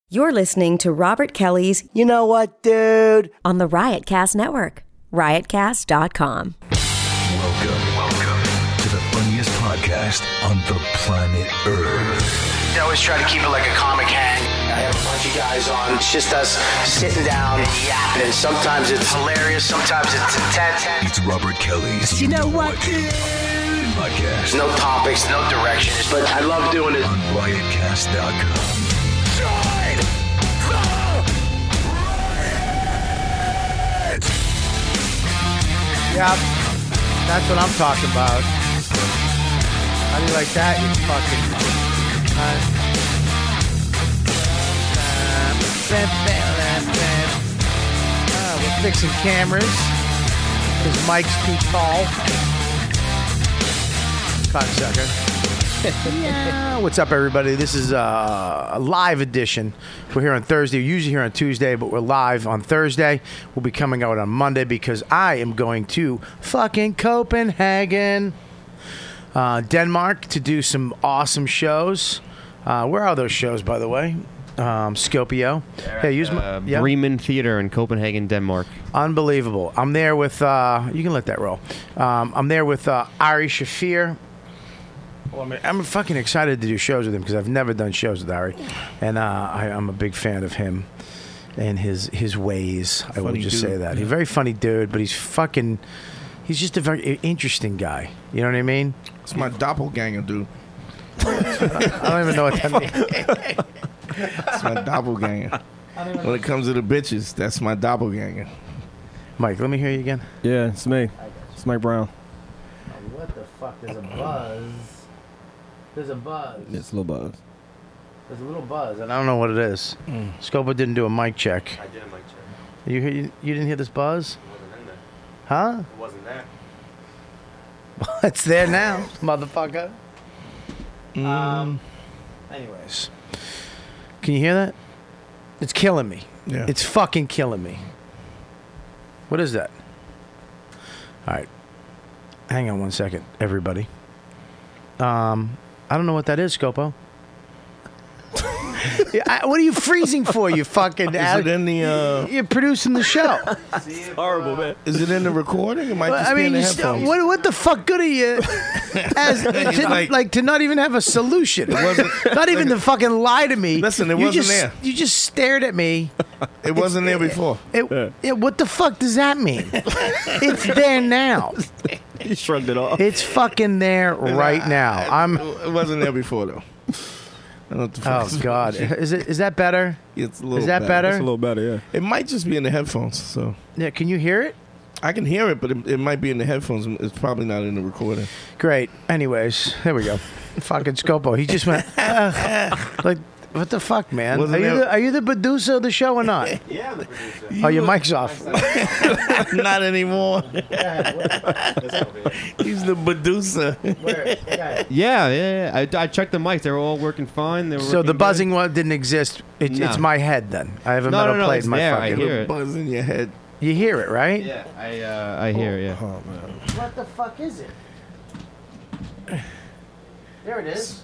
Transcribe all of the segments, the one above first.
You're listening to Robert Kelly's You Know What, Dude? On the Riotcast Network, riotcast.com. Welcome to the funniest podcast on the planet Earth. I always try to keep it like a comic hang. I have a bunch of guys on. It's just us sitting down and yapping. And sometimes it's hilarious. Sometimes it's intense. It's Robert Kelly's You Know What, Dude? podcast. No topics, no directions. But I love doing it. On riotcast.com. Join the riot! Yep. That's what I'm talking about. How do you like that, you fucking... we're fixing cameras because Mike's too tall. Cocksucker. Yeah. What's up, everybody? This is a live edition. We're here on Thursday. We're usually here on Tuesday, but we're live on Thursday. We'll be coming out on Monday because I am going to fucking Copenhagen, Denmark, to do some awesome shows. Where are those shows, by the way? Skopje. Hey, use my Bremen Theater in Copenhagen, Denmark. Unbelievable. I'm there with. You can let that roll. I'm there with Ari Shafir. Well, I'm fucking excited to do shows with him because I've never done shows with Ari, and I'm a big fan of him and his ways. I will just say that he's a very funny dude, but he's just a very interesting guy. You know what I mean? It's my doppelganger, dude. I don't even know what that means. It's my doppelganger. When it comes to the bitches, that's my doppelganger. Mike, let me hear you again. Yeah, it's me. It's Mike Brown. What the fuck? There's a buzz. There's a buzz. It's a little buzz. There's a little buzz, and I don't know what it is. Scopo didn't do a mic check. I did a mic check. You didn't hear this buzz? It wasn't in there. Huh? It wasn't there. It's there now, motherfucker. Anyways, can you hear that? It's killing me. Yeah. It's fucking killing me. What is that? All right. Hang on one second, everybody. I don't know what that is, Scopo. What are you freezing for, you fucking... Is it in the... You're producing the show. Horrible, man. Is it in the recording? It might just be in the headphones. What the fuck good are you to not even have a solution? Not even to fucking lie to me. Listen, it wasn't there. You just stared at me. It wasn't there before. What the fuck does that mean? It's there now. He shrugged it off. It's fucking there right now. It wasn't there before, though. I don't know what the fuck Oh God! Is that better? It's a little Is that It's better? a little better, yeah. It might just be in the headphones, so... Yeah. Can you hear it? I can hear it, but it might be in the headphones. It's probably not in the recording. Great. Anyways, there we go. Fucking Scopo. He just went like, what the fuck, man? Are you the producer of the show or not? Yeah, I'm the producer. Oh, your mic's off. Not anymore. He's the producer. Yeah. I checked the mics. They were all working fine. They were So the working buzzing one didn't exist. It's No. my head then. I have a No, metal no, plate it's in my there. I fucking. hear it. Buzz in your head. You hear it, right? good. Yeah, I hear it, yeah. Oh, man. What the fuck is it? There it is.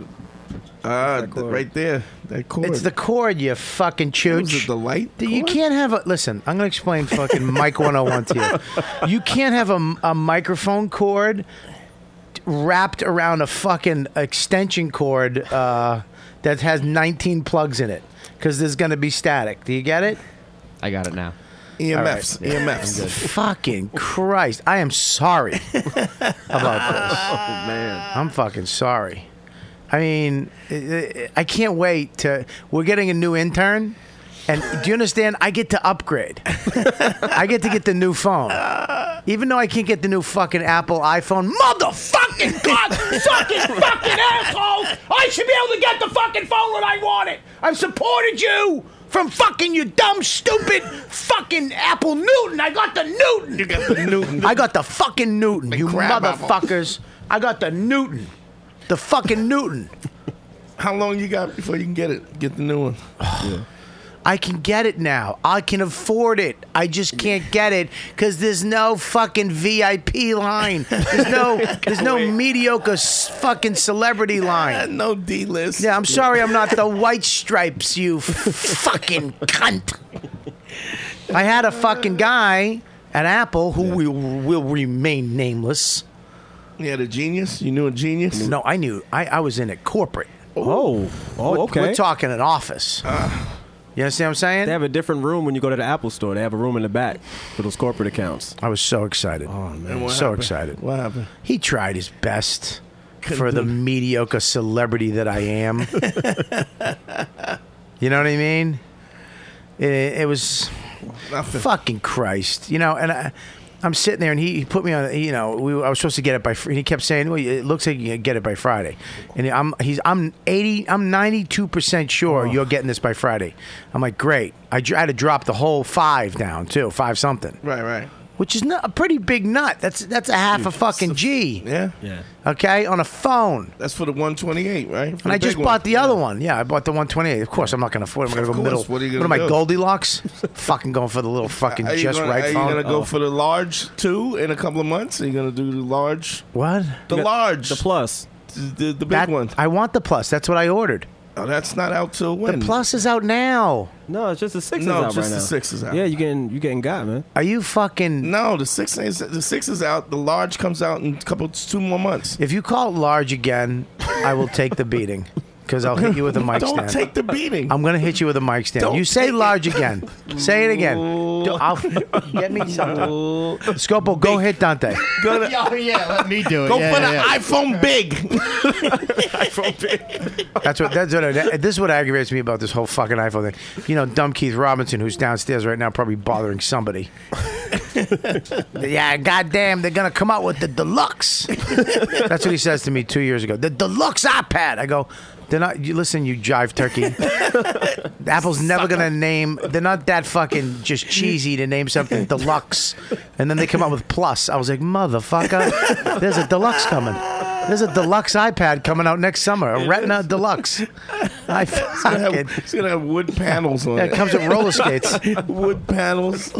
Right there. That cord. It's the cord, you fucking Was chooch. it the light You cord? can't have a... Listen, I'm going to explain fucking Mike 101 to you. You can't have a microphone cord wrapped around a fucking extension cord that has 19 plugs in it because there's going to be static. Do you get it? I got it now. EMFs. EMFs. Fucking Christ. I am sorry about this. Oh, man. I'm fucking sorry. I mean, I can't wait to... We're getting a new intern. And do you understand? I get to upgrade. I get to get the new phone. Even though I can't get the new fucking Apple iPhone. Motherfucking fucking asshole! I should be able to get the fucking phone when I want it. I've supported you from fucking you dumb, stupid fucking Apple Newton. I got the Newton. You got the Newton. I got the fucking Newton, you crab apple. motherfuckers. I got the Newton. The fucking Newton. How long you got before you can get it? Get the new one. I can get it now. I can afford it. I just can't get it because there's no fucking VIP line. There's no mediocre fucking celebrity line. No D-list. Yeah, I'm sorry I'm not the White Stripes, you fucking cunt. I had a fucking guy at Apple who will remain nameless. You had a genius? You knew a genius? No, I knew. I was in it corporate. Okay. We're talking an office. You understand what I'm saying? They have a different room when you go to the Apple store. They have a room in the back for those corporate accounts. I was so excited. Oh, man. So excited. What happened? He tried his best for the mediocre celebrity that I am. You know what I mean? It was fucking Christ. You know, and I'm sitting there, and he put me on. You know, I was supposed to get it by. And he kept saying, "Well, it looks like you can get it by Friday." And I'm 92% sure you're getting this by Friday. I'm like, great. I had to drop the whole 5 down too, 5 something. Right. Which is not a pretty big nut. That's a half a fucking G. Yeah. Okay, on a phone. That's for the 128, right? For And I the just big bought one. the other one. Yeah, I bought the 128. Of course, I'm not going to afford it. I'm going to go Of middle. course. What are you What gonna am I, do? Goldilocks? Fucking going for the little fucking Are you just gonna, right are phone. you going to go for the large too in a couple of months? Are you going to do the large? What? The large. The Plus. The big one. I want the Plus. That's what I ordered. Oh, that's not out till when? The Plus is out now. No, it's just the 6 is No, out just right now. the 6 is out. Yeah, you getting got, man. Are you fucking... No, the 6 is out. The large comes out in 2 more months. If you call it large again, I will take the beating. Because I'll hit you with a mic Don't stand. take the beating. I'm going to hit you with a mic stand. Don't You say take large again. Say it again. I'll get me something. Scopo, go hit Dante. Go to, Let me do it. go for the iPhone big. This is what aggravates me about this whole fucking iPhone thing. You know, dumb Keith Robinson, who's downstairs right now, probably bothering somebody. Yeah, goddamn, they're gonna come out with the deluxe. That's what he says to me 2 years ago. The deluxe iPad. I go, they're not. You listen, you jive turkey. Apple's never gonna name. They're not that fucking just cheesy to name something deluxe, and then they come out with plus. I was like, motherfucker, there's a deluxe coming. There's a deluxe iPad coming out next summer, a Retina Deluxe. It's going to have wood panels on It it. comes with roller skates. Wood panels.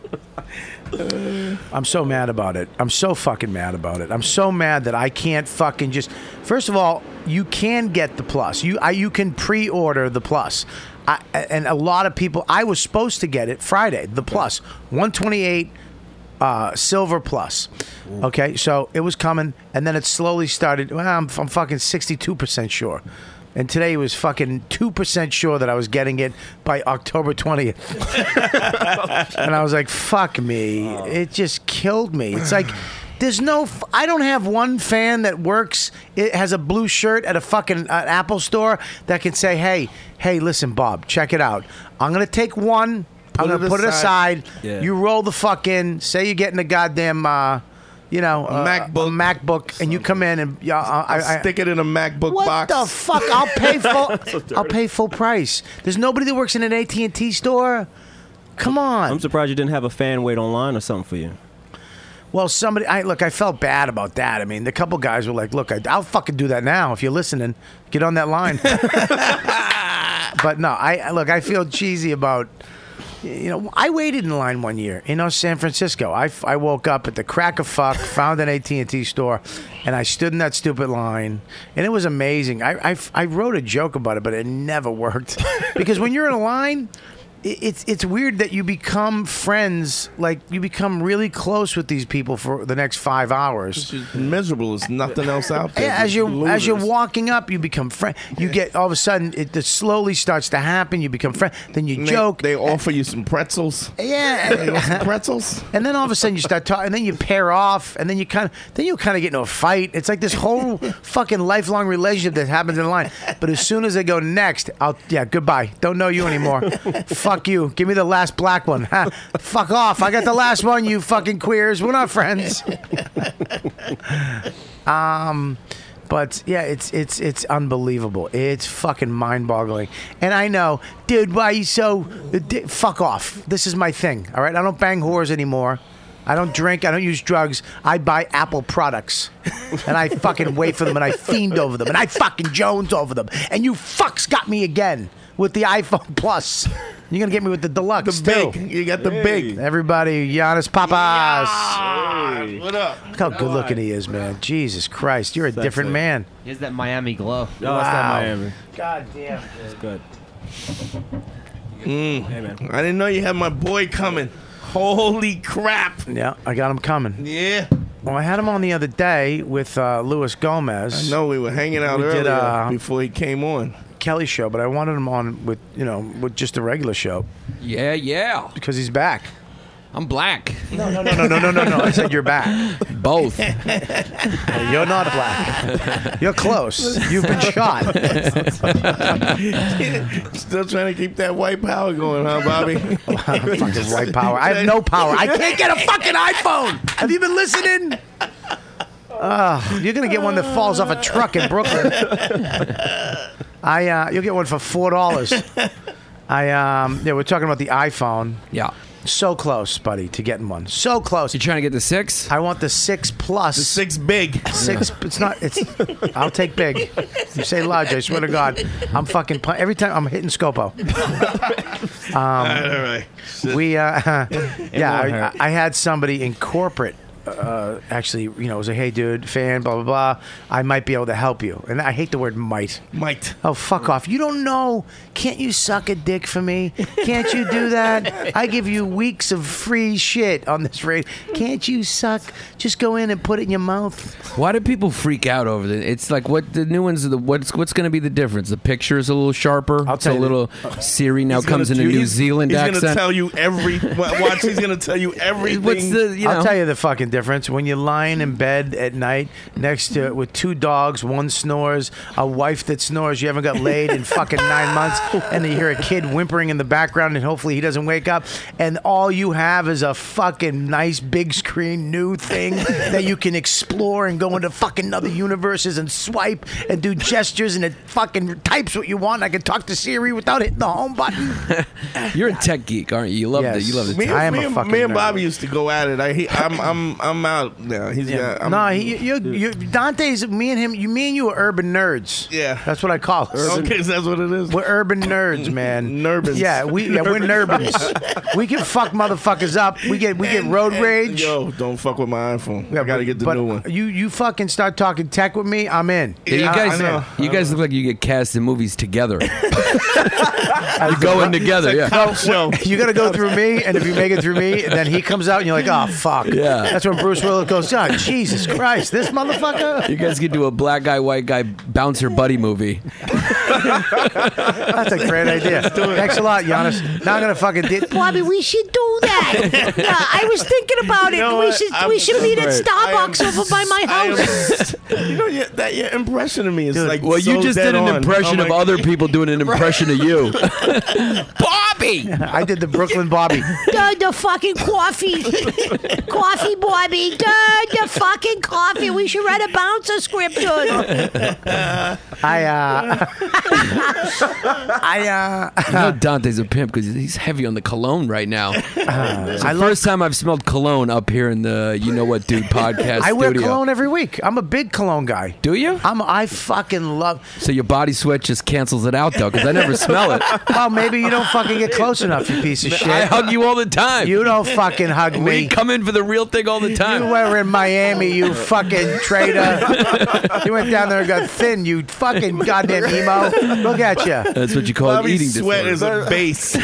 I'm so mad about it. I'm so fucking mad about it. I'm so mad that I can't fucking just. First of all, you can get the Plus. You can pre-order the Plus. And a lot of people. I was supposed to get it Friday. The Plus 128 Silver Plus. Okay, so it was coming, and then it slowly started. Well, I'm fucking 62% sure. And today it was fucking 2% sure that I was getting it by October 20th. And I was like, fuck me. It just killed me. It's like, there's no... I don't have one fan that works... It has a blue shirt at a fucking Apple store that can say, hey, listen, Bob, check it out. I'm going to take one. I'm going to put it aside. Yeah. You roll the fuck in. Say you're getting a goddamn... MacBook, and you come in and I Stick it in a MacBook what box. the fuck? I'll pay full. I'll pay full price. There's nobody that works in an AT&T store. Come on. I'm surprised you didn't have a fan wait online or something for you. Well, somebody. I felt bad about that. I mean, the couple guys were like, "Look, I'll fucking do that now. If you're listening, get on that line." But no, I feel cheesy about. You know, I waited in line one year in San Francisco. I woke up at the crack of fuck, found an AT&T store, and I stood in that stupid line, and it was amazing. I wrote a joke about it, but it never worked because when you're in a line, it's weird that you become friends, like you become really close with these people for the next 5 hours. It's miserable. There's nothing else out there. Yeah, as you're Losers. walking up, you become friends. You get all of a sudden it slowly starts to happen. You become friends. Then you And joke. They offer you some pretzels. Yeah, You want some pretzels? and then all of a sudden you start talking, and then you pair off, and then you kind of get into a fight. It's like this whole fucking lifelong relationship that happens in line. But as soon as they go next, goodbye. Don't know you anymore. Fuck you. Give me the last black one. Ha, fuck off. I got the last one. You fucking queers. We're not friends. But yeah, it's unbelievable. It's fucking mind-boggling. And I know, dude, why you so... Fuck off. This is my thing, all right? I don't bang whores anymore. I don't drink. I don't use drugs. I buy Apple products. And I fucking wait for them, and I fiend over them, and I fucking Jones over them. And you fucks got me again with the iPhone Plus. You're gonna get me with the deluxe The too. big. You got the big. Everybody, Giannis Papas. Hey, what up? Look how good looking he is, man. Jesus Christ, you're a different man. He has that Miami glow. No, it's not Miami. God damn. It's good. Hey, man. I didn't know you had my boy coming. Holy crap. Yeah, I got him coming. Yeah. Well, I had him on the other day with Luis Gomez. I know we were hanging out We did, earlier before he came on. Kelly show, but I wanted him on with with just a regular show Yeah. because he's back. I'm black. No. I said you're back. Both. You're not black. You're close. You've been shot. Still trying to keep that white power going, huh, Bobby? Fucking white power. I have no power. I can't get a fucking iPhone. Have you been listening? You're gonna get one that falls off a truck in Brooklyn. You'll get one for $4. We're talking about the iPhone. Yeah. So close, buddy, to getting one. So close. You trying to get the 6? I want the 6 Plus. The 6 big. 6. It's not. It's. I'll take big. You say large. I swear to God, I'm fucking. Every time I'm hitting Scopo. All right. We. I had somebody in corporate. Actually, was a hey dude fan, blah blah blah. I might be able to help you, and I hate the word might. Might. Oh, fuck off! You don't know. Can't you suck a dick for me? Can't you do that? I give you weeks of free shit on this radio. Can't you suck? Just go in and put it in your mouth. Why do people freak out over it? It's like what the new ones. What's going to be the difference? The picture is a little sharper. I'll tell it's a you. little. Siri now He's comes in gonna- a New he's- Zealand he's accent. He's going to tell you every... Watch, he's going to tell you everything. What's the? I'll tell you the fucking difference. When you're lying in bed at night next to with 2 dogs, one snores, a wife that snores, you haven't got laid in fucking 9 months, and then you hear a kid whimpering in the background, and hopefully he doesn't wake up, and all you have is a fucking nice big screen new thing that you can explore and go into fucking other universes and swipe and do gestures, and it fucking types what you want. I can talk to Siri without hitting the home button. You're a tech geek, aren't you? You love Yes. it. You love Me, it. I am me a and- fucking me and nerd. Bobby used to go at it. I'm out now. He's got. Dante's. Me and you are urban nerds. Yeah. That's what I call us. Okay, so that's what it is. We're urban nerds, man. Nurbans. We're nurbans. We can fuck motherfuckers up. We get road rage. Yo, don't fuck with my iPhone. I gotta get the but new one. You fucking start talking tech with me, I'm in. Yeah, I know. you guys look like you get cast in movies together. You go in together, yeah. Cop show. You got to go through me, and if you make it through me, then he comes out, and you're like, oh fuck. Yeah. That's when Bruce Willis goes, oh Jesus Christ, this motherfucker. You guys could do a black guy, white guy bouncer buddy movie. That's a great idea. Thanks a lot, Giannis. Now I'm gonna fucking. Bobby, we should do that. Yeah, I was thinking about it. know We what? should meet at Great. Starbucks over by my house. That your impression of me is like. Well, you so just dead did an on. impression Oh of my other people doing an impression of you. Bobby! I did the Brooklyn Bobby. The fucking coffee. Coffee, Bobby. The fucking coffee. We should write a bouncer script, dude. You know Dante's a pimp because he's heavy on the cologne right now. It's the first time I've smelled cologne up here in the You Know What Dude podcast I wear studio. cologne every week. I'm a big cologne guy. Do you? I fucking love. So your body sweat just cancels it out, though, because I never smell it. Well, maybe you don't fucking get close enough, you piece of shit. I hug you all the time. You don't fucking hug We me. come in for the real thing all the time. You were in Miami, you fucking traitor. You went down there and got thin, you fucking goddamn emo. Look at you. That's what you call an eating Bobby's sweat disorder. is a base.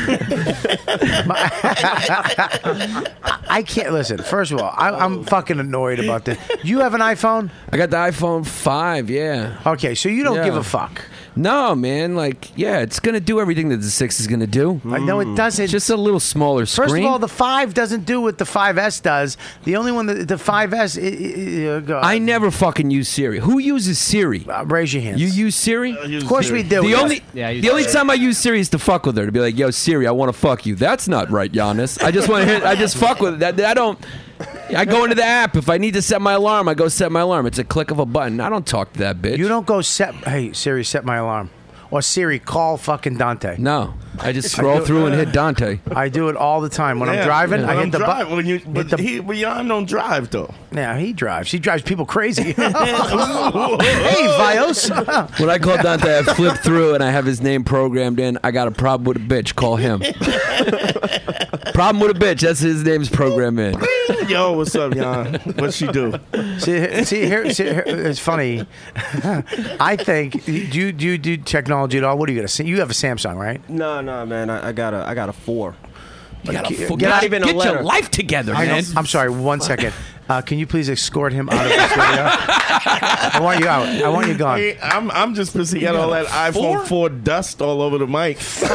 I can't listen. First of all, I'm fucking annoyed about this. You have an iPhone? I got the iPhone 5, yeah. Okay, so you don't Yeah. give a fuck. No, man, it's going to do everything that the 6 is going to do. I know it doesn't. It's just a little smaller screen. First of all, the 5 doesn't do what the 5S does. The only one that the 5S. I never fucking use Siri. Who uses Siri? Raise your hands. You use Siri? Of course we do. The only Yeah, I use the only Siri. time I use Siri is to fuck with her, to be like, "Yo, Siri, I want to fuck you." That's not right, Giannis. I just want to hit. I just fuck with it. I don't. I go into the app. If I need to set my alarm, I go set my alarm. It's a click of a button. I don't talk to that bitch. You don't go set. Hey Siri, set my alarm. Or Siri, call fucking Dante. No, I just scroll through and hit Dante. I do it all the time when I'm driving. I hit the button. But y'all don't drive though. Yeah, he drives. He drives people crazy. Hey, Vios. When I call Dante, I flip through and I have his name programmed in. I got a problem with a bitch. Call him. Problem with a bitch. That's his name's programmed in. Yo, what's up, Jan? What'd she do? See here, it's funny. I think, do you do technology at all? What are you going to see? You have a Samsung, right? No, man. I got a 4. Get letter. your life together, man. I'm sorry, 1 second. Can you please escort him out of the studio? I want you out. I want you gone. Hey, I'm just pissed he got all that iPhone 4 dust all over the mic.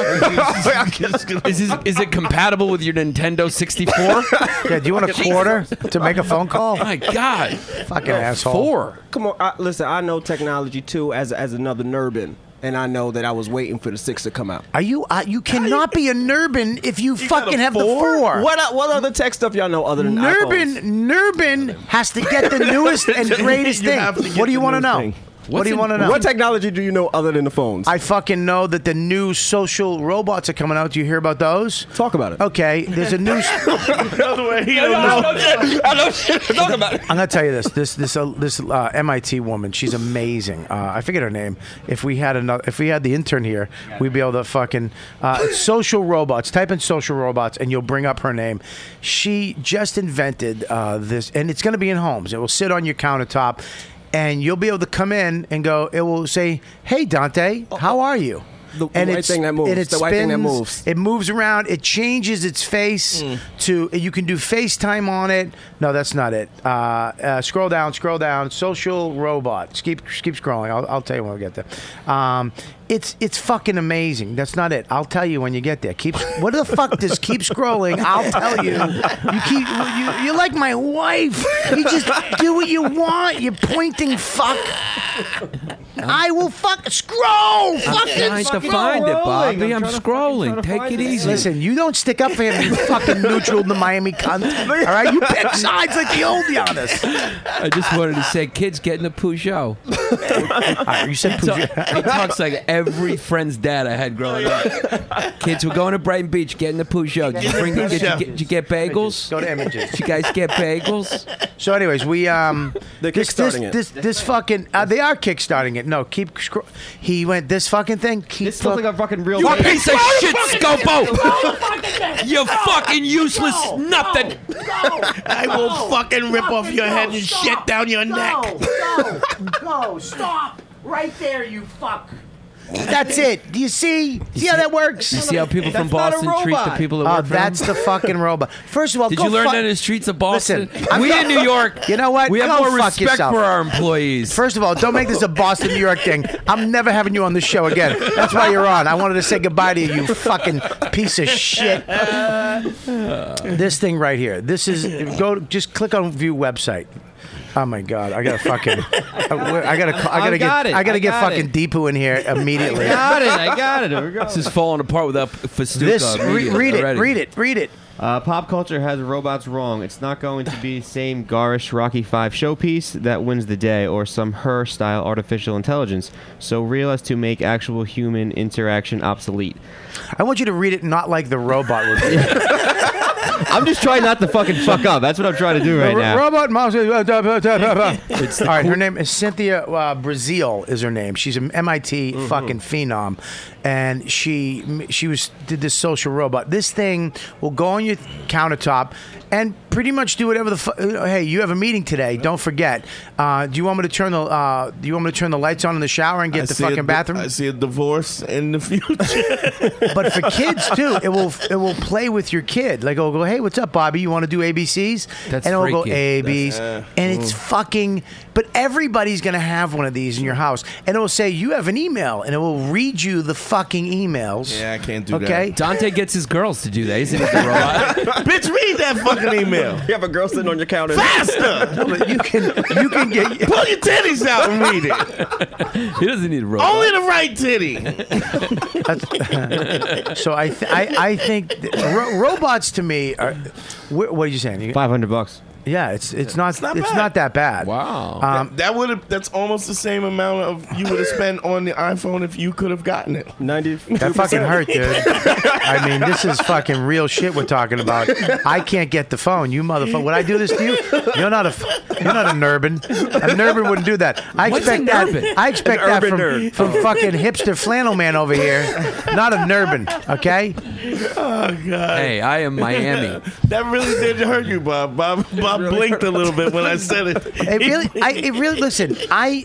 Is it compatible with your Nintendo 64? Yeah, do you want a quarter to make a phone call? My God. Fucking asshole. 4. Come on, listen. I know technology too as another nurbin, and I know that I was waiting for the 6 to come out. Are you? You cannot be a nurbin if you fucking have the 4. What other tech stuff y'all know other than iPhones? Nurbin has to get the newest and greatest You thing. have to get What do you the want to new know? thing. What do you want to know? What technology do you know other than the phones? I fucking know that the new social robots are coming out. Do you hear about those? Talk about it. Okay, there's a new. Another way he don't know. I know shit. Talk about it. I'm gonna tell you this MIT woman. She's amazing. I forget her name. If we had the intern here, we'd be able to fucking it's social robots. Type in social robots, and you'll bring up her name. She just invented this, and it's gonna be in homes. It will sit on your countertop, and you'll be able to come in and go. It will say, "Hey Dante, how are you?" The white thing that moves. And it The white thing that spins, moves. It moves around. It changes its face to. You can do FaceTime on it. No, that's not it. Scroll down. Social robot. Keep scrolling. I'll tell you when we get there. It's fucking amazing. That's not it. I'll tell you when you get there. What the fuck does keep scrolling? I'll tell you. You're like my wife. You just do what you want. You pointing fuck. I will scroll. I'm trying to find it, Bobby. I'm scrolling. Take it easy. Listen, you don't stick up for him, you fucking neutral the Miami cunt. All right, you pick sides like the old Giannis. I just wanted to say, kids, get in the Peugeot. You said He talks like every friend's dad I had growing up. Kids, we're going to Brighton Beach. Get in the Peugeot. Did you get bagels? Go to Images. Did you guys get bagels? So, anyways, we They're kickstarting it. This fucking they are kickstarting it. No, keep. He went this fucking thing. Keep. This looks like a fucking real. You baby. piece of shit, Scopo! You fucking useless nothing! I will fucking rip off your head and shit down your neck. Go! Stop! Right there, you fuck. That's it. Do you see? See how that works? You see how people from That's not a Boston treat the robot. people that Oh, work for that's them? the fucking robot. First of all, Did go you learn fuck- that in the streets of Boston? Listen, I'm we go- in New York, You know what? we have Go more fuck respect yourself. for our employees. First of all, don't make this a Boston, New York thing. I'm never having you on this show again. That's why you're on. I wanted to say goodbye to you, you fucking piece of shit. This thing right here. This is just click on view website. Oh my God! I gotta fucking. I gotta get fucking Deepu in here immediately. I got it. Here we go. This is falling apart without Festuca. This read already. it. Pop culture has robots wrong. It's not going to be same garish Rocky V showpiece that wins the day or some her-style artificial intelligence. So real as to make actual human interaction obsolete. I want you to read it not like the robot would read it. I'm just trying not to fucking fuck up. That's what I'm trying to do right now. Robot mouse. All right, her name is Cynthia Brazil. Is her name? She's an MIT fucking phenom, and she did this social robot. This thing will go on your countertop and pretty much do whatever hey, you have a meeting today. Don't forget. Do you want me to turn the lights on in the shower and get the fucking bathroom? I see a divorce in the future. But for kids too, it will play with your kid. Like it'll go, hey, what's up, Bobby? You want to do ABCs? That's and it'll go freaky. ABs, and it's fucking. But everybody's gonna have one of these in your house, and it will say you have an email, and it will read you the fucking emails. Yeah, I can't do Okay. Dante gets his girls to do that. Isn't he the robot? Bitch, read that fucking email. You have a girl sitting on your counter. Faster! No, but you can get. Pull your titties out and read it. He doesn't need a robot. Only the right titty. So I think robots to me are. What are you saying? $500. Yeah, it's not bad. not that bad. Wow. That's almost the same amount of you would have spent on the iPhone if you could have gotten it. 90. That fucking hurt, dude. I mean, this is fucking real shit we're talking about. I can't get the phone. You motherfucker. Would I do this to you? You're not a Nurbin. A Nurbin wouldn't do that. I What's expect a that. Nurbin? I expect An that urban nerd. from fucking hipster flannel man over here. Not a Nurbin. Okay. Oh God. Hey, I am Miami. That really did hurt you, Bob. Bob blinked a little bit when I said it. It really. Listen,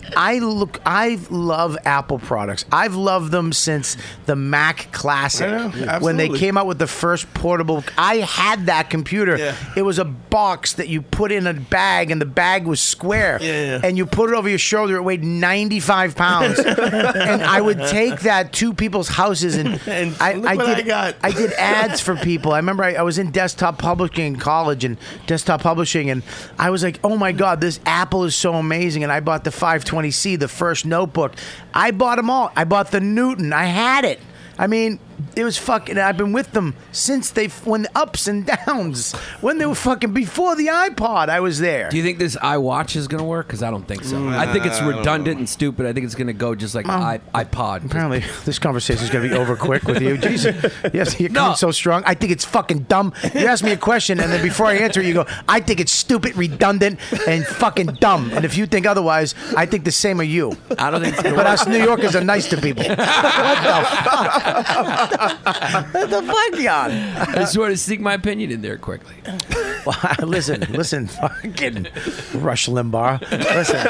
I love Apple products. I've loved them since the Mac Classic. I know, when they absolutely. came out with the first portable. I had that computer. Yeah. It was a box that you put in a bag, and the bag was square. Yeah. And you put it over your shoulder. It weighed 95 pounds. And I would take that to people's houses, and look what I got. I did ads for people. I remember I was in desktop publishing in college and desktop publishing, and I was like, oh my God, this Apple is so amazing. And I bought the 520C, the first notebook. I bought them all. I bought the Newton. I had it. I mean, it was fucking. I've been with them since when the ups and downs, when they were fucking before the iPod. I was there. Do you think this iWatch is going to work? Because I don't think so. I think it's redundant and stupid. I think it's going to go just like iPod. Apparently, this conversation is going to be over quick with you. Jesus, yes, you're coming so strong. I think it's fucking dumb. You ask me a question, and then before I answer, you go, "I think it's stupid, redundant, and fucking dumb." And if you think otherwise, I think the same of you. I don't think it's going to But work. us New Yorkers are nice to people. What the fuck? What the fuck, Jan? I just want to sneak my opinion in there quickly. Well, listen, fucking Rush Limbaugh. Listen,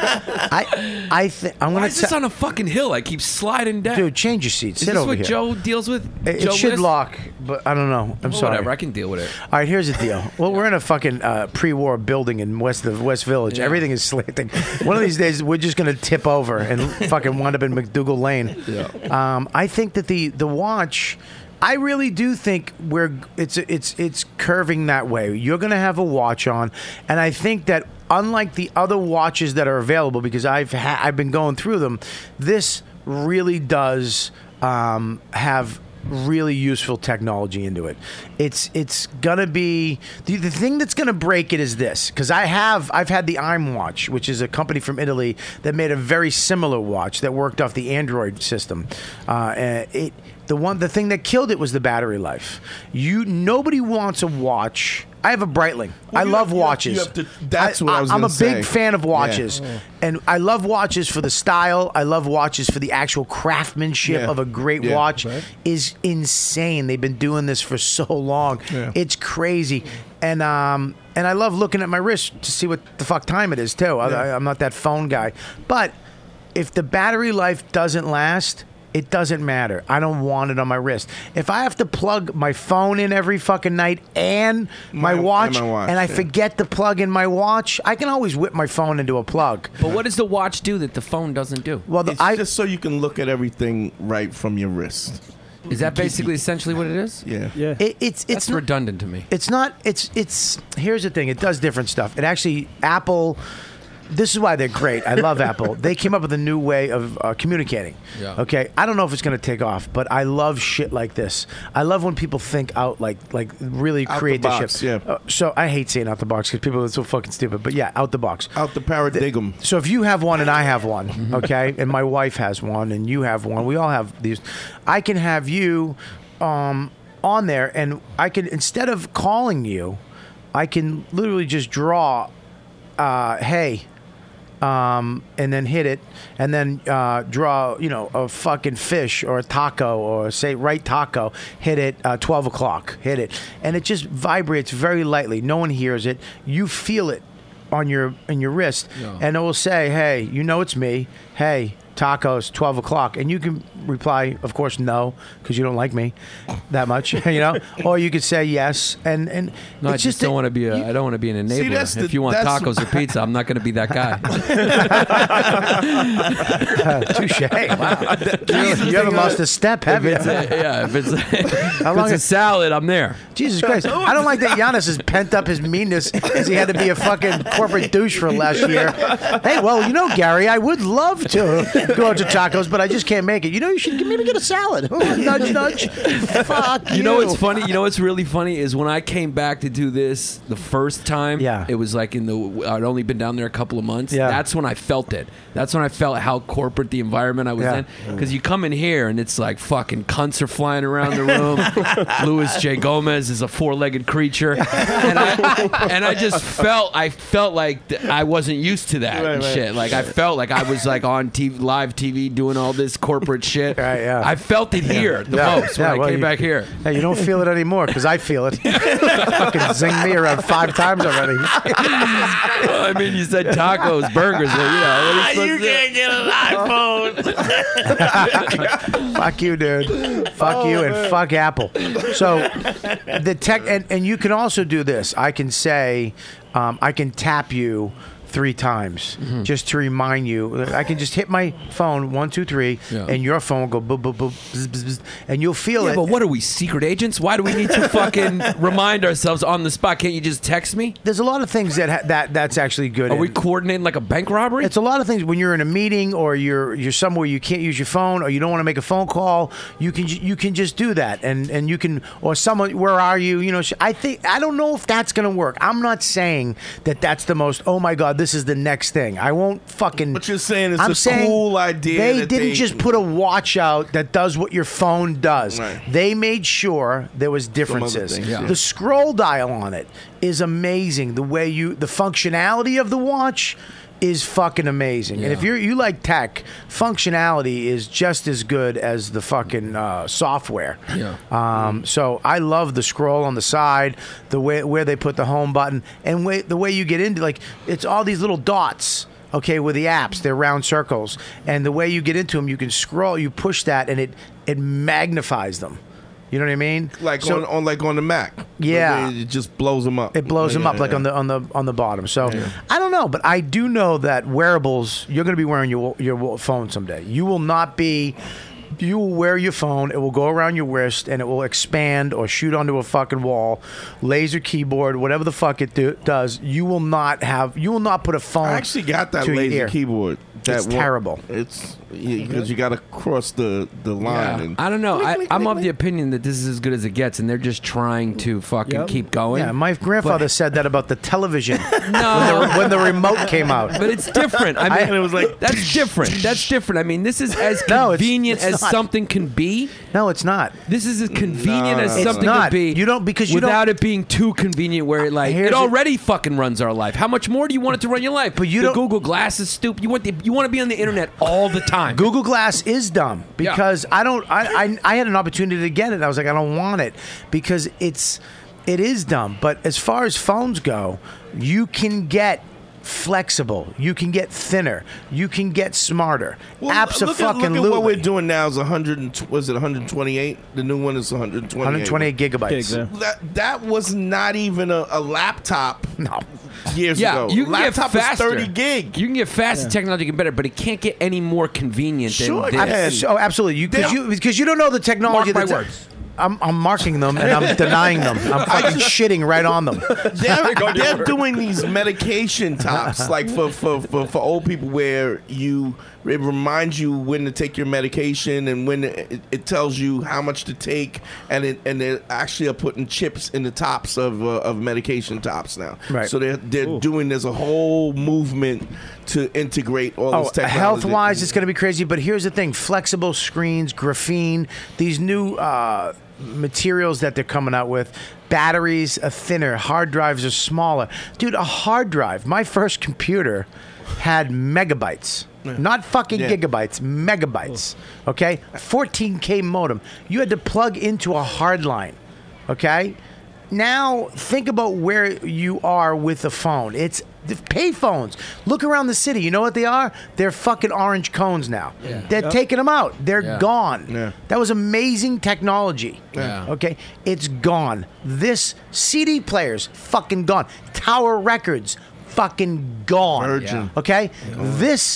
I think I'm Why gonna. is this on a fucking hill? I keep sliding down. Dude, change your seat. is Sit this over what here. Joe deals with? It Joe should List? lock, but I don't know. I'm Well, sorry. whatever, I can deal with it. All right, here's the deal. Well, we're in a fucking pre-war building in West Village. Yeah. Everything is slanting. One of these days, we're just going to tip over and fucking wind up in McDougal Lane. Yeah. I think that the watch. I really do think it's curving that way. You're going to have a watch on, and I think that unlike the other watches that are available, because I've been going through them, this really does have really useful technology into it. It's gonna be the thing that's gonna break it is this, because I've had the IM watch, which is a company from Italy that made a very similar watch that worked off the Android system. The thing that killed it was the battery life. Nobody wants a watch. I have a Breitling. I love watches. That's what I was I'm gonna a say. big fan of watches. Yeah. And I love watches for the style. I love watches for the actual craftsmanship of a great watch. Is insane. They've been doing this for so long. Yeah. It's crazy. And I love looking at my wrist to see what the fuck time it is too. I'm not that phone guy. But if the battery life doesn't last, it doesn't matter. I don't want it on my wrist. If I have to plug my phone in every fucking night and my watch, and I forget to plug in my watch, I can always whip my phone into a plug. But what does the watch do that the phone doesn't do? Well, It's just so you can look at everything right from your wrist. Is that basically essentially what it is? Yeah. It's That's redundant to me. It's not. It's. Here's the thing. It does different stuff. It actually Apple. This is why they're great. I love Apple. They came up with a new way of communicating. Yeah. Okay. I don't know if it's going to take off, but I love shit like this. I love when people think out, like really Out create the this box, shit. yeah. So I hate saying out the box because people are so fucking stupid. But yeah, out the box. Out the paradigm. So if you have one and I have one, okay, and my wife has one and you have one, we all have these. I can have you on there, and I can, instead of calling you, I can literally just draw, hey. And then hit it, and then draw, a fucking fish or a taco, or say right taco, hit it, 12 o'clock, hit it. And it just vibrates very lightly. No one hears it. You feel it in your wrist, and it will say, hey, it's me. Hey, tacos, 12 o'clock. And you can reply, of course, no, because you don't like me that much, or you could say yes. And No, I it's just don't want to be I don't want to be an enabler. that's If you want that's- tacos or pizza, I'm not going to be that guy. touche. Wow. You haven't lost a step, have you? If it's How long a salad, I'm there. Jesus Christ. I don't like that Giannis has pent up his meanness because he had to be a fucking corporate douche for last year. Hey, well, Gary, I would love to go out to tacos, but I just can't make it. You know, you should maybe get a salad. Nudge, nudge. Fuck you. You know what's funny? You know what's really funny is when I came back to do this the first time. Yeah. It was like I'd only been down there a couple of months. Yeah. That's when I felt it. That's when I felt how corporate the environment I was in. Because you come in here and it's like fucking cunts are flying around the room. Louis J. Gomez is a four-legged creature, and I just felt like I wasn't used to that and shit. Like I felt like I was like on TV, live TV, doing all this corporate shit. Right, yeah. I felt it here the most when I came back here. Hey, you don't feel it anymore because I feel it. Fucking zinged me around 5 times already. Well, I mean, you said tacos, burgers. You can't get an iPhone. Fuck you, dude. Fuck you and fuck Apple. So the tech, and you can also do this. I can say, I can tap you 3 times just to remind you. I can just hit my phone 1, 2, 3, and your phone will go boop boop boop, bzz, bzz, bzz, and you'll feel it. But what are we, secret agents? Why do we need to fucking remind ourselves on the spot? Can't you just text me? There's a lot of things that's actually good. Are we coordinating like a bank robbery? It's a lot of things when you're in a meeting or you're somewhere you can't use your phone or you don't want to make a phone call. You can just do that, and you can, or someone, where are you? You know, I don't know if that's gonna work. I'm not saying that that's the most. Oh my God, this is the next thing. I won't fucking. But you're saying it's I'm a saying cool idea. They that didn't just put a watch out that does what your phone does. Right. They made sure there was differences. things, yeah. The scroll dial on it is amazing. The functionality of the watch is fucking amazing. And if you like tech, functionality is just as good as the fucking software. Yeah. So I love the scroll on the side, the way where they put the home button, and the way you get into, like, it's all these little dots. Okay, with the apps, they're round circles, and the way you get into them, you can scroll, you push that, and it magnifies them. You know what I mean? Like on the Mac. Yeah, it just blows them up. It blows them up like on the bottom. So I don't know, but I do know that wearables. You're going to be wearing your phone someday. You will not be. You will wear your phone. It will go around your wrist, and it will expand or shoot onto a fucking wall. Laser keyboard, whatever the fuck it does. You will not put a phone. I actually got that to your laser ear. keyboard. It's terrible. It's because you got to cross the line. And I don't know. I'm of the opinion that this is as good as it gets, and they're just trying to fucking keep going. Yeah, my grandfather said that about the television. No. when the remote came out. But it's different. I mean, and it was like that's different. That's different. I mean, this is as convenient as something can be. No, it's not. This is as convenient as it's something not. can be. You don't because you without don't, it being too convenient, where it already fucking runs our life. How much more do you want it to run your life? But you the don't. Google Glass is stupid. You want to be on the internet all the time. Google Glass is dumb because I had an opportunity to get it. I was like, I don't want it because it is dumb. But as far as phones go, you can get flexible. You can get thinner. You can get smarter. Apps look at what we're doing now is 128? The new one is 128. 128 gigabytes. That was not even a laptop. No. Years ago. You can Laptop get faster. is 30 gig. You can get faster technology can better, but it can't get any more convenient Sure, than this. Oh, absolutely. Because you don't know the technology. Mark my words. I'm marking them and I'm denying them. I'm fucking shitting right on them. They're doing these medication tops, like for old people, where it reminds you when to take your medication and when it tells you how much to take, and they actually are putting chips in the tops of medication tops now. Right. So they're doing. There's a whole movement to integrate all this technology. Health-wise, it's going to be crazy. But here's the thing: flexible screens, graphene, these new materials that they're coming out with. Batteries are thinner. Hard drives are smaller. Dude, a hard drive. My first computer had megabytes. Not fucking gigabytes, megabytes. Okay? 14K modem. You had to plug into a hard line. Okay? Now, think about where you are with the phone. It's the pay phones. Look around the city. You know what they are? They're fucking orange cones now. Yeah. They're taking them out. They're gone. Yeah. That was amazing technology. Yeah. Okay? It's gone. This CD players, fucking gone. Tower Records, fucking gone. Virgin. Okay? This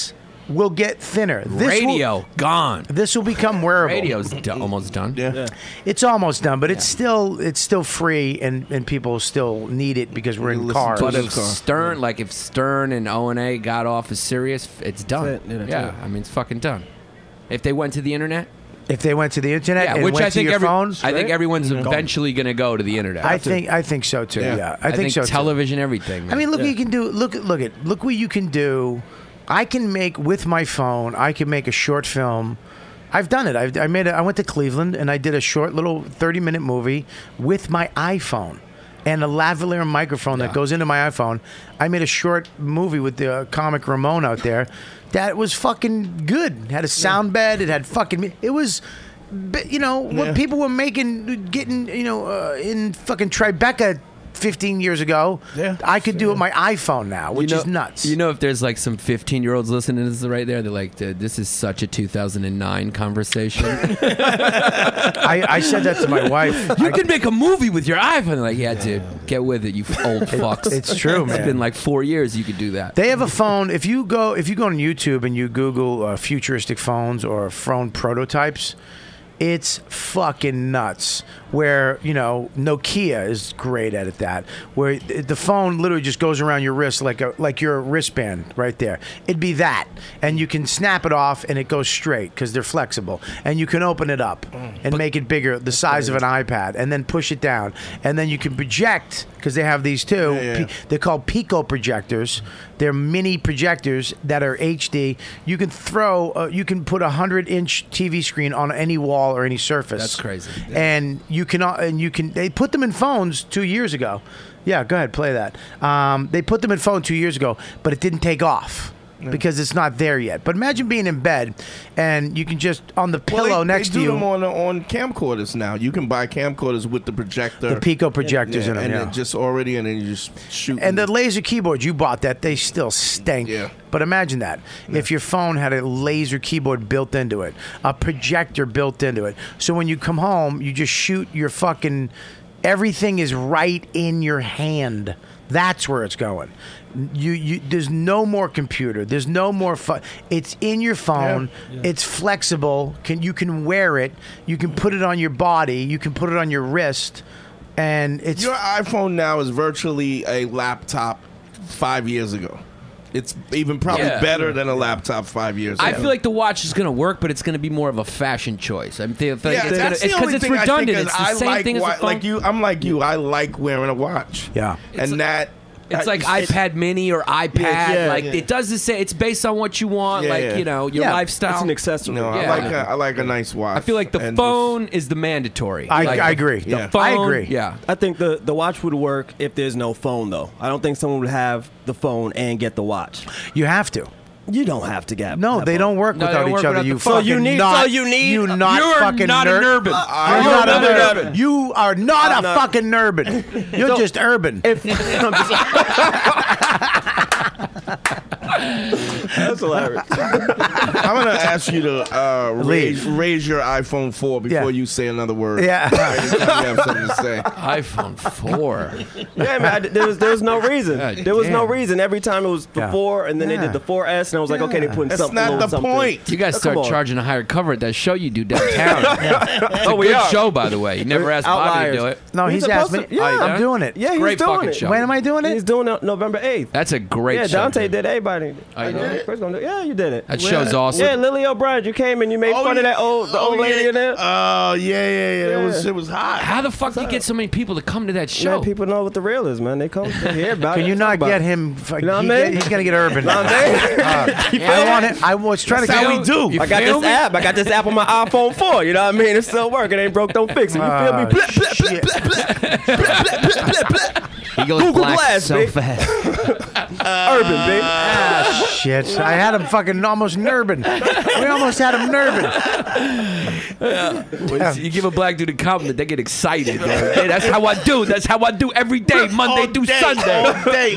will get thinner. Radio gone. This will become wearable. Radio's almost done. Yeah. It's almost done, but it's still free, and people still need it because we're in cars. But if Stern and O&A got off of Sirius, it's done. That's it. Yeah, I mean, it's fucking done. If they went to the internet, if they went to the internet, yeah, and which went I think to your phone, I think everyone's eventually going to go to the internet. I think so too. Yeah, I think so too. Television, everything. Man. I mean, look what you can do. Look what you can do. I can make with my phone. I can make a short film. I've done it. I went to Cleveland and I did a short little 30-minute movie with my iPhone and a lavalier microphone that goes into my iPhone. I made a short movie with the comic Ramon out there that was fucking good. It had a sound bed. It had fucking. It was. What people were getting, in fucking Tribeca 15 years ago, I could do it with my iPhone now, which is nuts. You know, if there's like some 15-year-olds listening to this right there, they're like, this is such a 2009 conversation. I said that to my wife. You can make a movie with your iPhone. They're like, yeah, dude, get with it, you old fucks. It's true, man. It's been like 4 years you could do that. They have a phone. If you go on YouTube and you Google futuristic phones or phone prototypes, it's fucking nuts. Where, Nokia is great at that. Where the phone literally just goes around your wrist like your wristband right there. It'd be that. And you can snap it off and it goes straight because they're flexible. And you can open it up and make it bigger, the size of an iPad, and then push it down. And then you can project, because they have these too. They're called Pico projectors. They're mini projectors that are HD. You can you can put a 100-inch TV screen on any wall or any surface. That's crazy. Yeah. And they put them in phones 2 years ago. Yeah, go ahead, play that. They put them in phone 2 years ago, but it didn't take off because it's not there yet. But imagine being in bed and you can just on the pillow next to you. They do them on camcorders now. You can buy camcorders with the projector, the Pico projectors in them, and then you just shoot. And the laser keyboards you bought they still stink. Yeah. But imagine that if your phone had a laser keyboard built into it, a projector built into it. So when you come home, you just shoot your fucking. Everything is right in your hand. That's where it's going. There's no more computer. There's no more it's in your phone. Yeah. It's flexible. You can wear it. You can put it on your body. You can put it on your wrist. And it's your iPhone now is virtually a laptop 5 years ago. It's even probably better than a laptop 5 years ago. I feel like the watch is going to work, but it's going to be more of a fashion choice. That's the only thing redundant. I think it's the same thing as a phone. Like you, I'm like you. I like wearing a watch. Yeah, It's like iPad Mini or iPad. It does the same. It's based on what you want, your lifestyle. It's an accessory. No, I like a nice watch. I feel like the phone is the mandatory. I agree. The phone, I agree. Yeah. I think the watch would work if there's no phone, though. I don't think someone would have the phone and get the watch. You have to. You don't have to get. No, they don't work without each other. You fucking you need. You're not an urban. You're not an urban. You are not a fucking urban. You're just urban. That's hilarious. I'm going to ask you to raise your iPhone 4 before you say another word. Yeah. You have something to say. iPhone 4. Yeah, man. There was no reason. There was no reason. Every time it was the 4, and then they did the 4S, and I was like, okay, they're putting something. That's not the point. You guys start charging a higher cover at that show you do downtown. It's a good show, by the way. You never asked Bobby to do it. No, he's asked me. Yeah, I'm doing it. Yeah, great he's doing fucking it. show. When am I doing it? He's doing it November 8th. That's a great show. Yeah, Dante did everybody. I know. Yeah, you did it. That show's awesome. Yeah, Lily O'Brien, you came and you made fun of that old lady in there. Oh, yeah. It was hot. How the fuck do you get so many people to come to that show? Man, people know what the real is, man. They come to hear about it. Can you not get him? You know what I mean? He's gonna get urban. You know what I'm saying? I want it. I was trying to That's get. how we do. I got this app. I got this app on my iPhone 4. You know what I mean? It's still working. It ain't broke, don't fix it. You feel me? He goes Google black Glass, so babe. fast. Urban, babe. Shit! I had him fucking almost nurbing. We almost had him nurbing. When you give a black dude a compliment, they get excited. Hey, that's how I do. That's how I do every day, Monday through Sunday. All day.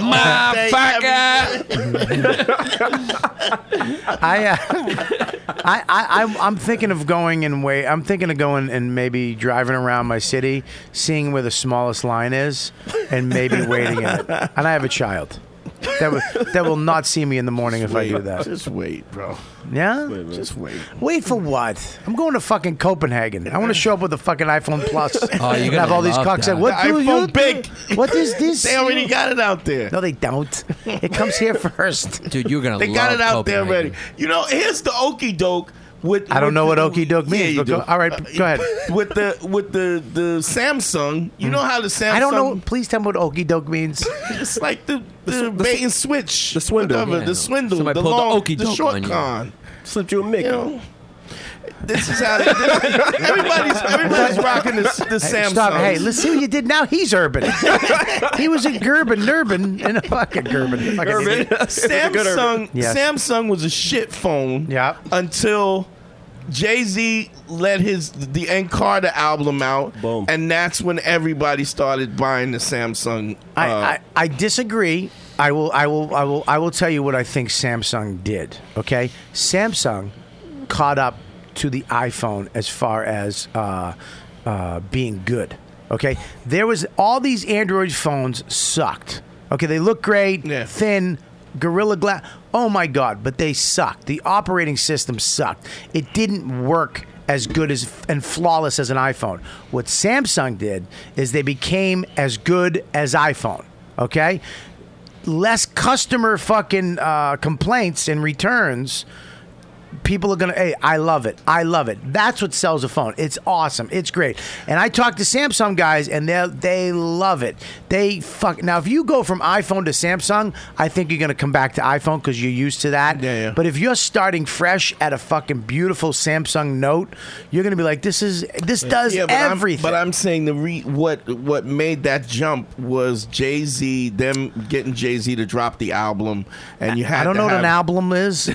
I'm thinking of going I'm thinking of going and maybe driving around my city, seeing where the smallest line is, and maybe waiting in it. And I have a child. that will not see me in the morning if I do that. Just wait, bro. Yeah? Just wait. Wait for what? I'm going to fucking Copenhagen. I want to show up with a fucking iPhone Plus. Oh, you're gonna have all these love cocks. that. What The do iPhone you big. What is this? They already got it out there. No, they don't. It comes here first. Dude, you're gonna They love got it out there Copenhagen. already. You know, here's the okey doke. I don't know what okey doke means. Yeah, you but do. all right, go ahead. With the Samsung, you know how the Samsung. I don't know. Please tell me what okey doke means. It's like the bait and switch, the swindle. whatever, Yeah. the swindle, Somebody the pulled the long, okey the doke short on you. con. Slipped you a mick. You know, this is how everybody's rocking the Samsung. Stop. Hey, let's see what you did now. He's urban. He was a Nurbin, and a fucking Gerben. Fucking idiot. Samsung. Yes. Samsung was a shit phone. Yeah. Until Jay-Z let the Encarta album out. Boom. And that's when everybody started buying the Samsung. I disagree. I will tell you what I think Samsung did. Okay, Samsung caught up to the iPhone as far as being good. Okay, there was all these Android phones sucked. Okay, they look great, thin, Gorilla Glass. Oh my God, but they sucked. The operating system sucked. It didn't work as good as and flawless as an iPhone. What Samsung did is they became as good as iPhone. Okay, less customer fucking complaints and returns. People are gonna, hey, I love it. I love it. That's what sells a phone. It's awesome. It's great. And I talk to Samsung guys, and they love it. Now, if you go from iPhone to Samsung, I think you're gonna come back to iPhone because you're used to that. Yeah. But if you're starting fresh at a fucking beautiful Samsung Note, you're gonna be like, this does everything. But I'm saying what made that jump was Jay-Z, them getting Jay-Z to drop the album, and you had. I don't know what an album is.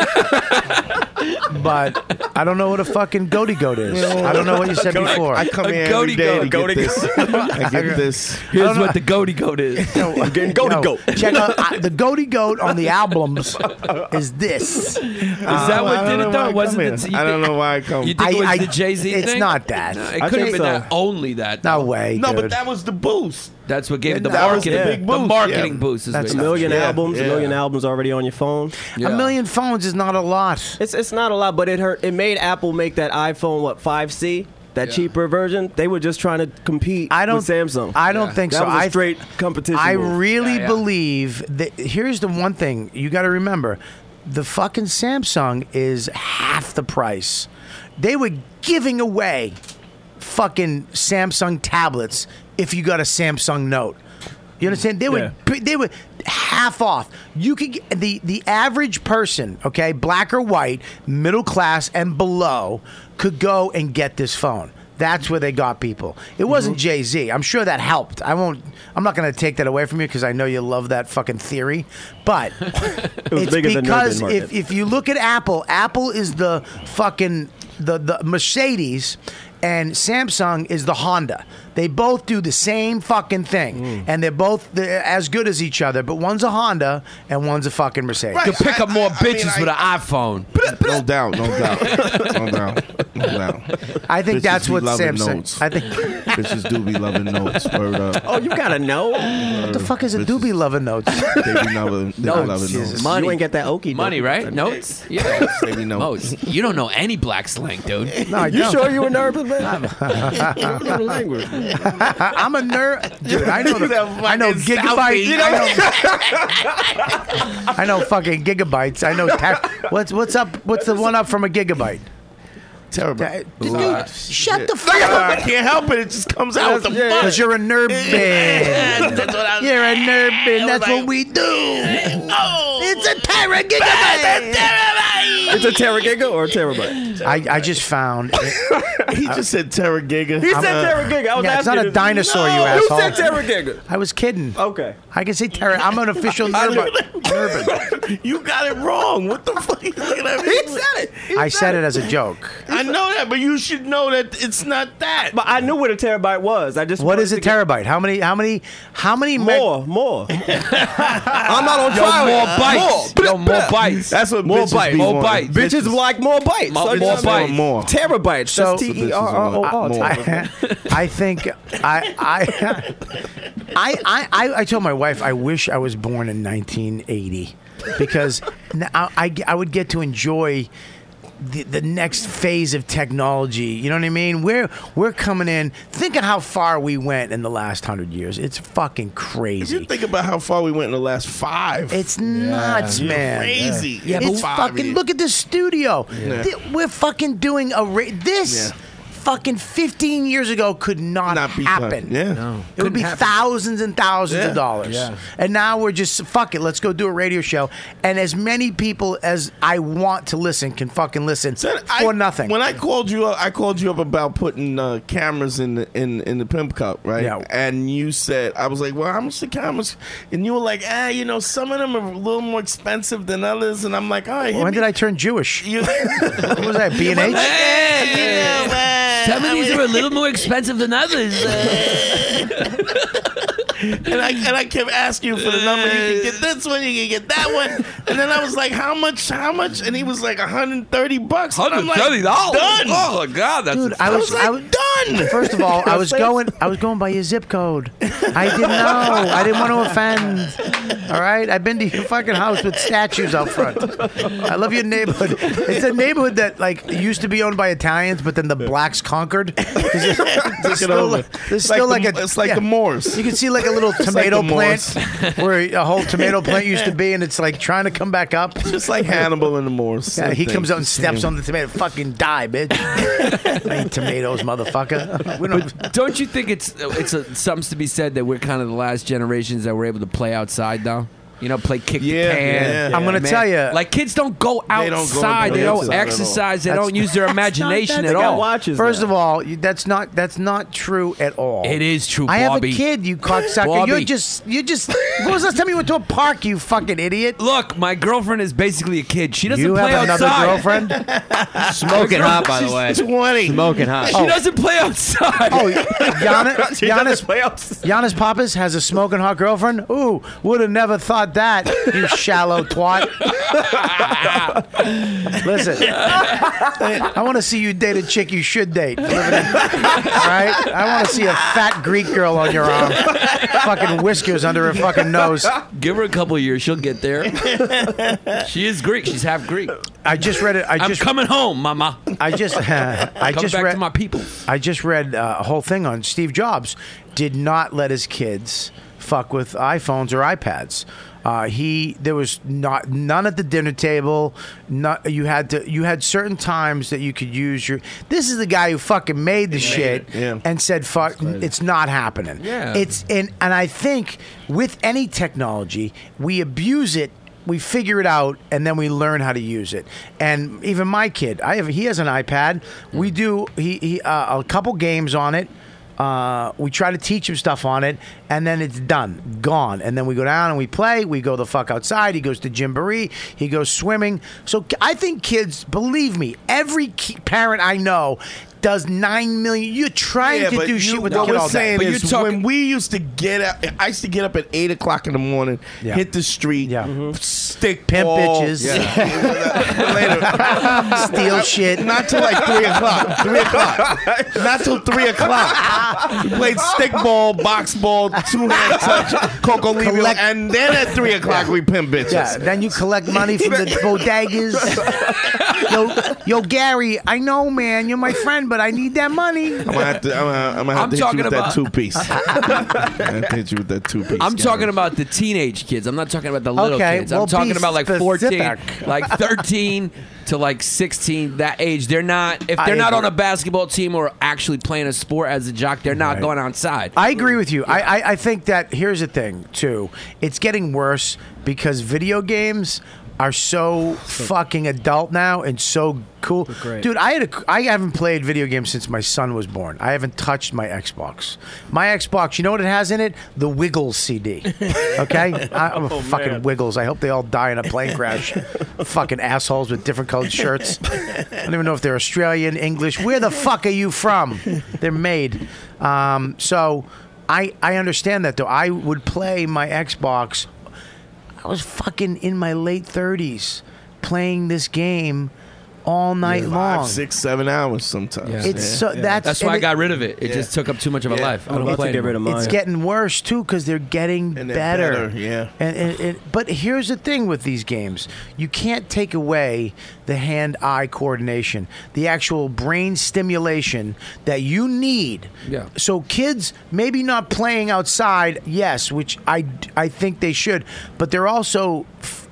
But I don't know what a fucking goaty goat is. I don't know what you said before. I come here every day to get this. I get this. Here's what the goaty goat is. I'm getting goaty goat. Check out the goaty goat on the albums is this. Is that what did it though? Was it? I don't know why I come. You think it was the Jay-Z thing? It's not that. No, I it could have think been that. Only that. No way. No, dude. but that was the boost. That's what gave it the That was marketing. the big boost, The marketing yeah. boost is That's what A million Yeah, albums, yeah. a million albums already on your phone. Yeah. A million phones is not a lot. It's not a lot, but it hurt. It made Apple make that iPhone 5C, that cheaper version. They were just trying to compete with Samsung. I don't think that so. was a straight competition. I move. really believe that. Here's the one thing you got to remember: the fucking Samsung is half the price. They were giving away fucking Samsung tablets if you got a Samsung Note. You understand? They were half off. You could get the average person, okay, black or white, middle class and below, could go and get this phone. That's where they got people. It wasn't Jay-Z. I'm sure that helped. I'm not going to take that away from you because I know you love that fucking theory. But it's bigger than because Urban Market. if you look at Apple is the fucking the Mercedes, and Samsung is the Honda. They both do the same fucking thing, and they're as good as each other. But one's a Honda and one's a fucking Mercedes. You could pick up more bitches with an iPhone. No doubt. I think Bitches that's be what loving Samsung. notes. I think. Bitches do be loving notes. Word up. Oh, you gotta know. What the fuck is a doobie loving notes? They be loving notes. You ain't get that okie. Money, right? Notes? Yeah. They be notes. Notes. You don't know any black slang, dude. No, I You don't. sure you were nervous, man? You don't know the language. I'm a nerd, dude. I know. I know gigabyte. I know fucking gigabytes. I know. What's up? What's the one up from a gigabyte? Terabyte. Dude, shut the fuck I up. can't help it. It just comes out with the fuck. Because you're a nerd bin. That's what I'm You're a nerd bin. That's like- what we do. Oh, It's a teragigabyte. It's a teragiga or a terabyte? I just found. he just said teragiga. He said teragiga. I was Yeah, it's asking. not a dinosaur, you Who asshole. said teragiga? I was kidding. Okay. I can say I'm an official nerd. You got it wrong. What the fuck are you looking at me? I said it as a joke. I know that, but you should know that it's not that. But I knew what a terabyte was. I just What wanted is a to get- terabyte? How many? More. I'm not on Yo, trial. more bites. Yo, more bites. That's what More bitches bites. be More wanting. bites. Bitches like more bites. More So just- bites. More. Terabytes. So- That's Terror. More. I think I told my wife I wish I was born in 1980 because I would get to enjoy the next phase of technology. You know what I mean? We're coming in. Think of how far we went in the last 100 years. It's fucking If crazy. you think about how far we went in the last 5. It's nuts, man. crazy. Yeah, It's but 5 fucking years. look at this studio. We're fucking doing this. Yeah. Fucking 15 years ago could not Not be happen. done. Yeah. It would be thousands and thousands of dollars. Yeah. And now we're just, fuck it, let's go do a radio show. And as many people as I want to listen can fucking listen for nothing. When I called you up about putting cameras in the Pimp Cup, right? Yeah. And you said, I was like, well, how much the cameras? And you were like, some of them are a little more expensive than others. And I'm like, all right. When did I turn Jewish? You, What was that, B&H? Some of these are a little more expensive than others. And I kept asking you for the number. You can get this one, you can get that one. And then I was like, how much? And he was like $130. And I'm like, $130. done. Oh my God, that's Dude, I was done. First of all, I was going by your zip code. I didn't know. I didn't want to offend. All right? I've been to your fucking house with statues out front. I love your neighborhood. It's a neighborhood that used to be owned by Italians, but then the blacks conquered. There's still It's like the Moors. You can see like a little like tomato the plant Moors. where a whole tomato plant used to be, and it's like trying to come back up. Just like Hannibal and the Moors. Yeah, Same he thing. comes out and steps on the tomato. Fucking die, bitch. I eat tomatoes, motherfucker. We don't. Don't you think it's something to be said that we're kind of the last generations that were able to play outside though? You know, play kick the can. I'm gonna Man, tell you, like kids don't go outside. They don't exercise. They don't use their imagination at all. First of all, that's not true at all. It is true, I have a Bobby. kid, you cocksucker. Bobby. You're just. When was the last time you went to a park, you fucking idiot? Look, my girlfriend is basically a kid. She doesn't You play have another outside. girlfriend? Smoking hot, by the way. 20. Smoking hot. She doesn't play outside. Oh, Giannis Papas has a smoking hot girlfriend? Ooh, would have never thought that, you shallow twat. Listen, I want to see you date a chick you should date. All right? I want to see a fat Greek girl on your arm. Fucking whiskers under her fucking nose. Give her a couple of years. She'll get there. She is Greek. She's half Greek. I just read it. I'm coming home, mama. I just Coming back read to my people. I just read a whole thing on Steve Jobs did not let his kids fuck with iPhones or iPads. There was none at the dinner table. You had certain times that you could use your. This is the guy who fucking made the shit and said, "Fuck, it's not happening." Yeah. And I think with any technology, we abuse it. We figure it out, and then we learn how to use it. And even my kid, he has an iPad. We do a couple games on it. We try to teach him stuff on it, and then it's done, gone. And then we go down and we play. We go the fuck outside. He goes to Gymboree. He goes swimming. So I think kids, believe me, every parent I know does 9 million. You're trying to do shit with the what kid we're all day. saying But is when we used to get up, I used to get up at 8 o'clock in the morning, hit the street, stick Pimp ball, bitches. later, steal shit. Not till like 3 o'clock. 3 o'clock. Not till 3 o'clock. We played stick ball, box ball, two-hand touch, Coco Livio, and then at 3 o'clock we pimp bitches. Yeah, then you collect money from the bodegas. Yo, Gary, I know, man, you're my friend, but I need that money. I'm gonna have to hit you with that two-piece. I'm gonna hit you with that two-piece. I'm talking about the teenage kids. I'm not talking about the little Okay, kids. well, I'm talking be about like 14, specific. like 13 to like 16. That age, they're not. If I they're not agree. on a basketball team or actually playing a sport as a jock, they're not Right. going outside. I agree with you. I think that here's the thing too. It's getting worse because video games are so fucking adult now and so cool. great. Dude, I haven't played video games since my son was born. I haven't touched my Xbox. My Xbox, you know what it has in it? The Wiggles CD. Okay? I'm fucking Wiggles. I hope they all die in a plane crash. Fucking assholes with different colored shirts. I don't even know if they're Australian, English. Where the fuck are you from? They're made. So I understand that, though. I would play my Xbox. I was fucking in my late 30s playing this game all night long. 5, 6, 7 hours sometimes. That's why I got rid of it. It just took up too much of a life. I don't play get rid of mine. It's getting worse too because they're getting better. Yeah. But here's the thing with these games: you can't take away the hand-eye coordination, the actual brain stimulation that you need. Yeah. So kids maybe not playing outside, yes, which I think they should, but they're also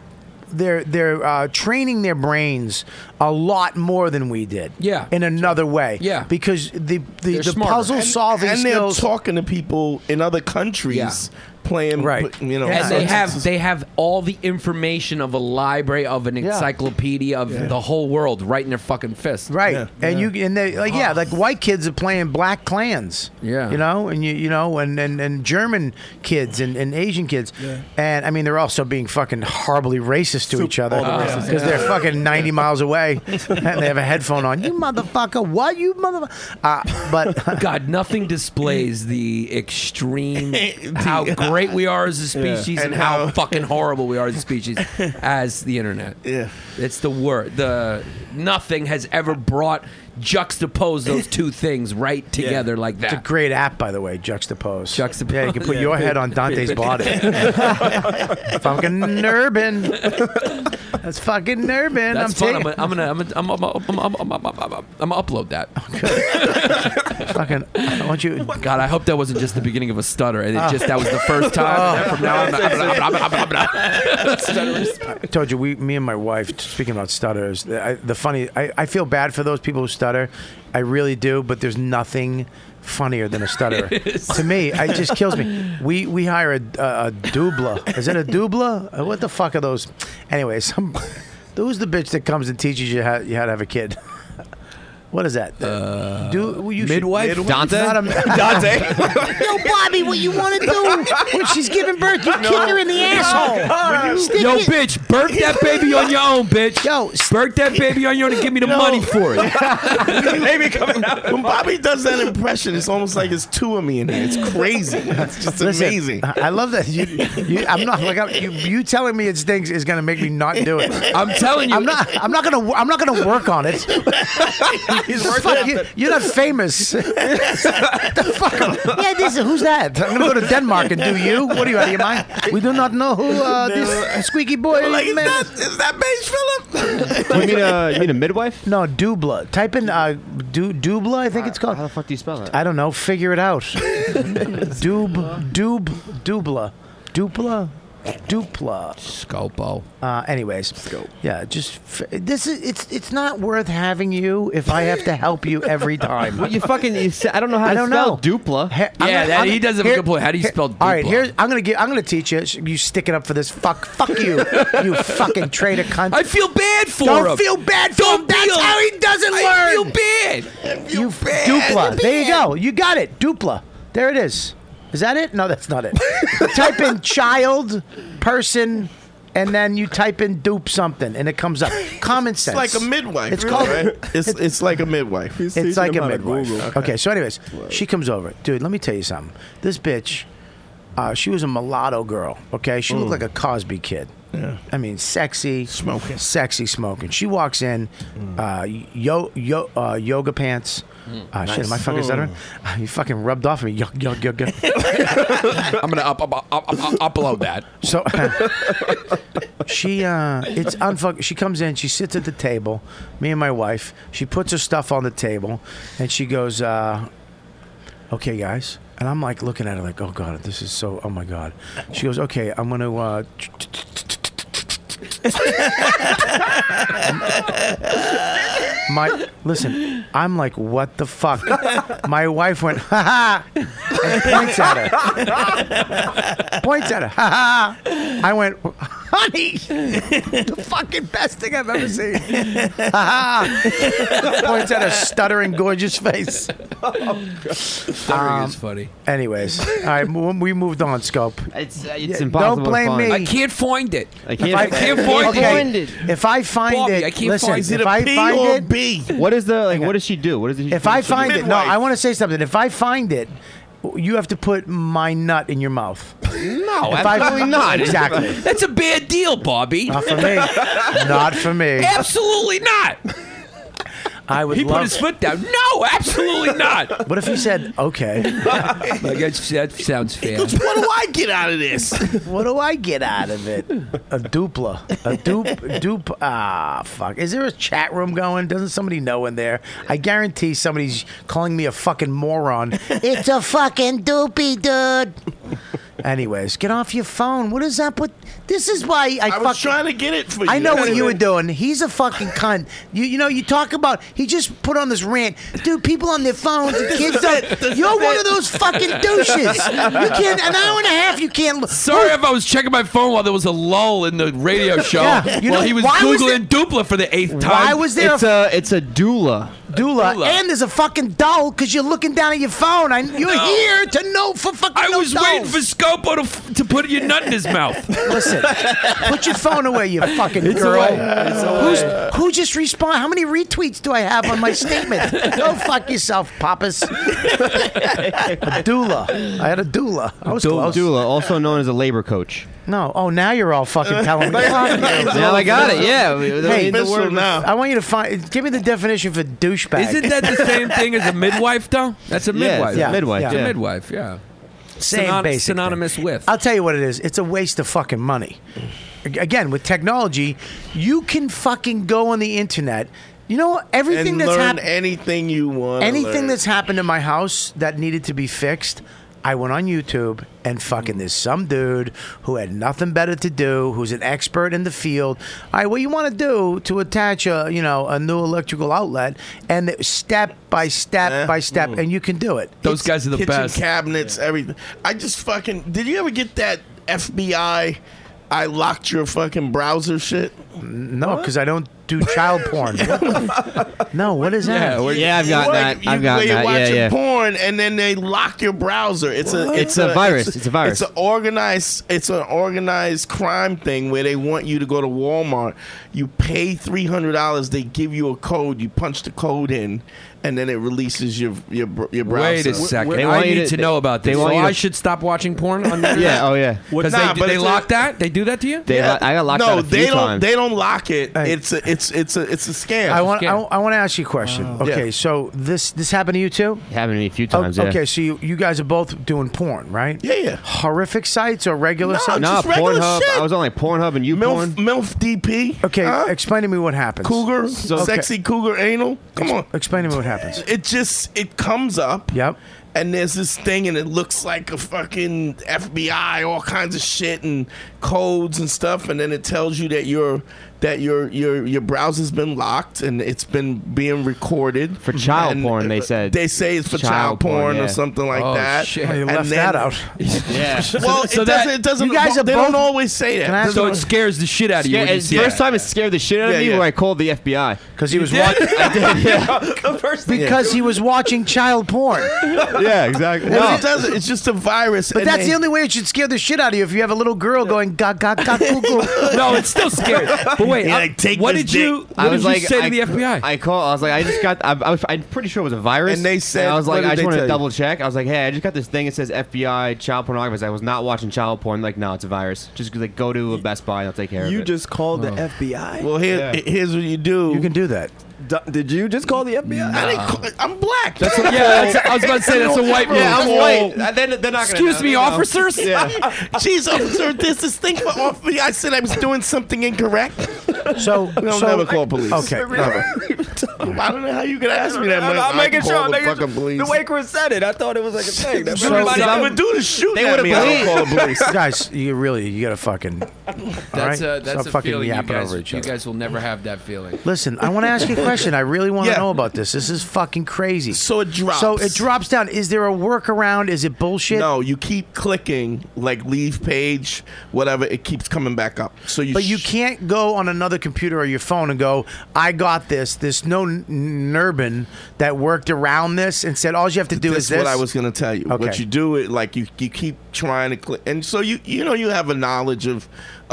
they're training their brains a lot more than we did. Yeah. In another way. Yeah. Because the smarter. puzzle solving and skills. they're talking to people in other countries playing, Right. you know. And so they have all the information of a library, of an encyclopedia, of the whole world right in their fucking fist. Right, Yeah. and they like white kids are playing Black Clans. Yeah. you know, and you know, and German kids and Asian kids, and I mean they're also being fucking horribly racist to each other because they're fucking 90 miles away and they have a headphone on. You motherfucker! What you motherfucker? But God, nothing displays the extreme how great we are as a species and how fucking horrible we are as a species as the internet. Yeah. It's the word. Nothing has ever juxtaposed those two things right together like that. it's a great app, by the way. Juxtapose. Yeah, you can put Yeah. your head on Dante's body. Fucking Nurbin. That's fucking Nurbin. That's fun. I'm gonna upload that. Fucking. I want you. God, I hope that wasn't just the beginning of a stutter, and that was the first time. And then from now on, I told you, me and my wife, speaking about stutters, I feel bad for those people who stutter. I really do, but there's nothing funnier than a stutterer. To me, it just kills me. We hire a doubler. Is it a doubler? What the fuck are those? Anyway, who's the bitch that comes and teaches you how to have a kid? What is that? Midwife? Dante? Dante. Yo, Bobby, what you want to do when she's giving birth? You kick her in the asshole. Stick Yo, it- bitch, birth that baby on your own, bitch. Yo, birth that baby on your own and give me the money for it. Baby coming out. When Bobby does that impression, it's almost like it's two of me in here. It's crazy. It's just Listen, amazing. I love that. I'm not like you telling me it stinks is going to make me not do it. I'm telling you, I'm not gonna work on it. You're not famous. The fuck? Yeah, who's that? I'm gonna go to Denmark and do you. What are you out of your mind? We do not know who this squeaky boy is. Like, is that Beige Phillip? You mean a midwife? No, Dubla. Type in Dubla. I think it's called. How the fuck do you spell it? I don't know. Figure it out. Dubla. Dupla. Scopo. Anyways, yeah, just it's not worth having you if I have to help you every time. Well, I don't know how to spell Dupla. He does have a good point. How do you spell Dupla? All right, I'm gonna teach you. You sticking up for this? Fuck you, you fucking traitor cunt. I feel bad for him. Don't feel bad for him. That's how he doesn't learn. I feel bad. You Dupla. There you go. You got it. Dupla. There it is. Is that it? No, that's not it. Type in child, person, and then you type in dupe something, and it comes up. Common sense. It's like a midwife. It's really, called. right? It's like a midwife. It's like a midwife. Okay, so anyways, she comes over. Dude, let me tell you something. This bitch, she was a mulatto girl, okay? She looked like a Cosby kid. Yeah. I mean, sexy smoking. She walks in, yoga pants. Shit, am I fucking stuttering? You fucking rubbed off of me. Yo. I'm gonna upload that. So she comes in, she sits at the table, me and my wife. She puts her stuff on the table, and she goes, "Okay, guys." And I'm like looking at her like, "Oh God, this is so. Oh my God." She goes, "Okay, I'm gonna." Listen, I'm like, what the fuck? My wife went, ha ha, and points at her. Ha ha. I went, ha funny. The fucking best thing I've ever seen. Points at a stuttering, gorgeous face. Stuttering is funny. Anyways, all right, we moved on, Scope. It's Yeah, impossible. don't blame to find. me. I can't find it. I can't. I can't find it. If I find Bobby, it, I can't listen. find Is it If a I P find or a it, B? What is the like? What does she do? What does she? if I find it, no, midwife. I want to say something. If I find it, you have to put my nut in your mouth. No, If I- absolutely not. Exactly. That's a bad deal, Bobby. Not for me. Not for me. Absolutely not. I would He love. put his foot down. No, absolutely not. What if he said, "Okay"? Like, that sounds fair. What do I get out of this? What do I get out of it? A dupla. A dupe. Ah, fuck. Is there a chat room going? Doesn't somebody know in there? I guarantee somebody's calling me a fucking moron. It's a fucking doopy, dude. Anyways, get off your phone. What is up with... This is why I was trying to get it for you. I know what you were doing. He's a fucking cunt. You know, you talk about... He just put on this rant. Dude, people on their phones, the kids don't... You're one of those fucking douches. You can't... An hour and a half, you can't... Sorry if I was checking my phone while there was a lull in the radio show. Yeah, you while know, he was why was Googling Dupla for the 8th time. Why was there It's a doula. doula, and there's a fucking doll because you're looking down at your phone. You're here to know for fucking. I no was dolls. waiting for Scopo to put your nut in his mouth. Listen, put your phone away, you fucking girl. Who just respond? How many retweets do I have on my statement? Go fuck yourself, Papas. A doula. I had a doula. I was close. Doula, also known as a labor coach. No. Oh, now you're all fucking telling me. Fuck you. Now I got it. Yeah. Hey, the word now. I want you to find. Give me the definition for douchebag. Isn't that the same thing as a midwife, though? That's a midwife. Yeah, midwife. yeah. It's a midwife, yeah. Same basic synonymous thing. with. I'll tell you what it is. It's a waste of fucking money. Again, with technology, you can fucking go on the internet. You know everything And that's learn happened. anything you want. Anything that's happened in my house that needed to be fixed, I went on YouTube and fucking there's some dude who had nothing better to do, who's an expert in the field. All right, what you want to do to attach a new electrical outlet, and step by step by step, and you can do it. Those guys are the kitchen best. cabinets, everything. I just fucking. Did you ever get that FBI? I locked your fucking browser shit. No, because I don't do child porn. No, what is that? Yeah, I've got that. I've got where you're that. watching Yeah. porn and then they lock your browser. It's a virus. It's a virus. It's an organized crime thing where they want you to go to Walmart. You pay $300. They give you a code. You punch the code in, and then it releases your browser. Wait a second. I need to know about this. So I should stop watching porn on the Yeah. Oh yeah. Because they lock that? They do that to you? I got locked out a few times. They don't lock it. It's a scam. I want to ask you a question. Okay, so this happened to you too? It happened to me a few times. Yeah. Okay, so you guys are both doing porn, right? Yeah. Horrific sites or regular sites? No, just regular Pornhub. shit. I was on like Pornhub and YouPorn. MILF DP. Okay, explain to me what happens. Cougar, sexy cougar anal. Come on. Explain to me what happens. It comes up. Yep. And there's this thing, and it looks like a fucking FBI, all kinds of shit and codes and stuff, and then it tells you that your browser's been locked and it's been being recorded For child porn, they said. They say it's for child porn yeah. or something like that. Shit. You And left then- that out. Yeah. Well, it doesn't. you guys are they both- don't always say that. Can I ask So it scares the shit out of you when you see First that. time it scared the shit out of Yeah, me yeah. where I called the FBI. Because he was watching. Because he was watching child porn. Yeah, exactly. Well, it doesn't. It's just a virus. But that's the only way it should scare the shit out of you if you have a little girl going ga ga ga goo goo. No, it's still scary. But wait, Yeah, like, take what this did you dick. what did you say to the FBI? I called. I was like, I just got. I'm pretty sure it was a virus. And they said, I was what like, did I just they wanted tell to you? double check. I was like, hey, I just got this thing. It says FBI child pornography. I was not watching child porn. Like, no, it's a virus. Just like go to a Best Buy. They'll take care of it. You just called the FBI? Well, here's what you do. You can do that. Did you just call the FBI? I didn't call, I'm black. I was about to say that's a white move. Yeah, I'm white. They're not gonna Excuse know. me, They know. officers? Yeah. Jeez, officer, there's this thing for FBI. I said I was doing something incorrect. So We'll never call police. Okay. Never. I don't know how you could ask me that. I'm making sure. I'm fucking police. The way Chris said it, I thought it was like a thing. That's Everybody I would do is shoot at me. I don't call the police. Guys, you gotta fucking. That's a Stop feeling fucking you yapping guys, over each you other. guys will never have that feeling. Listen, I want to ask you a question. I really want to Yeah. know about this. This is fucking crazy. So it drops. So it drops down. Is there a workaround? Is it bullshit? No, you keep clicking, like leave page, whatever. It keeps coming back up. So you. But you can't go on another computer or your phone and go, I got this. There's no Nurbin that worked around this and said, all you have to do That's is this. what I was going to tell you. Okay. What you do is like you keep trying to click, and so you know you have a knowledge of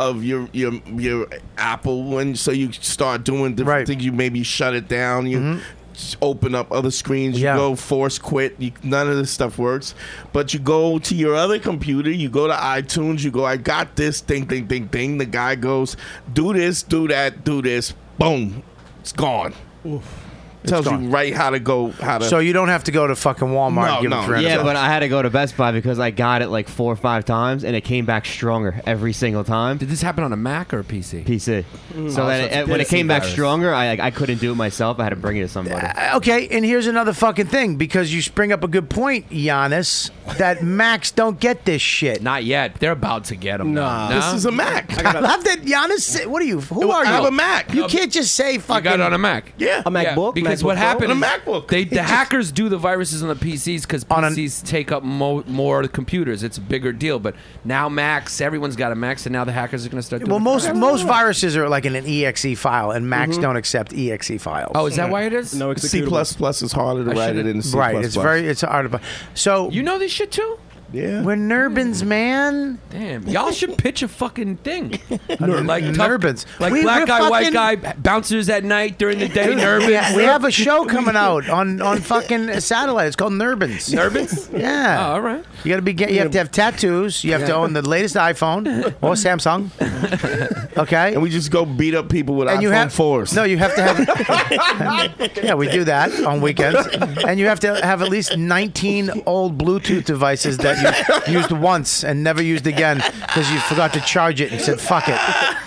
your Apple, and so you start doing different things. You maybe shut it down. You just open up other screens. You go force quit. None of this stuff works. But you go to your other computer. You go to iTunes. You go, I got this. Ding, ding, ding, ding. The guy goes, do this, do that, do this. Boom, it's gone. Tells you right how to go. So you don't have to go to fucking Walmart and give it $300. Yeah, but I had to go to Best Buy because I got it like 4 or 5 times, and it came back stronger every single time. Did this happen on a Mac or a PC? PC. Mm. So that when it came back stronger, I couldn't do it myself. I had to bring it to somebody. Okay, and here's another fucking thing, because you bring up a good point, Giannis, that Macs don't get this shit. Not yet. They're about to get them. Nah, this is a Mac. I love that, Giannis. What are you? Who are you? I have a Mac. You can't just say fucking. You got it on a Mac. Yeah, a MacBook. Because MacBook what Pro? happened? On a MacBook. The hackers do the viruses on the PCs because PCs take up more computers. It's a bigger deal. But now Macs, everyone's got a Mac, so now the hackers are going to start doing. Well, it. most viruses are like in an exe file, and Macs don't accept exe files. Oh, is that why it is? No, C++ is harder to write it in C++. Right, it's hard to. So you know this shit too. Yeah, we're Nurbins, man. Damn, y'all should pitch a fucking thing. Like Nurbins, like we're black guy, white fucking- guy, bouncers at night during the day. Nurbins. We have a show coming out on fucking satellite. It's called Nurbins. Nurbins? Yeah. Oh, all right. You got to be. You have to have tattoos. You have to own the latest iPhone or Samsung. Okay. And we just go beat up people with And iPhone you have 4s. No, you have to have. Yeah, we do that on weekends, and you have to have at least 19 old Bluetooth devices that you used once and never used again because you forgot to charge it and said "fuck it."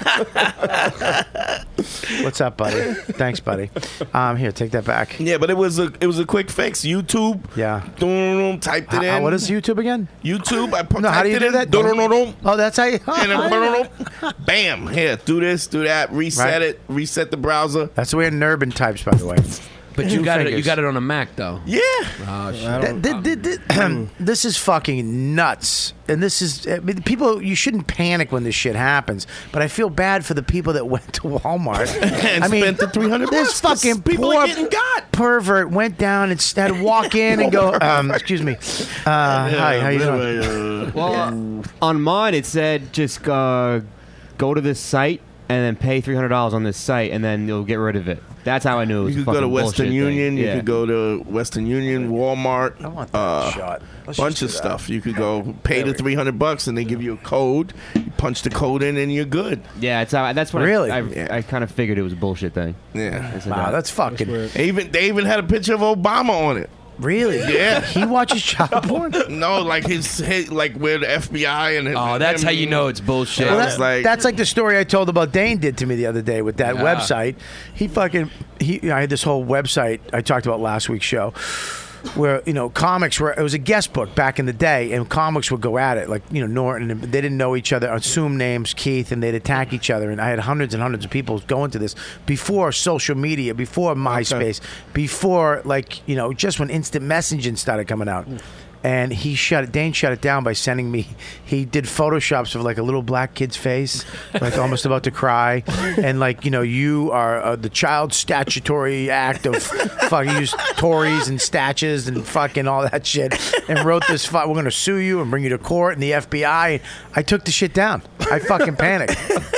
What's up, buddy? Thanks, buddy. Here, take that back. Yeah, but it was a quick fix. YouTube. Yeah. Typed it in. What is YouTube again? YouTube. No, how do you do that? Oh, that's how you. And then, bam! Here, do this, do that. Reset it. Reset the browser. That's the way Nurbin types, by the way. But you got it. You got it on a Mac though. Yeah. Oh shit. This is fucking nuts, and this is people. You shouldn't panic when this shit happens, but I feel bad for the people that went to Walmart and spent the $300. This fucking people poor are getting got. pervert went down and had to walk in and go, excuse me, hi, how you doing? Well, on mine it said just go to this site and then pay $300 on this site, and then you'll get rid of it. That's how I knew it was You a could go to fucking Western bullshit Union. thing. You Yeah. could go to Western Union, Walmart. I want that shot. Let's Bunch just of do that. stuff. You could go pay the $300 and they give you a code. You punch the code in and you're good. Yeah, that's what Really? I kind of figured it was a bullshit thing. Yeah. I said Wow, that. that's fucking. They even had a picture of Obama on it. Really? Yeah. He watches child porn? No, like his like where the FBI and Oh, that's how you know it's bullshit. Well, Well, was like- that's like the story I told about Dane did to me the other day with that website. I had this whole website I talked about last week's show where, comics it was a guest book back in the day, and comics would go at it, like, Norton, and they didn't know each other, assume names, Keith, and they'd attack each other, and I had hundreds and hundreds of people going to this before social media, before MySpace, before, just when instant messaging started coming out. And Dane shut it down by sending me, he did Photoshops of like a little black kid's face, like almost about to cry. And you are the child statutory act of fucking use Tories and statutes and fucking all that shit. And wrote this, we're going to sue you and bring you to court and the FBI. I took the shit down. I fucking panicked.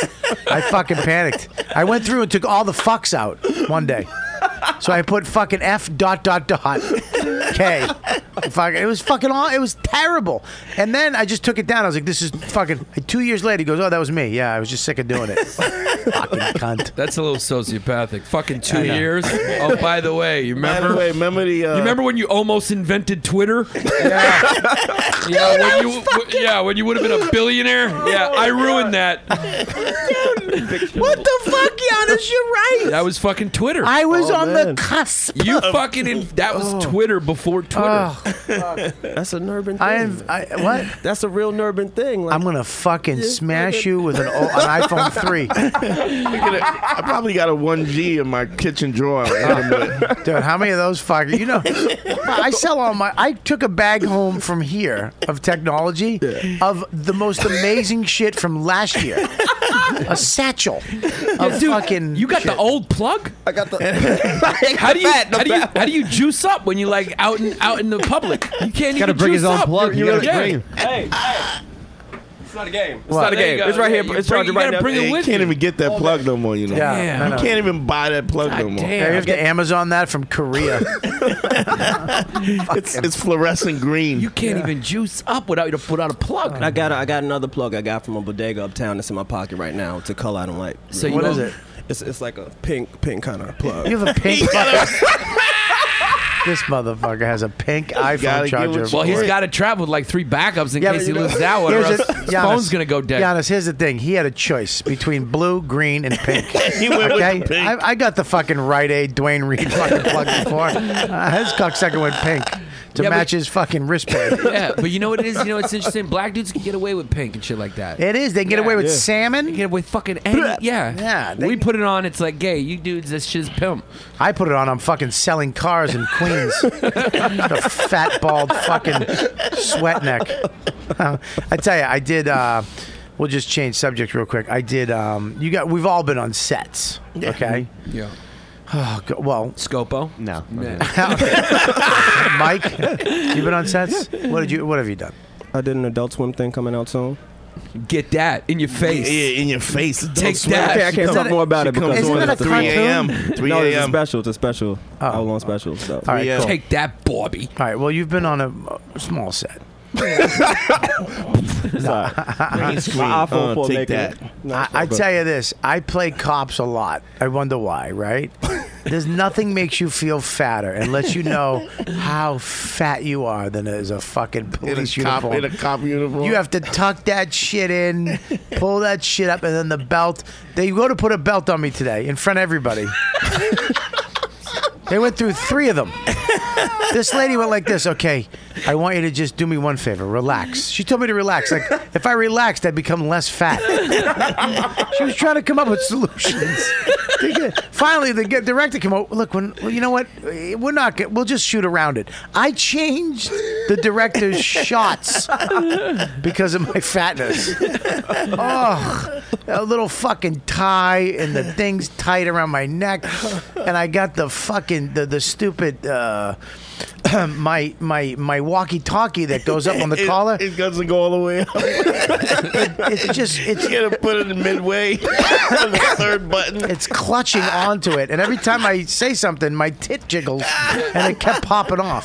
I went through and took all the fucks out one day. So I put fucking F ... K. Fucking, it was fucking all. It was terrible. And then I just took it down. I was like, "This is fucking." 2 years later, he goes, "Oh, that was me. Yeah, I was just sick of doing it." Fucking cunt. That's a little sociopathic. Fucking 2 I know. years. Oh, by the way, you remember? By the way, remember the? You remember when you almost invented Twitter? Yeah. When you would have been a billionaire. Yeah, I ruined that. What the fuck, Giannis? You're right. That was fucking Twitter. I was on the cusp. You fucking. That was Twitter before Twitter. That's an urban thing. What? That's a real urban thing. Like, I'm gonna fucking smash you with an iPhone 3. I probably got a 1G in my kitchen drawer. Dude, how many of those fuckers? You know, I sell all my. I took a bag home from here of technology of the most amazing shit from last year. A satchel of Dude, fucking. you got shit. the old plug? I got the. How do you juice up when you like out in the public? You can't Gotta even bring juice his own up. plug. You gotta bring. Hey. It's not a game. It's not a game. It's right here. It's charging right now. Bring it You with can't you. even get that plug no more. You know. Yeah, Damn. I know. You can't even buy that plug no more. damn. Yeah, you have to Amazon that from Korea. It's fluorescent green. You can't even juice up without a plug. I got another plug I got from a bodega uptown that's in my pocket right now. It's a color I don't like. So What is it? It's like a pink kind of plug. You have a pink. This motherfucker has a pink iPhone gotta give charger. it- Well, he's got to travel with like 3 backups in Yeah, case but he you know- loses that one, or Here's else the- his Giannis, phone's gonna go dead. Giannis, here's the thing. He had a choice between blue, green, and pink. He went with the pink. I got the fucking Rite Aid Dwayne Reed fucking plug before. His cocksucker went pink to Yeah, but- match his fucking wristband. Yeah, but you know what it is? You know what's interesting? Black dudes can get away with pink and shit like that. It is. They can get away with salmon. They get away with fucking any, yeah. Yeah, they- we put it on. It's like gay. You dudes, this shit's pimp. I put it on. I'm fucking selling cars in Queens. The fat, bald fucking sweat neck. I tell you, I did. We'll just change subject real quick. I did. We've all been on sets. Okay. Yeah. Oh, well, Scopo? No. Mike, you been on sets? What have you done? I did an Adult Swim thing coming out soon. Get that in your face. Yeah, in your face. Take Don't that. sweat. I can't talk more about it because Isn't it a 3 a.m. cartoon? 3 no, it's a a.m. special. It's a special. Hour long special. So. All right, Yeah. cool. Take that, Bobby. All right. Well, you've been on a small set. Green screen. My iPhone 4 take making that. it. No, I but- tell you this, I play cops a lot. I wonder why, right? There's nothing makes you feel fatter and lets you know how fat you are than is a fucking police uniform. In a cop uniform. You have to tuck that shit in, pull that shit up, and then the belt. They go to put a belt on me today in front of everybody. They went through 3 of them. This lady went like this. Okay, I want you to just do me one favor. Relax. She told me to relax. Like, if I relaxed, I'd become less fat. She was trying to come up with solutions. Finally, the director came out. Look, you know what? We're not. We'll just shoot around it. I changed the director's shots because of my fatness. Oh, a little fucking tie and the thing's tight around my neck, and I got the fucking the stupid my walkie-talkie that goes up on the collar. It doesn't go all the way up. It's You gotta put it in midway on the 3rd button. It's clutching onto it, and every time I say something, my tit jiggles, and it kept popping off.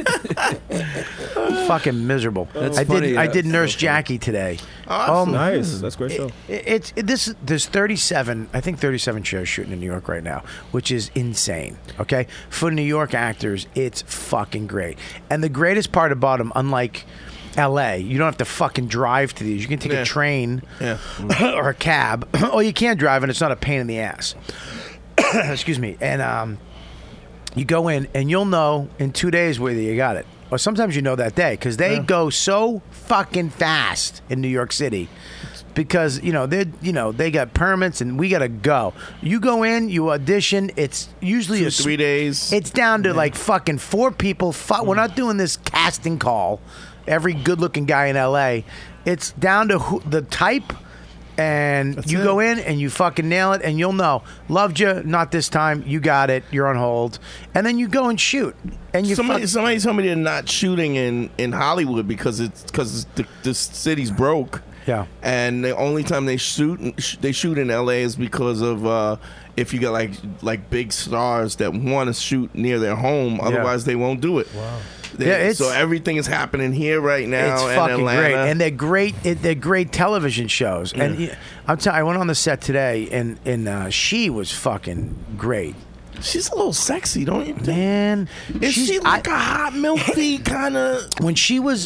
Fucking miserable. That's I funny, did yeah. Nurse Jackie today. Awesome. Nice. That's a great show. There's 37, I think 37 shows shooting in New York right now, which is insane. Okay, for New York actors, it's fucking great. And the greatest part about them, unlike LA, you don't have to fucking drive to these. You can take a train or a cab, or you can drive, and it's not a pain in the ass. Excuse me. And you go in, and you'll know in 2 days whether you got it. Or sometimes you know that day, because they go so fucking fast in New York City. Because they got permits and we gotta go. You go in, you audition. It's usually 3 days. It's down to like fucking 4 people. We're not doing this casting call. Every good-looking guy in LA. It's down to the type, and you go in and you fucking nail it, and you'll know. Loved you, not this time. You got it. You're on hold, and then you go and shoot. And you somebody told me they're not shooting in Hollywood because the city's broke. Yeah. And the only time they shoot in LA is because of if you got like big stars that want to shoot near their home. Otherwise, they won't do it. Wow. So everything is happening here right now. It's in fucking Atlanta. great, and they're great television shows. And I'm telling, I went on the set today, and she was fucking great. She's a little sexy, don't you think? Man, Is she like a hot milky kind of? When she was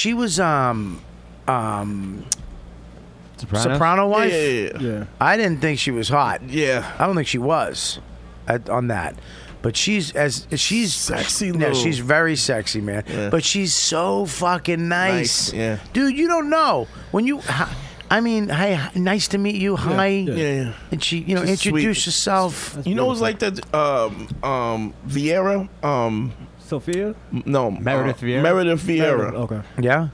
Soprano wife. Yeah. I didn't think she was hot. Yeah. I don't think she was on that. But she's sexy. Yeah, little- she's very sexy, man. Yeah. But she's so fucking nice. Yeah. Dude, you don't know when you. I mean, hey, nice to meet you. Hi. Yeah. And she, She's introduce sweet. herself. You know, it's like that. Vieira. Sophia? No, Meredith Vieira? Meredith Vieira. Okay. Yeah.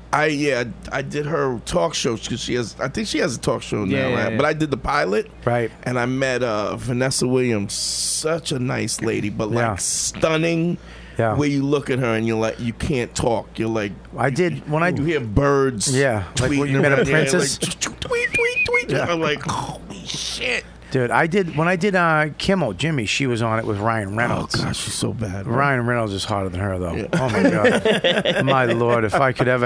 I did her talk show because I think she has a talk show now. Yeah, right? yeah. But I did the pilot. Right. And I met Vanessa Williams, such a nice lady, but like Yeah. stunning. Yeah. Where you look at her and you're like, you can't talk. You're like, I did when I. you hear birds. Yeah, like when tweeting you met a around there, princess? like, tweet, tweet, tweet. Yeah. I'm like, holy shit. Dude, when I did Kimmel, Jimmy, she was on it with Ryan Reynolds. Oh gosh, she's so bad. man. Ryan Reynolds is hotter than her, though. Oh my god, my lord! If I could ever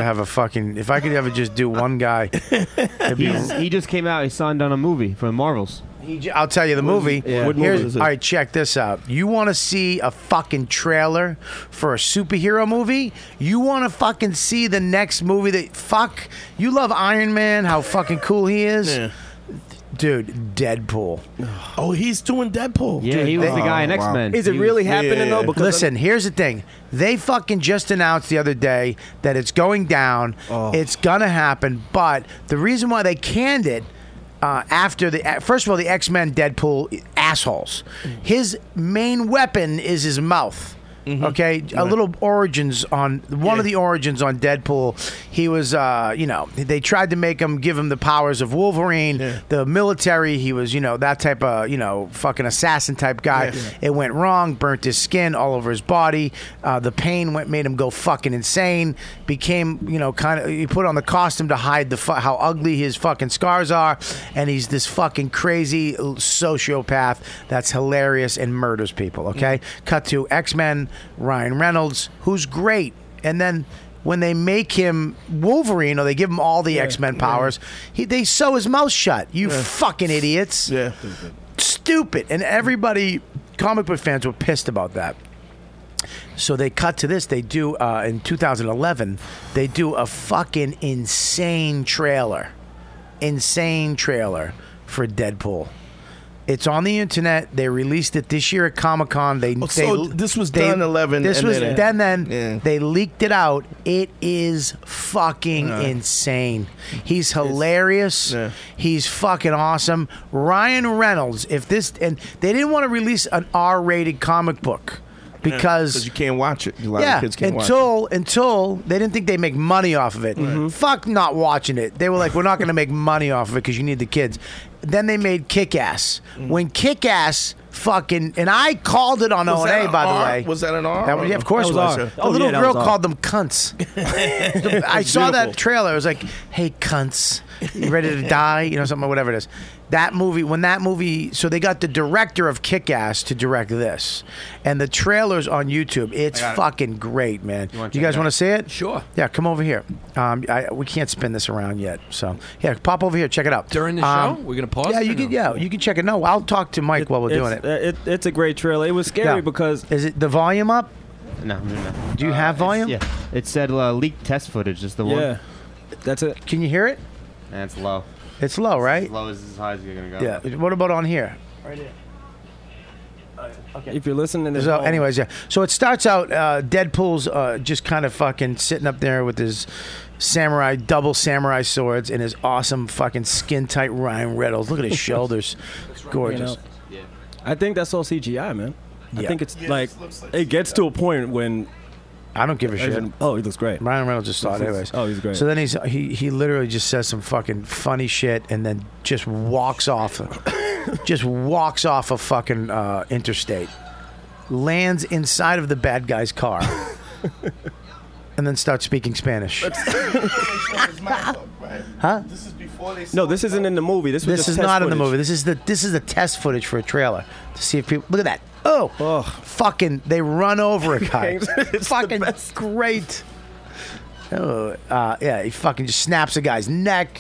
just do one guy, it'd be- He just came out. He signed on a movie for the Marvels. I'll tell you the movie. What movie is it? All right, check this out. You want to see a fucking trailer for a superhero movie? You want to fucking see the next movie you love Iron Man, how fucking cool he is? Yeah. Dude, Deadpool. Oh, he's doing Deadpool. Yeah, he was the guy in wow. X-Men. Is it really happening though? Because Listen, here's the thing. They fucking just announced the other day that it's going down. It's gonna happen, but the reason why they canned it first of all, the X-Men Deadpool assholes. His main weapon is his mouth. Okay, a little origins on one of the origins on Deadpool. He was, they tried to give him the powers of Wolverine. The military, he was, that type of, fucking assassin type guy. It went wrong, burnt his skin all over his body. The pain made him go fucking insane. Became, he put on the costume to hide how ugly his fucking scars are, and he's this fucking crazy sociopath that's hilarious and murders people. Okay, cut to X-Men. Ryan Reynolds, who's great, and then when they make him Wolverine or they give him all the X-Men powers, they sew his mouth shut. You fucking idiots! Yeah. Stupid. And everybody, comic book fans, were pissed about that. So they cut to this. They do in 2011. They do a fucking insane trailer for Deadpool. It's on the internet. They released it this year at Comic-Con. This was done 11. This and was then, then they leaked it out. It is fucking insane. He's hilarious. He's fucking awesome. Ryan Reynolds. And they didn't want to release an R-rated comic book because you can't watch it. A lot of kids can't watch it. until they didn't think they'd make money off of it. Fuck not watching it. They were like, we're not going to make money off of it because you need the kids. Then they made Kick-Ass. When Kick-Ass fucking... And I called it on Was that O&A, an by the R? way. Was that an R? Yeah, of course it was. R. The little that girl was R. called them cunts. I saw that beautiful. trailer. I was like, hey, cunts. You ready to die? Something, whatever it is. So they got the director of Kick-Ass to direct this. And the trailer's on YouTube. It's fucking great, man. You guys want to see it? Sure. Yeah, come over here. We can't spin this around yet. So, yeah, pop over here. Check it out. During the show? We're going to pause? Yeah, it you or can. no? Yeah, you can check it. No, I'll talk to Mike while we're doing it. It's a great trailer. It was scary because is it the volume up? No. Do you have volume? Yeah. It said leaked test footage is the one. yeah, that's it. Can you hear it? And it's low. It's low, right? As low as high as you're going to go. Yeah. What about on here? Right here. Okay. If you're listening, So, anyways, yeah. So it starts out. Deadpool's just kind of fucking sitting up there with his double samurai swords and his awesome fucking skin tight Ryan Reynolds. Look at his shoulders, gorgeous. I think that's all CGI, man. I Yeah. think it's like it gets to a point when I don't give a shit. Oh, he looks great. Ryan Reynolds just saw it anyways. Oh, he's great. So then he literally just says some fucking funny shit and then just walks off a fucking interstate, lands inside of the bad guy's car. and then start speaking Spanish. Huh? This is before they. No, this isn't in the movie. This was This just is test not in the footage. movie. This is the test footage for a trailer to see if people look at that. Oh, fucking! They run over a guy. It's fucking the best. great. Oh, yeah, he fucking just snaps a guy's neck.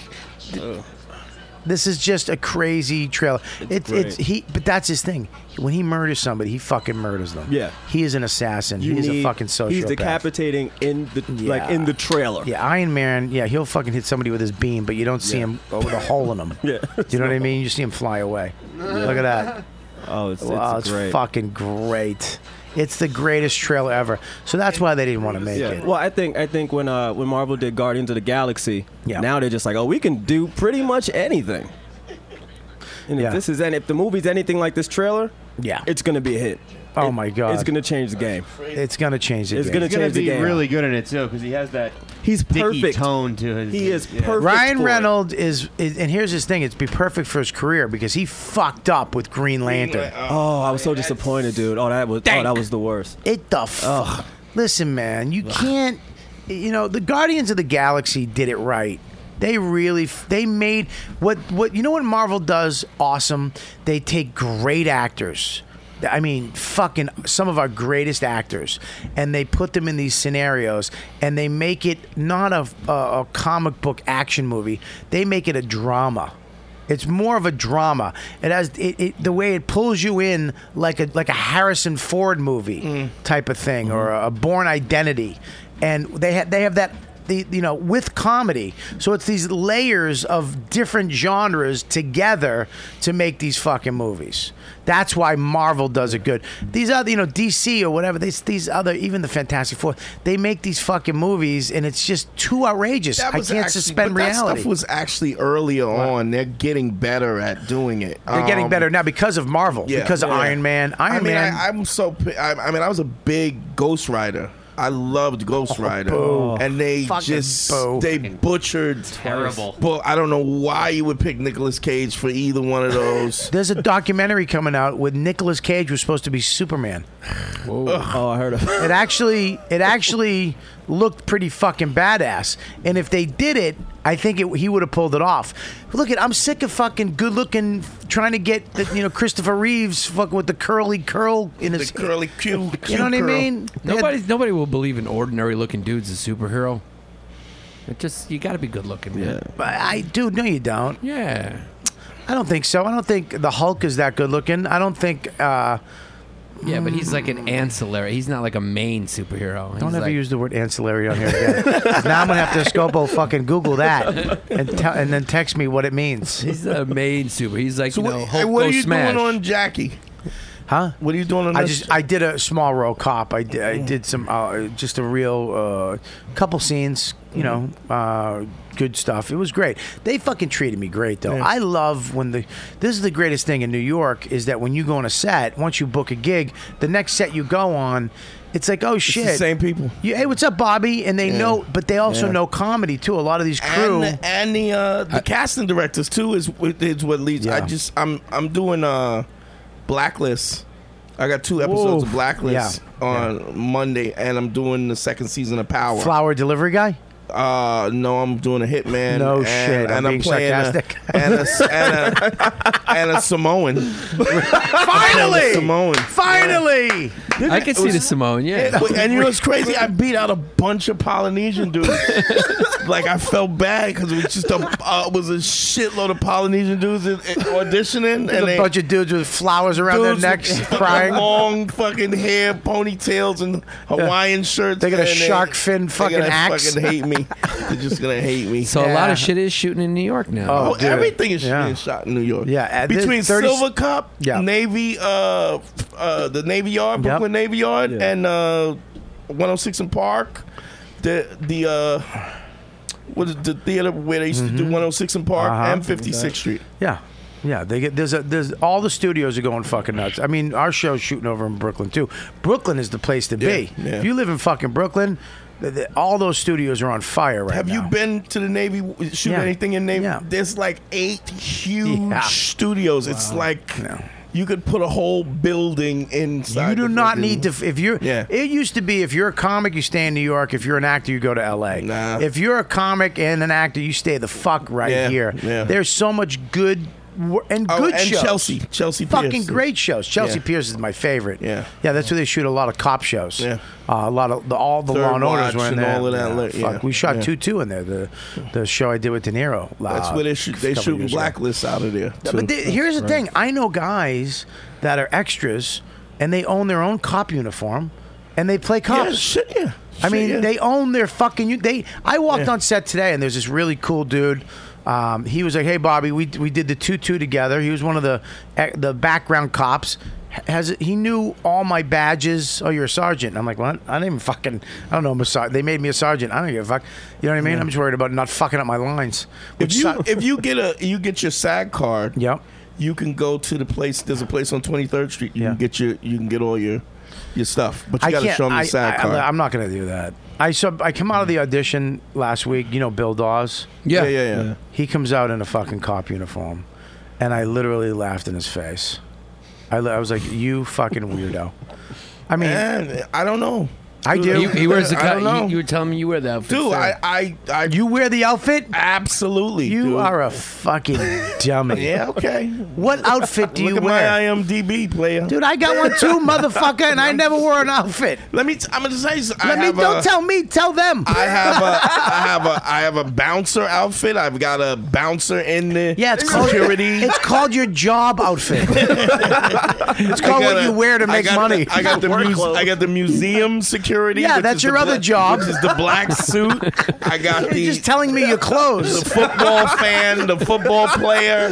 This is just a crazy trailer. But that's his thing. When he murders somebody, he fucking murders them. Yeah. He is an assassin. He's a fucking sociopath. He's decapitating in the trailer. Yeah, Iron Man. Yeah, he'll fucking hit somebody with his beam, but you don't see him with a hole in him. Yeah. Do you know what I mean? You see him fly away. Look at that. Oh, it's great. Fucking great. It's the greatest trailer ever. So that's why they didn't want to make it. Well, I think when Marvel did Guardians of the Galaxy, now they're just like, oh, we can do pretty much anything. And if the movie's anything like this trailer, it's gonna be a hit. Oh my God! It's gonna change the game. It's gonna change the game. It's gonna change the game. He's really good in it too because he has that. He's dicky perfect. tone to his. He is perfect. Ryan Reynolds is, and here's his thing: it's be perfect for his career because he fucked up with Green Lantern. Oh, I was so disappointed, dude. That was the worst. Listen, man, you can't. You know, the Guardians of the Galaxy did it right. They made what you know what Marvel does awesome. They take great actors. I mean, fucking some of our greatest actors, and they put them in these scenarios, and they make it not a comic book action movie. They make it a drama. It's more of a drama. It has the way it pulls you in like a Harrison Ford movie type of thing, or a Bourne Identity, and they have that. With comedy. So it's these layers of different genres together to make these fucking movies. That's why Marvel does it good. These other, DC or whatever, these other, even the Fantastic Four, they make these fucking movies and it's just too outrageous. I can't suspend reality. That stuff was actually earlier on. They're getting better at doing it. They're getting better now because of Marvel, because of Iron Man. I was a big Ghost Rider. I loved Ghost Rider, and they they butchered. Terrible. But I don't know why you would pick Nicolas Cage for either one of those. There's a documentary coming out with Nicolas Cage was supposed to be Superman. Oh, I heard of it. It actually looked pretty fucking badass, and if they did it, I think he would have pulled it off. Look I'm sick of fucking good looking trying to get Christopher Reeves fucking with the curly curl in his curly Q. You know what I mean? Nobody will believe an ordinary looking dude's a superhero. You got to be good looking, man. Dude, no, you don't. Yeah, I don't think so. I don't think the Hulk is that good looking. I don't think. Yeah, but he's like an ancillary. He's not like a main superhero. Don't ever use the word ancillary on here again. Now I'm gonna have to Scopo fucking Google that and then text me what it means. He's the main super. He's like Hulk what are you Smash. doing on Jackie? Huh? What are you doing on this? I did a small role cop. I did some just a real couple scenes. Good stuff. It was great. They fucking treated me great though. Yeah. I love when this is the greatest thing in New York is that when you go on a set, once you book a gig, the next set you go on, it's like, oh shit, it's the same people. Hey, what's up, Bobby? And they know, but they also know comedy too. A lot of these crew and the casting directors too is what leads. Yeah. I'm doing Blacklist. I got 2 episodes of Blacklist on Monday, and I'm doing the 2nd season of Power. Flower delivery guy. No, I'm doing a hitman. No shit. And I'm I'm playing sarcastic. and a Samoan. Finally, Samoan. Finally. I can see the Samoan. Yeah. And you know what's crazy? I beat out a bunch of Polynesian dudes. Like I felt bad because it was just a shitload of Polynesian dudes auditioning, and a bunch of dudes with flowers around their necks, crying, long fucking hair, ponytails, and Hawaiian shirts. They got a shark fin fucking axe. Fucking hate me. They're just gonna hate me. So a lot of shit is shooting in New York now. Oh, everything is being shot in New York. Yeah, between Silver Cup, Navy, the Navy Yard, Brooklyn Navy Yard, and 106 and Park. What is the theater where they used to do 106 and Park and 56th Street? Yeah. Yeah, there's all the studios are going fucking nuts. I mean, our show's shooting over in Brooklyn too. Brooklyn is the place to be. Yeah. If you live in fucking Brooklyn, all those studios are on fire right now. Have you been to the Navy, shooting anything in Navy? Yeah. There's like 8 huge studios. Wow. It's like You could put a whole building inside. You do the not freaking- need to. If you're, Yeah. it used to be if you're a comic, you stay in New York. If you're an actor, you go to L.A. Nah. If you're a comic and an actor, you stay the fuck right Yeah, here. yeah. There's so much good and good and shows. Chelsea fucking Pierce. great shows. Chelsea Yeah. Pierce is my favorite. Yeah. That's where they shoot a lot of cop shows. Yeah. A lot of all the Third Law and Orders Watch were in and there. all of that, Fuck. yeah. We shot Yeah. 2-2 in there. The show I did with De Niro. That's where they shooting Blacklist out of there. But here's the thing: I know guys that are extras, and they own their own cop uniform, and they play cops. Yeah, shit, yeah. I mean, Shit, yeah. they own their fucking. I walked Yeah. on set today, and there's this really cool dude. He was like, "Hey, Bobby, we did the 2-2 together." He was one of the background cops. He knew all my badges. Oh, you're a sergeant. I'm like, what? I didn't even fucking. I don't know. I'm a sergeant. They made me a sergeant. I don't give a fuck. You know what I mean? Yeah. I'm just worried about not fucking up my lines. If you get your SAG card, you can go to the place. There's a place on 23rd Street. You can get all your stuff, but you got to show them the SAG card. I'm not going to do that. I come out of the audition last week. You know Bill Dawes? Yeah. He comes out in a fucking cop uniform, and I literally laughed in his face. I was like, "You fucking weirdo." I mean, I don't know. I do. He wears the I don't know. You were telling me you wear the outfit. Dude, sir. I you wear the outfit? Absolutely. You dude. are a fucking dummy. Yeah, okay. What outfit do you Look at wear? my IMDb player. Dude, I got one too, motherfucker, and I never wore an outfit. I'm gonna tell you. Don't tell me, tell them. I have a bouncer outfit. I've got a bouncer in the security. It's called your job outfit. It's called what you wear to make money. I got the museum security. Yeah, which that's is your the other job. Which is the black suit. I got You're just telling me your clothes. the football fan, the football player.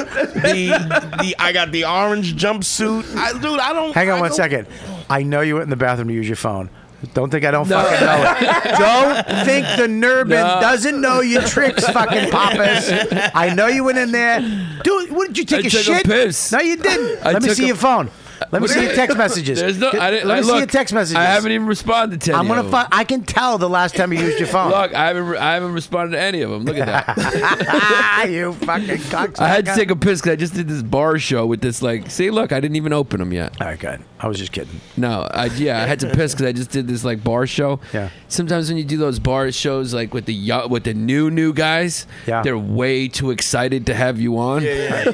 I got the orange jumpsuit. I don't. Hang on one second. I know you went in the bathroom to use your phone. Don't think I don't fucking know it. Don't think the Nurbin doesn't know your tricks, fucking Pappas. I know you went in there. Dude, what did you take I a took a shit? piss. No, you didn't. I Let me took see a- your phone. Let me see your text messages. There's no. Let me see your text messages. I haven't even responded to any I'm gonna. of them. I can tell the last time you used your phone. Look, I haven't responded to any of them. Look at that. You fucking cocksucker. I had to take a piss because I just did this bar show with this see, look, I didn't even open them yet. All right, good. I was just kidding. No, I had to piss because I just did this bar show. Yeah. Sometimes when you do those bar shows with the new guys, they're way too excited to have you on. Yeah.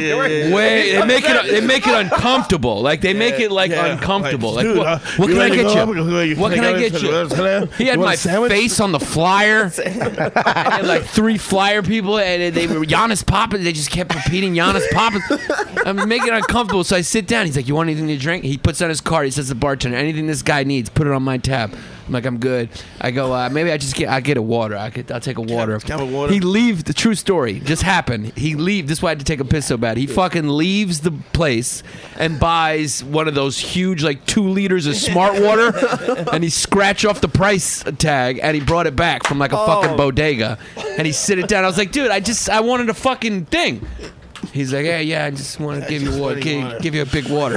Way they make it uncomfortable. Like they make it uncomfortable. Like, dude, what you can I ready to get go? you? What can I get you? He had You want my a sandwich? face on the flyer. I had like 3 flyer people, and they were Giannis Papas. They just kept repeating Giannis Papas. I'm making it uncomfortable, so I sit down. He's like, "You want anything to drink?" He puts on his card. He says, "The bartender, anything this guy needs, put it on my tab." I'm like, "I'm good." I go, maybe I get a water. I'll take a water. Have a water. He leaves. The true story just happened. He leaves. This is why I had to take a piss so bad. He fucking leaves the place and buys one of those huge 2 liters of Smart Water, and he scratched off the price tag and he brought it back from a fucking bodega, and he sit it down. I was like, dude, I wanted a fucking thing. He's like, yeah, I just want to give you water, give you a big water.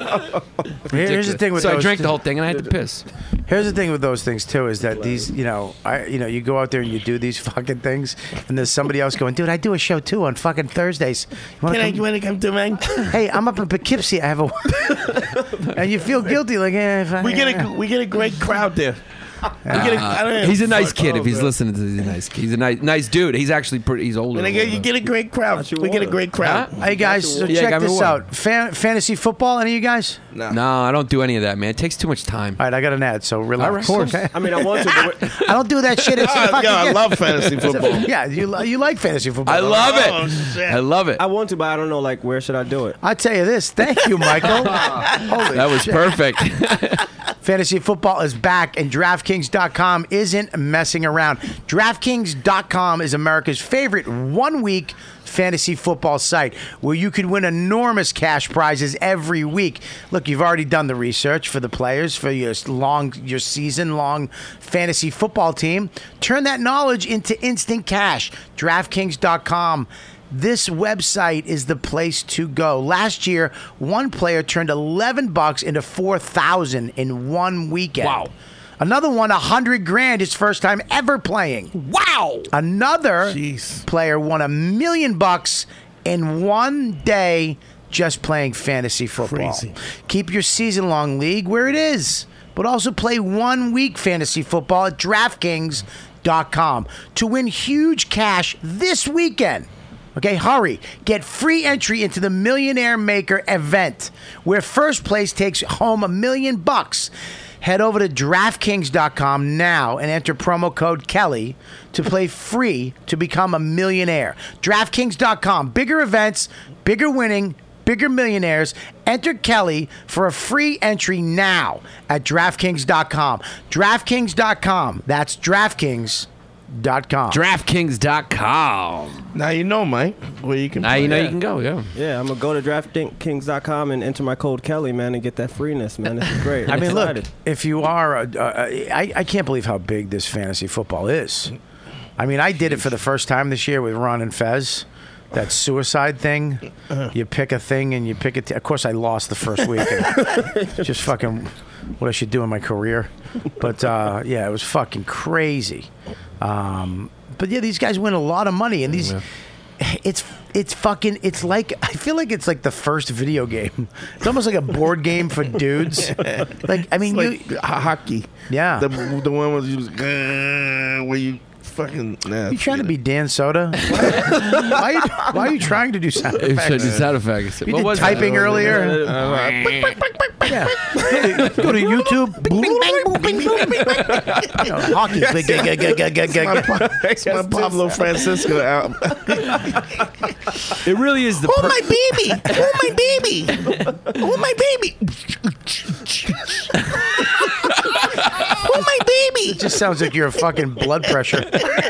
Here's the thing with so those I drank the whole thing and I had to piss. Here's the thing with those things too is that these, you you go out there and you do these fucking things, and there's somebody else going, dude, I do a show too on fucking Thursdays. You want to come to me? Hey, I'm up in Poughkeepsie. I have a, and you feel guilty, like, We get a great crowd there. He's a nice kid. If he's listening to this, he's a nice kid. He's a nice dude. He's actually he's older. You get a great crowd. We get a great crowd. Hey guys, so Yeah, check got me this water. out. Fantasy football, any of you guys? No, I don't do any of that, man. It takes too much time. All right, I got an ad, so relax. All right, of course. Okay? I mean, I want to. But I don't do that shit. It's a fucking I gift. love fantasy football. Yeah, you like fantasy football. I love Oh, it. shit. I love it. I want to, but I don't know. Where should I do it? I tell you this. Thank you, Michael. Holy That was shit. perfect. Fantasy football is back, and DraftKings.com isn't messing around. DraftKings.com is America's favorite one-week fantasy football site where you can win enormous cash prizes every week. Look, you've already done the research for the players for your season-long fantasy football team. Turn that knowledge into instant cash. DraftKings.com. This website is the place to go. Last year, one player turned $11 into $4,000 in one weekend. Wow. Another one, $100,000, his first time ever playing. Wow. Another player won $1 million in one day just playing fantasy football. Crazy. Keep your season-long league where it is, but also play 1 week fantasy football at DraftKings.com to win huge cash this weekend. Okay, hurry. Get free entry into the Millionaire Maker event, where first place takes home $1 million. Head over to DraftKings.com now and enter promo code Kelly to play free to become a millionaire. DraftKings.com. Bigger events, bigger winning, bigger millionaires. Enter Kelly for a free entry now at DraftKings.com. DraftKings.com. That's DraftKings.com. DraftKings.com. Now you know, Mike, where you can. Now you know you can go. Yeah. Yeah, I'm gonna go to DraftKings.com and enter my code Kelly, man, and get that freeness, man. This is great. I I'm mean, excited. look, if you are, I can't believe how big this fantasy football is. I mean, I did it for the first time this year with Ron and Fez. That suicide thing. You pick a thing and you pick it. Of course, I lost the first week. And just fucking what I should do in my career. But yeah, it was fucking crazy. But yeah, these guys win a lot of money, and these. It's fucking. It's like, I feel like it's like the first video game. It's almost like a board game for dudes. Like, I mean, It's like hockey. Yeah. The one where you fucking. Nah, You trying to be Dan Soda? Why are you trying to do sound He said effects? the sound effects. You What did was typing that? earlier. Yeah. Go to YouTube. Hockey. It's my Pablo Francisco album. It really is the. Oh my baby! Oh my baby! Oh my baby! Oh my baby! It just sounds like you're a fucking blood pressure.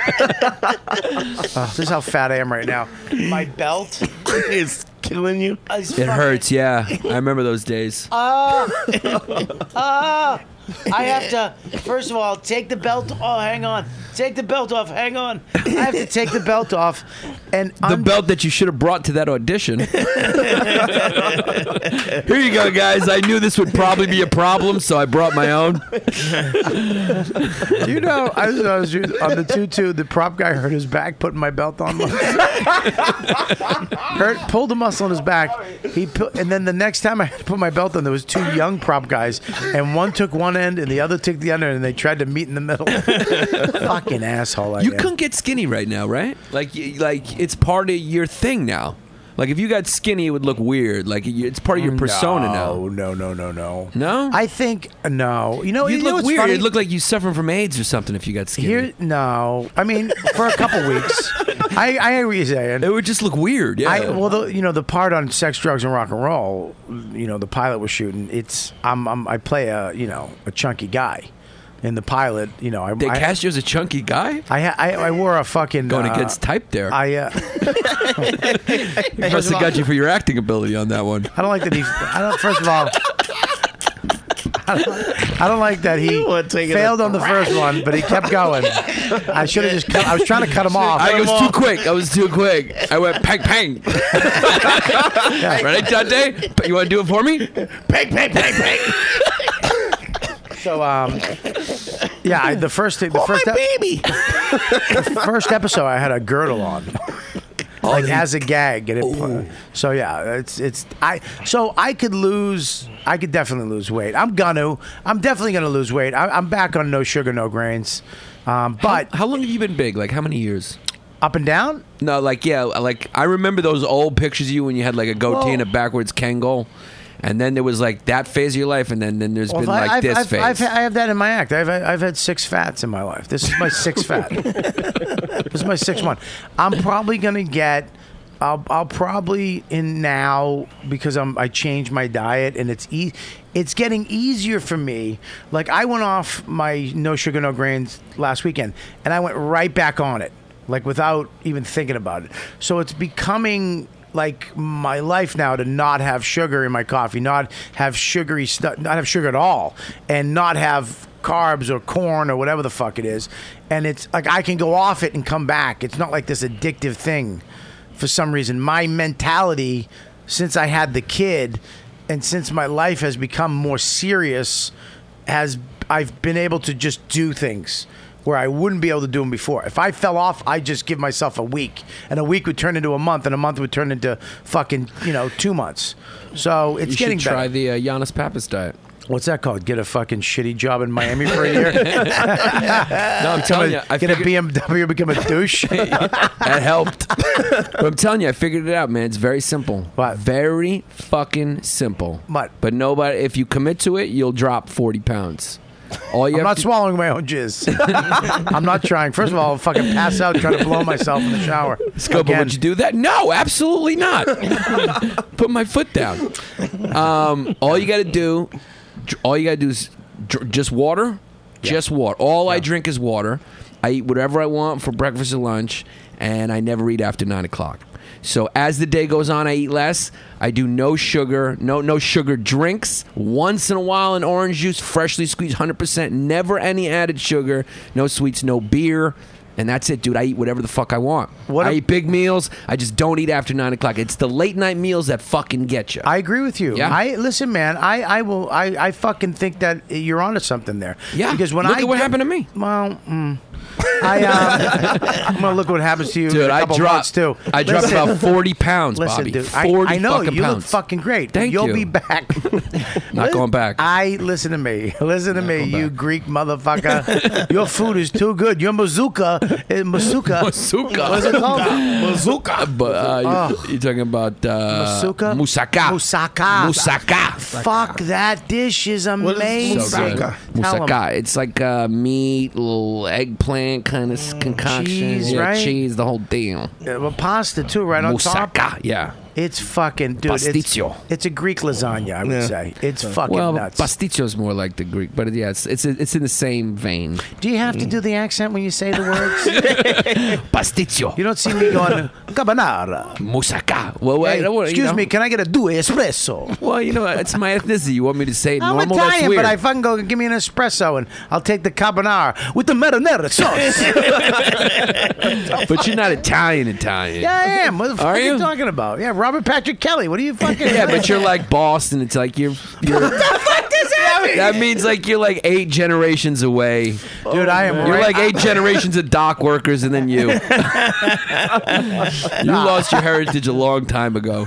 This is how fat I am right now. My belt is killing you. It hurts. Yeah, I remember those days. I have to, first of all, take the belt. Oh, hang on. Take the belt off. Hang on. I have to take the belt off. And The belt that you should have brought to that audition. Here you go, guys. I knew this would probably be a problem, so I brought my own. You know, I was on the 2-2. The prop guy hurt his back putting my belt on. Pulled a muscle in his back. And then the next time I had to put my belt on, there was 2 young prop guys, and one took one end and the other took the other, and they tried to meet in the middle. Fucking asshole! You couldn't get skinny right now, right? Like it's part of your thing now. Like if you got skinny, it would look weird. Like it's part of your persona now. No. No, I think no. You know, you'd you know look what's weird. funny? It'd look like you suffering from AIDS or something if you got skinny. No. I mean, for a couple weeks. I hear what you're saying. It would just look weird. Yeah. The part on Sex, Drugs, and Rock and Roll, the pilot was shooting. I play a chunky guy. In the pilot, They cast you as a chunky guy? I wore a fucking going against type there. He must have got you for your acting ability on that one. I don't like that first of all, I don't like that he failed on the first one, but he kept going. I should have just cut. I was trying to cut him off. I was too quick. I went pang pang. Ready, Dante? You want to do it for me? Pang, pang, pang, pang. So, the first baby. The first episode, I had a girdle on, like as a gag, and so yeah, I could lose. I could definitely lose weight. I'm definitely gonna lose weight. I'm back on no sugar, no grains. But how long have you been big? Like how many years? Up and down? No, like I remember those old pictures of you when you had like a goatee and a backwards Kangol. And then there was like that phase of your life, and then there's been like this phase. I have that in my act. I've had 6 fats in my life. This is my 6th fat. This is my 6th one. I'm probably gonna get. I'll probably in now because I changed my diet and it's getting easier for me. Like I went off my no sugar no grains last weekend, and I went right back on it, like without even thinking about it. So it's becoming like my life now to not have sugar in my coffee, not have sugary stuff, not have sugar at all, and not have carbs or corn or whatever the fuck it is. And it's like I can go off it and come back. It's not like this addictive thing for some reason. My mentality since I had the kid and since my life has become more serious I've been able to just do things where I wouldn't be able to do them before. If I fell off, I'd just give myself a week, and a week would turn into a month, and a month would turn into fucking 2 months. So it's You getting should try better. the Giannis Pappas diet. What's that called? Get a fucking shitty job in Miami for a year? No, I'm telling you, Get a BMW, become a douche. That helped. But I'm telling you, I figured it out, man. It's very simple. What? Very fucking simple. What? But nobody, if you commit to it, you'll drop 40 pounds. All you I'm have not to, swallowing my own jizz. I'm not trying. First of all, I'll fucking pass out trying to blow myself in the shower. Scope, would you do that? No, absolutely not. Put my foot down. All you got to do is just water. Yeah. Just water. All I drink is water. I eat whatever I want for breakfast and lunch, and I never eat after 9 o'clock. So as the day goes on, I eat less. I do no sugar, no sugar drinks. Once in a while, an orange juice, freshly squeezed, 100%. Never any added sugar. No sweets, no beer. And that's it, dude. I eat whatever the fuck I want. I eat big meals. I just don't eat after 9 o'clock. It's the late night meals that fucking get you. I agree with you. Yeah? Listen, man. I fucking think that you're onto something there. Yeah. Because when Look at what happened to me. Well, I'm gonna look what happens to you Dude, in a couple months too. I dropped Listen. about 40 pounds, Listen, Bobby. dude. 40 I know fucking you pounds. look fucking great. Thank You'll you. be back. Not going back. Listen to me. Listen to me, you Greek motherfucker. Your food is too good. Your mazooka. Masuka. What's it called? Mazooka. But you're talking about Masuka? Moussaka. Moussaka. Fuck, that dish is amazing. So good. Tell 'em. Moussaka. It's like meat, little eggplant kind of concoction. Cheese, yeah, right? Cheese, the whole deal. Well, pasta too, right on top. Moussaka, yeah. It's fucking, dude. Pasticcio. It's a Greek lasagna, I would say. It's fucking Well, nuts. pasticcio is more like the Greek, but yeah, it's in the same vein. Do you have to do the accent when you say the words? Pasticcio. You don't see me going carbonara. Moussaka. Well, Hey, excuse me, can I get a due espresso? Well, it's my ethnicity. You want me to say it I'm normal? That's Italian, weird. but I fucking go give me an espresso and I'll take the carbonara with the marinara sauce. But you're not Italian. Yeah, I am. What the fuck are you talking about? Yeah, Robert Patrick Kelly. What are you fucking? Yeah, but you're like Boston. It's like you're What the fuck does that mean? that means like you're like 8 generations away. Dude, I am. You're right- like 8 generations of dock workers, and then you. You lost your heritage a long time ago.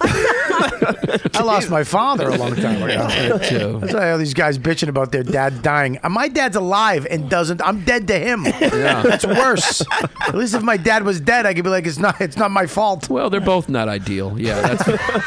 I lost my father a long time ago. Too. That's why all these guys bitching about their dad dying. My dad's alive and doesn't. I'm dead to him. Yeah. That's worse. At least if my dad was dead, I could be like, it's not my fault. Well, they're both not ideal. Yeah, that's.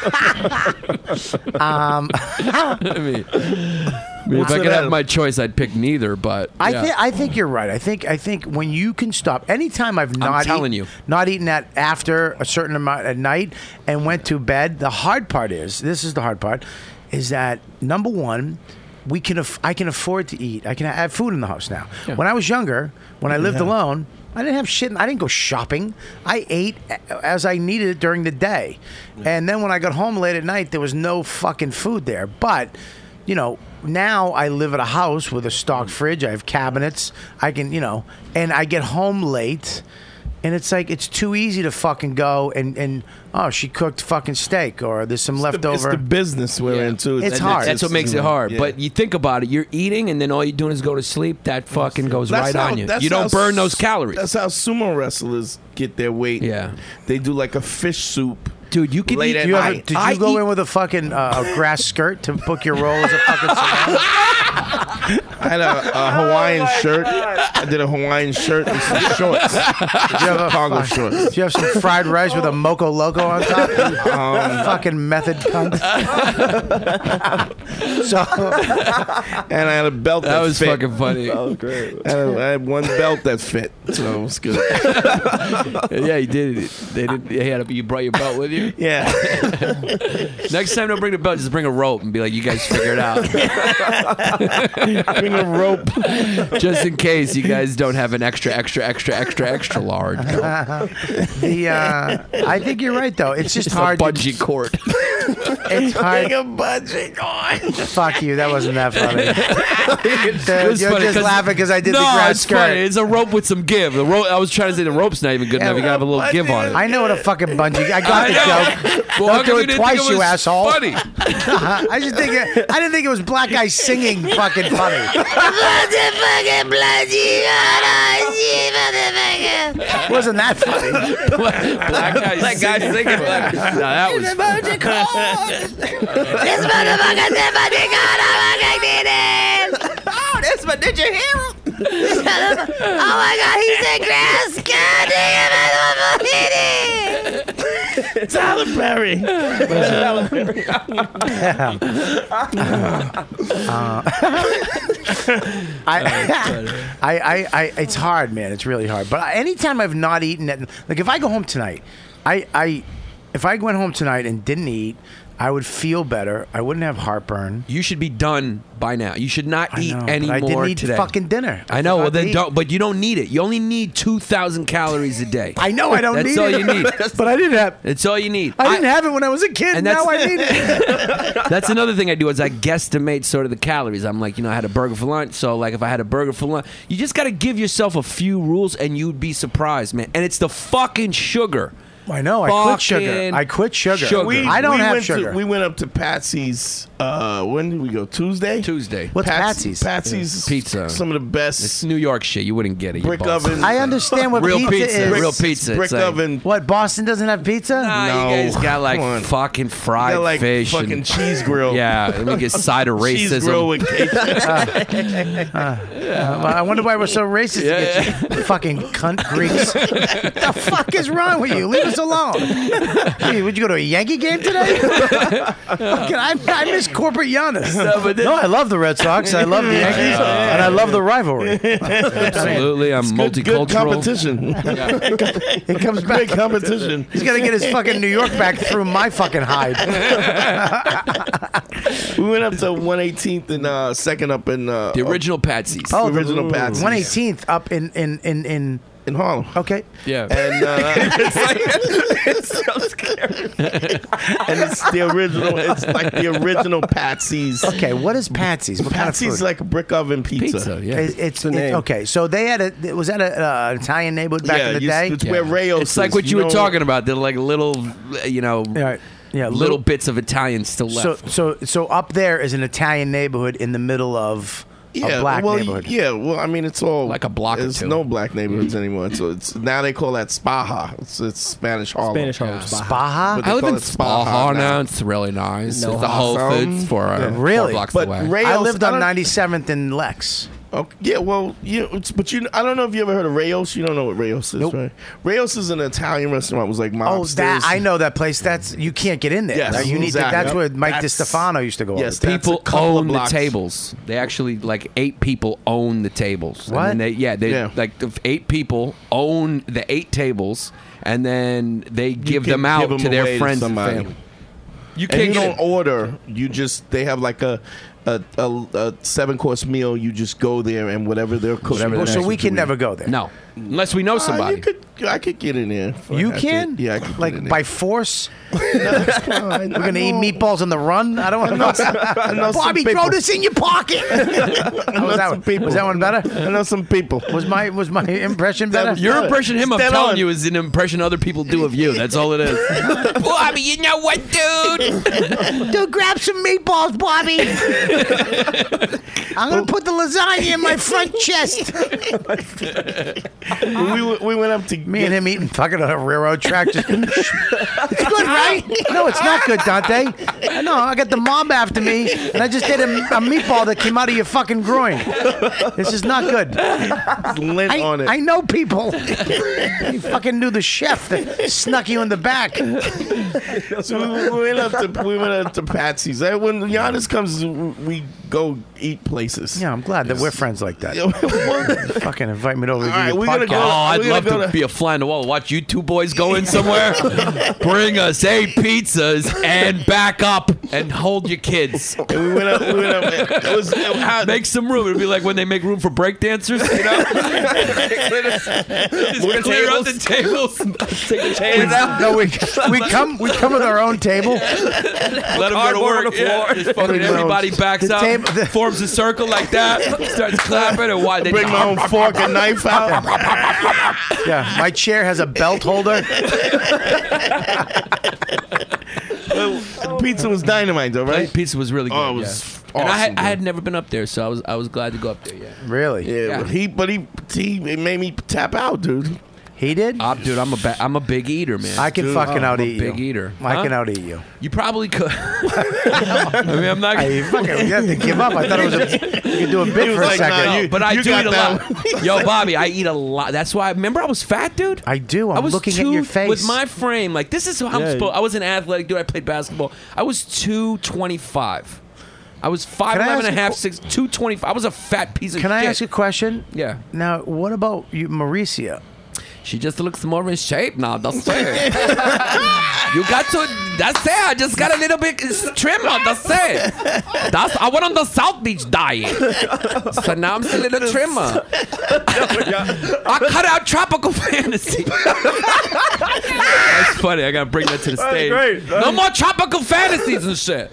I mean, if I could have my choice, I'd pick neither. But yeah. I think you're right. I think when you can stop. Anytime I've not not eaten that after a certain amount at night and went to bed. The hard part is the hard part is that number one. I can afford to eat. I can have food in the house now. Yeah. When I was younger, when I lived alone, I didn't have shit. I didn't go shopping. I ate as I needed it during the day. And then when I got home late at night, there was no fucking food there. But, now I live at a house with a stocked fridge. I have cabinets. I can, and I get home late. And it's like, it's too easy to fucking go and she cooked fucking steak or there's some leftover. It's the business we're into. It's hard. That's what makes it hard. Yeah. But you think about it, you're eating and then all you're doing is go to sleep. That fucking goes right on you. You don't burn those calories. That's how sumo wrestlers get their weight. Yeah. They do like a fish soup. Dude, you can late eat. at night. Did you go in with a fucking a grass skirt to book your role as a fucking salon? I had a Hawaiian shirt. I did a Hawaiian shirt and some shorts. Did you have Chicago shorts. Did you have some fried rice with a Moco Loco on top? Fucking method cunt. And I had a belt that was fit. fucking funny. That was great. I had one belt that fit, so it was good. Yeah, you did. You brought your belt with you. Yeah. Next time, don't bring the belt. Just bring a rope and be like, "You guys figure it out." Bring a rope, just in case you guys don't have an extra large. I think you're right though. It's just hard. A bungee cord. It's hard. Take a bungee cord. Fuck you. That wasn't that funny. It was You're funny just 'cause- laughing because I did no, the grass it's skirt. funny. It's a rope with some give. The rope. I was trying to say the rope's not even good enough. You gotta have a little give on it. I know what a fucking bungee. I got the joke. Well, how Don't do come you it didn't twice, think it you was asshole. funny? I just think I didn't think it was black guy singing fucking funny. Wasn't that funny? Black guy That guy singing. No, that was. This motherfucker said my dick on Oh, that's my did you hear him? Oh my god, he said grass. God damn it, Tyler Perry. It's hard, man. It's really hard. But anytime I've not eaten it, like if I go home tonight, if I went home tonight and didn't eat, I would feel better. I wouldn't have heartburn. You should be done by now. You should not eat any I more didn't eat today. fucking dinner. I know. Well, then eat. don't. But you don't need it. You only need 2,000 calories a day. I know I don't That's need all it. you need. But I didn't have. That's all you need. I didn't have it when I was a kid. And Now that's- I need it. That's another thing I do is I guesstimate sort of the calories. I'm like, I had a burger for lunch. So like if I had a burger for lunch, you just got to give yourself a few rules and you'd be surprised, man. And it's the fucking sugar. I know. I quit sugar. I quit sugar. I don't have sugar. We went up to Patsy's. When did we go? Tuesday. What's Patsy's? Patsy's pizza. Some of the best. It's New York shit. You wouldn't get it. you Brick balls. oven. I understand what real pizza is. Real pizza. Brick It's like- oven. What, Boston doesn't have pizza? Nah, No, you guys got come on. like fucking fried You got, like, fish. fucking and, cheese grill. Yeah, let me get side of racism. Cheese grill with cake. Well, I wonder why we're so racist against you fucking cunt Greeks. What the fuck is wrong with you? Leave us alone. Hey, would you go to a Yankee game today? Fucking, I miss corporate Giannis. No, I love the Red Sox. I love the Yankees. And I love the rivalry. Absolutely, I'm multicultural. Good competition. It comes back. Great competition. He's got to get his fucking New York back through my fucking hide. We went up to 118th and 2nd up in The original Patsy's. Oh, the original Patsy's 118th up in in Harlem. Okay. Yeah. And it's like it's so scary. And it's the original. It's like the original Patsy's. Okay, what is Patsy's? What kind of Patsy's food? like a brick oven pizza. Yeah. It's okay. So they had was that an Italian neighborhood back in the day? It's where Rayo's. It's like what you were talking about. They're like little, Yeah, little bits of Italian still left. So up there is an Italian neighborhood in the middle of a black neighborhood. Yeah, well, I mean, it's all like a block or There's two. no black neighborhoods anymore. So it's now they call that Spaha. It's Spanish Harlem. Spanish Harlem. Spaha? But they I live call in it Spaha now. It's really nice. No it's the Whole house. Foods for 4 Really? blocks But away. Rayo's, I lived on don't- 97th and Lex. Okay, yeah, well, I don't know if you ever heard of Rayos. You don't know what Rayos is, Nope. right? Rayos is an Italian restaurant. It was like Oh, mobsters. that I know that place. That's you can't get in there. Yes, you need exactly. to. That's where Mike That's- DiStefano used to go. Yes, all the time. that's a People couple of own the blocks. tables. They actually like 8 people own the tables. What? And then Yeah. like the 8 people own the 8 tables, and then they give can them out give them to their away to friends and somebody. family. You And can't you get don't order. You just they have like a 7-course meal. You just go there and whatever they're cooking. Whatever Oh, they're so we actually can never go there. No, unless we know somebody. I could get in there. You can? Yeah, I could like get in by there. force. We're gonna eat meatballs on the run. I don't want to know. some Bobby, people. throw this in your pocket. Was that one better? I know some people. Was my impression better? Your impression of him, I'm Stand telling on. you, is an impression other people do of you. That's all it is. Bobby, you know what, dude? Dude, grab some meatballs, Bobby. I'm gonna put the lasagna in my front chest. We went up to Me and him eating fucking on a railroad track. Just, it's good, right? No, it's not good, Dante. No, I got the mob after me, and I just ate a meatball that came out of your fucking groin. This is not good. lint on it. I know people. You fucking knew the chef that snuck you in the back. So we went up to Patsy's. When Giannis comes we go eat places. Yeah, I'm glad that we're friends like that. Fucking invite me over to right, your we're gonna podcast. go- I'd we're love gonna to be a fly on the wall. Watch you two boys go in somewhere, bring us 8 pizzas, and back up and hold your kids. And we went up. It was Make some room. It'd be like when they make room for breakdancers, you know? Just clear out the tables. Take the chairs out. No, we come with our own table. Let them go to work. Yeah, just fucking everybody backs The up, table- the- forms a circle like that, starts clapping, and why they bring my own fork and knife out. Yeah, my chair has a belt holder. The pizza was dynamite, though, right? Pizza was really good. Oh, it was yeah. And awesome, I had never been up there, so I was glad to go up there. Yeah. Really? Yeah, but he it made me tap out, dude. He did? Dude, I'm a big eater, man. I can fucking I'm out a eat you. big eater. I can Huh? out eat you. You probably could. I mean, I'm not. You have to give up. I thought it was you could do a bit for a second. But I do eat a lot. Yo, Bobby, I eat a lot. That's why. Remember, I was fat, dude. I do. I I'm was looking at your face. with my frame. Like this is how I'm supposed. I was an athletic dude. I played basketball. I was 225. I was 5'11" and a half, 225. I was a fat piece of shit. Can I ask you a question? Yeah. Now, what about you, Mauricia? She just looks more in shape now. That's it. You got to. That's it. I just got a little bit trimmer. That's it. I went on the South Beach diet, so now I'm still a little trimmer. I cut out Tropical Fantasy. That's funny. I gotta bring that to the stage. great. No more Tropical Fantasies and shit.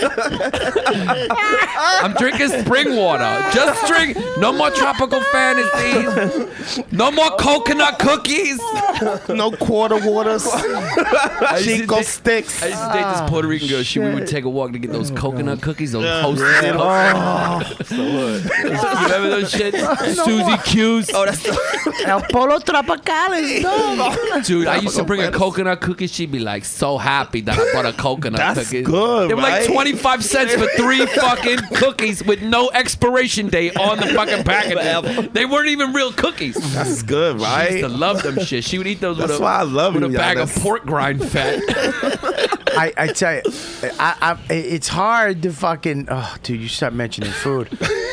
I'm drinking spring water. Just drink. No more Tropical Fantasies. No more coconut cookies. No quarter waters. I used to Chico date- sticks. I used to date this Puerto Rican girl. We would take a walk to get those coconut cookies, those Hostess cookies. You remember those shit? Susie Q's. Oh, that's El Polo Tropical is dumb. Dude, I used to bring a coconut cookie. She'd be like so happy that I bought a coconut That's cookie. good, They were like right? 25 cents for 3 fucking cookies with no expiration date on the fucking packaging. They weren't even real cookies. That's good, She right? used to love them shit. She would eat those That's with why I love with you, a bag of Giannis. pork grind fat. I tell you, it's hard to fucking. Oh, dude, you stop mentioning food.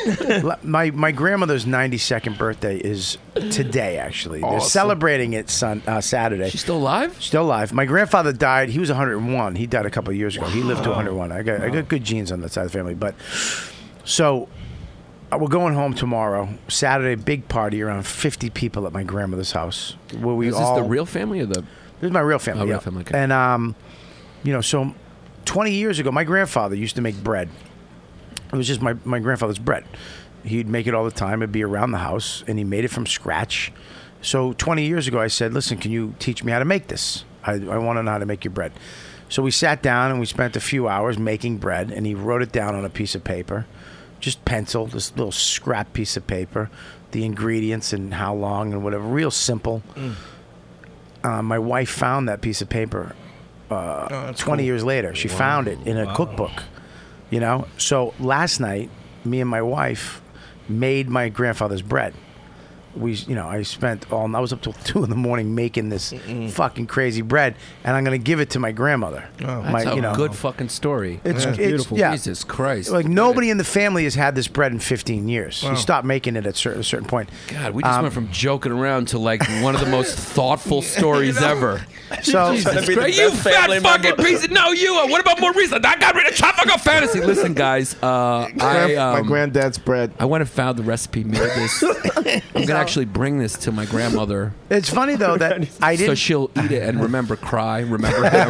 My grandmother's 92nd birthday is today. Actually, they're celebrating it Saturday. She's still alive? Still alive. My grandfather died. He was 101. He died a couple of years ago. He lived to 101. I got good genes on that side of the family. But so we're going home tomorrow. Saturday, big party, around 50 people at my grandmother's house. Where we Is this all the real family or the? This is my real family. Oh, real yeah. family, okay. And so 20 years ago, my grandfather used to make bread. It was just my grandfather's bread. He'd make it all the time. It'd be around the house, and he made it from scratch. So 20 years ago, I said, listen, can you teach me how to make this? I want to know how to make your bread. So we sat down, and we spent a few hours making bread, and he wrote it down on a piece of paper, just pencil, this little scrap piece of paper, the ingredients and how long and whatever, real simple. My wife found that piece of paper 20 years later. She found it in a cookbook, you know? So last night, me and my wife made my grandfather's bread. I spent I was up till 2 a.m. making this fucking crazy bread, and I'm going to give it to my grandmother. That's a good fucking story. It's beautiful. Yeah. Jesus Christ. Like nobody in the family has had this bread in 15 years. Wow. He stopped making it at a certain point. God, we just went from joking around to like one of the most thoughtful stories ever. So Jesus Christ, you fat fucking piece of what about Maurice? I got rid of Tropical Fantasy. Listen, guys, my granddad's bread. I went and found the recipe, made this. I'm gonna actually bring this to my grandmother. It's funny though that I didn't. So she'll eat it and cry, remember him.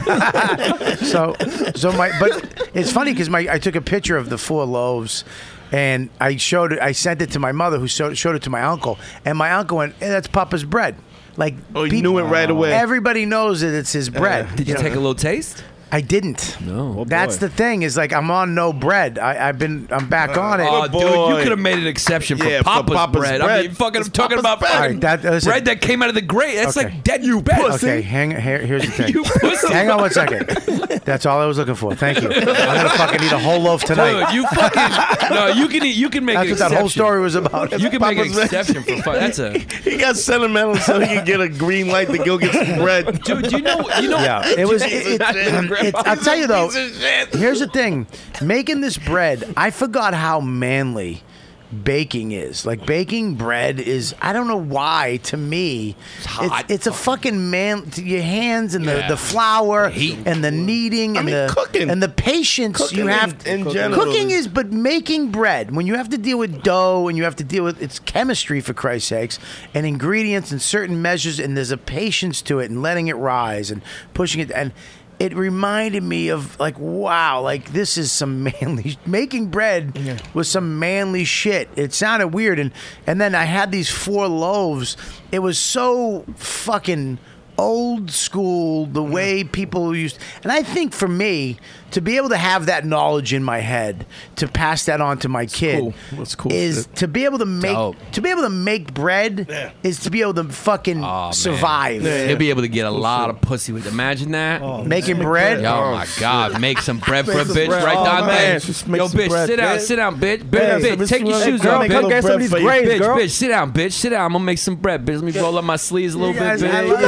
But it's funny because I took a picture of the 4 loaves, and I sent it to my mother, who showed it to my uncle, and my uncle went, "Hey, that's Papa's bread." Like, you knew it right away. Everybody knows that it's his bread. Did you take a little taste? I didn't. No. That's the thing. Is like I'm on no bread. I'm back on it. Oh, dude, you could have made an exception for Papa's bread. I mean, I'm talking about fucking bread that came out of the grate. That's Okay. like dead pussy. Okay, here's the thing. You pussy. Hang on 1 second. That's all I was looking for. Thank you. I'm gonna fucking eat a whole loaf tonight. Dude, you fucking no. You can eat. You can make. That's an what that whole exception. story was about. You can make an Papa's bread. exception for fun. That's a He got sentimental so he could get a green light to go get some bread. dude. You know. Yeah, it was. I'll tell you though. Piece of shit. Here's the thing: making this bread, I forgot how manly baking is. Like baking bread is, I don't know why, to me it's a fucking man, your hands and the flour and the kneading and the cooking and the patience Cooking you have in general cooking is- is, but making bread, when you have to deal with dough and you have to deal with, it's chemistry for Christ's sakes, and ingredients and certain measures, and there's a patience to it and letting it rise and pushing it, and it reminded me of like, wow, like this is some manly making bread was some manly shit. It sounded weird, and then I had these 4 loaves. It was so fucking old school, the way people used, and I think for me to be able to have that knowledge in my head to pass that on to my kid is to be able to make bread is to be able to fucking survive. He'll be able to get a lot of pussy with. Imagine that. Making bread. Oh my God! Make some bread for a bitch bread. right Oh, down man. there. Just make Yo, some bitch, bread, sit down, bitch. sit down, bitch. Hey, Bitch, take your shoes girl, off, come bitch. get some of these grades, Bitch, girl. bitch, sit down, bitch, sit down. I'm gonna make some bread, bitch. Let me roll up my sleeves a little bit, bitch.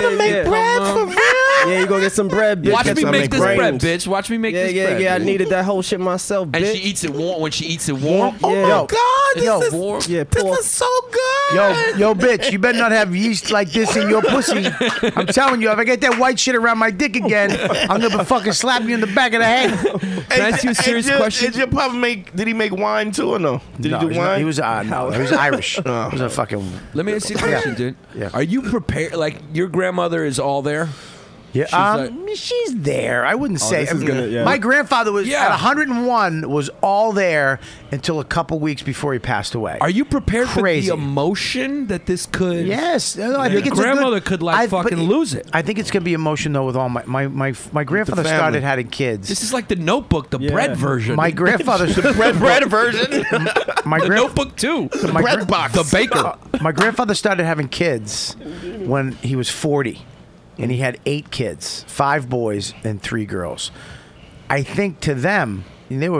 Yeah, you gonna get some bread, bitch. Watch Get me some make this grains. bread, bitch. Watch me make this bread. Yeah, I bitch. needed that whole shit myself, And bitch. she eats it warm. When she eats it warm, Yo, it's warm. Yeah, pour. so good. Yo, bitch, you better not have yeast like this in your pussy. I'm telling you, if I get that white shit around my dick again, I'm gonna fucking slap you in the back of the head. Can I ask you a serious question? Did your papa did he make wine too or no? Did No, he do wine? he was Irish. He was a fucking. Let me ask you a question, dude. Yeah. Are you prepared? Like your grandmother is all there. Yeah, she's there. I wouldn't say. this is gonna- My grandfather was Yeah. at 101, was all there until a couple weeks before he passed away. Are you prepared Crazy. for the emotion that this could? Yes, no, I Your think it's grandmother a good, could like but fucking lose it. I think it's gonna be emotion though with all my grandfather family. started having kids. This is like the Notebook, the bread version. My grandfather's bread version. my The grand- Notebook too. my bread box. The baker. My grandfather started having kids when he was 40, and he had 8 kids, 5 boys and 3 girls. I think to them, and they were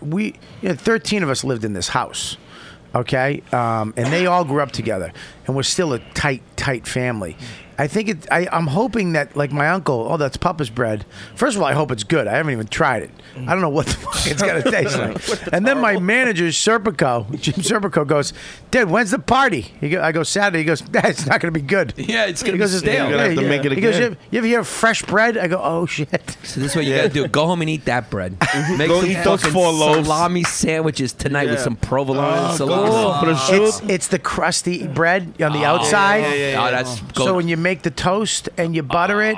13 of us lived in this house, okay, and they all grew up together, and we're still a tight family. I think I'm hoping that, like my uncle, oh, that's Papa's bread. First of all, I hope it's good. I haven't even tried it. I don't know what the fuck it's going to taste like. And then my manager, Jim Serpico, goes, dude, when's the party? I go, Saturday. He goes, it's not going to be good. Yeah, it's gonna He be goes, stale. You're gonna have to make it He goes, again. you ever hear of fresh bread? I go, oh, shit. So this is what you gotta do. Go home and eat that bread. Make Go some eat those fucking 4 loaves. salami sandwiches tonight with some provolone and salami. It's the crusty bread on the outside. Oh, that's So when you make the toast and you butter it,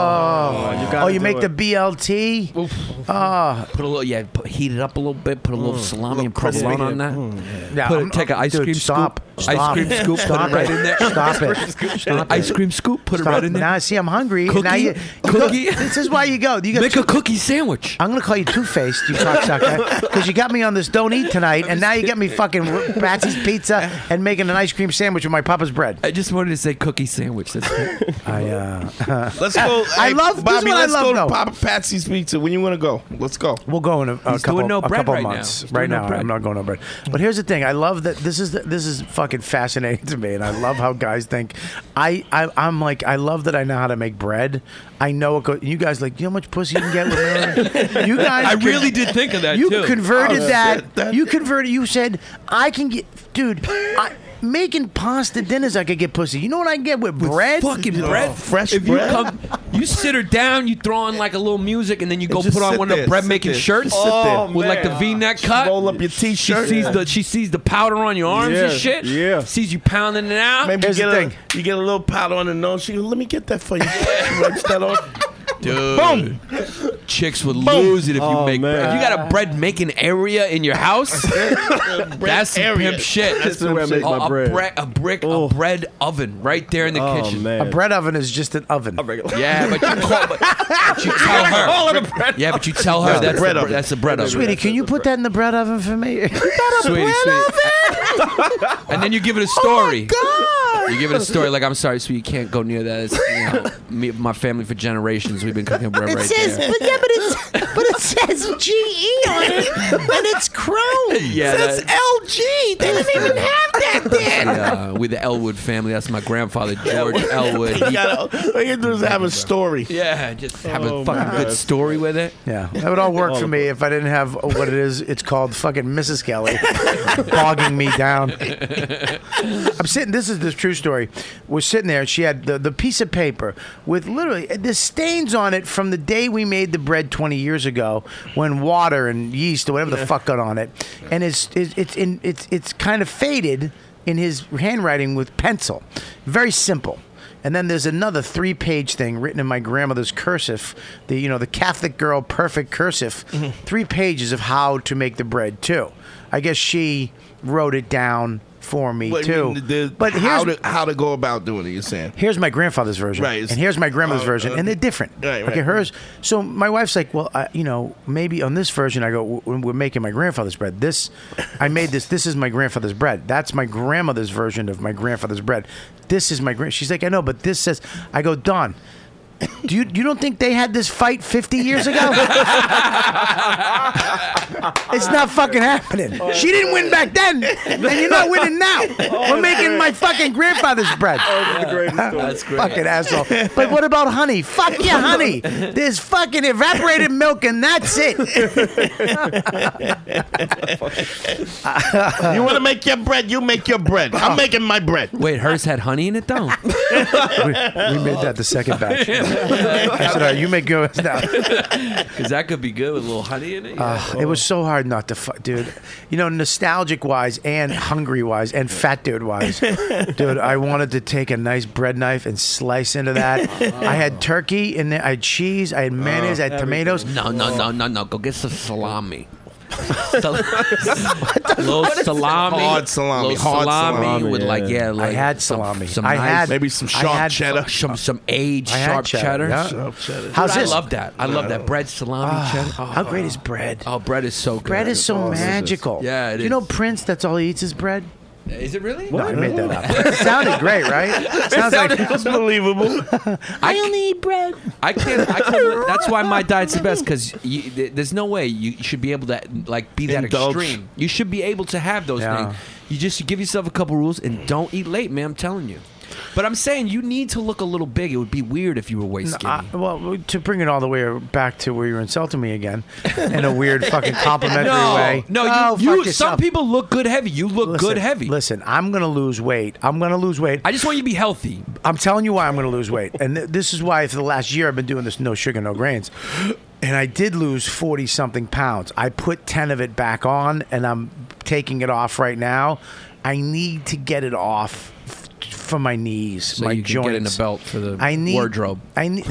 you make the BLT. put a little, heat it up a little bit. Put a little salami and provolone on that. Yeah, Take an ice dude, cream stop. scoop. Ice cream scoop. Put it right in there. Stop it. Stop Ice it. cream scoop. Put it Stop. right in there. Now, see, I'm hungry. Cookie? Now you Cookie? This is why you go. You got Make a cookie sandwich. I'm gonna call you Two-Faced, you cocksucker, because you got me on this don't eat tonight, and now you get me fucking Patsy's Pizza and making an ice cream sandwich with my Papa's bread. I just wanted to say cookie sandwich. That's it. Let's go. I Hey, love- this is Bobby. what I Let's love, go though. to Papa Patsy's Pizza. When you want to go? Let's go. We'll go in a He's couple, doing no a bread couple right now. months. He's Right doing no now, bread. I'm not going no bread. But here's the thing: I love that this is fucking fascinating to me, and I love how guys think. I'm like, I love that I know how to make bread. I know it. You guys like, you know how much pussy you can get with me? You guys, I really did think of that you too. converted Oh, that. shit, You converted. You said I can get, dude. Making pasta dinners, I could get pussy. You know what I can get with bread? Fucking bread, fresh if bread? You come, you sit her down, you throw on like a little music, and then you go just put on sit one of there, the bread sit making there. shirts Sit there. with like the V-neck cut. Roll up your t-shirt. She sees the powder on your arms and Yeah, shit. yeah. Sees you pounding it out. Maybe Here's you the get, thing. you get a little powder on the nose. She goes, let me get that for you. She wipes that off. Dude, Boom. chicks would lose it if you Oh, make. man. If you got a bread making area in your house, that's some area. pimp shit. That's the way I make my bread. A bread oven right there in the Oh kitchen. man. A bread oven is just an oven. Yeah, but you tell her. Yeah, but you tell her that's bread the, oven. that's the bread oven. Sweetie, can you put that in the bread oven for me? Sweetie. And then you give it a story. God! You give it a story like, I'm sorry, so you can't go near that. It's, me, my family for generations, we've been cooking bread right says, there. but it says GE on it, and it's Chrome. Yeah, it says LG. They didn't even have that then. Yeah, with the Elwood family. That's my grandfather, George Elwood. All you do is have a story. Yeah, just have a fucking good story with it. Yeah, that would all work for me if I didn't have what it is. It's called fucking Mrs. Kelly bogging me down. I'm sitting. This is the true story. We're sitting there, and she had the piece of paper with literally the stains on it from the day we made the bread 20 years ago, when water and yeast or whatever the fuck got on it, and it's kind of faded in his handwriting with pencil. Very simple. And then there's another 3-page thing written in my grandmother's cursive, the Catholic girl perfect cursive. 3 pages of how to make the bread too. I guess she wrote it down for me too. But how to go about doing it? You're saying here's my grandfather's version, right? And here's my grandmother's version, and they're different. Right. Okay, hers. So my wife's like, well, maybe on this version, I go, we're making my grandfather's bread. I made this. This is my grandfather's bread. That's my grandmother's version of my grandfather's bread. This is my grand. She's like, I know, but this says. I go, Dawn. You don't think they had this fight 50 years ago? It's not fucking happening. She didn't win back then, and you're not winning now. We're making my fucking grandfather's bread. That's great. Fucking asshole. But what about honey? Fuck your honey. There's fucking evaporated milk, and that's it. You want to make your bread? You make your bread. I'm making my bread. Wait, hers had honey in it though. we made that the second batch. I said, all right, you make yours now. Because that could be good with a little honey in it. It was so hard not to fuck, dude. Nostalgic wise and hungry wise and fat dude wise. Dude, I wanted to take a nice bread knife and slice into that. I had turkey in there. I had cheese. I had mayonnaise. I had tomatoes. No. Go get some salami. Little salami. Hard salami. Little Hard salami with salami, I had salami. Some I nice, had maybe some sharp cheddar. Some aged I had sharp cheddar. yeah. Sharp cheddar. How's Dude, this? I love that. I love that bread salami cheddar. How great is bread? Oh, bread is so good. Bread is so magical. Yeah, it Do you know is. Prince? That's all he eats is bread. Is it really? No, I made that up. It sounded great, right? Sounds like It's believable. I only eat bread. I can't. That's why my diet's the best, because there's no way you should be able to be that Indulge. extreme. You should be able to have those Yeah. things. You just give yourself a couple rules and don't eat late, man. I'm telling you. But I'm saying you need to look a little big. It would be weird if you were way skinny. Well, to bring it all the way back to where you're insulting me again in a weird fucking complimentary way. No, Oh, you. fuck yourself. Some people look good heavy. You look good heavy. Listen, I'm going to lose weight. I just want you to be healthy. I'm telling you why I'm going to lose weight. And this is why for the last year I've been doing this no sugar, no grains. And I did lose 40-something pounds. I put 10 of it back on, and I'm taking it off right now. I need to get it off for my knees, So my you can joints. get in a belt for the wardrobe. I need.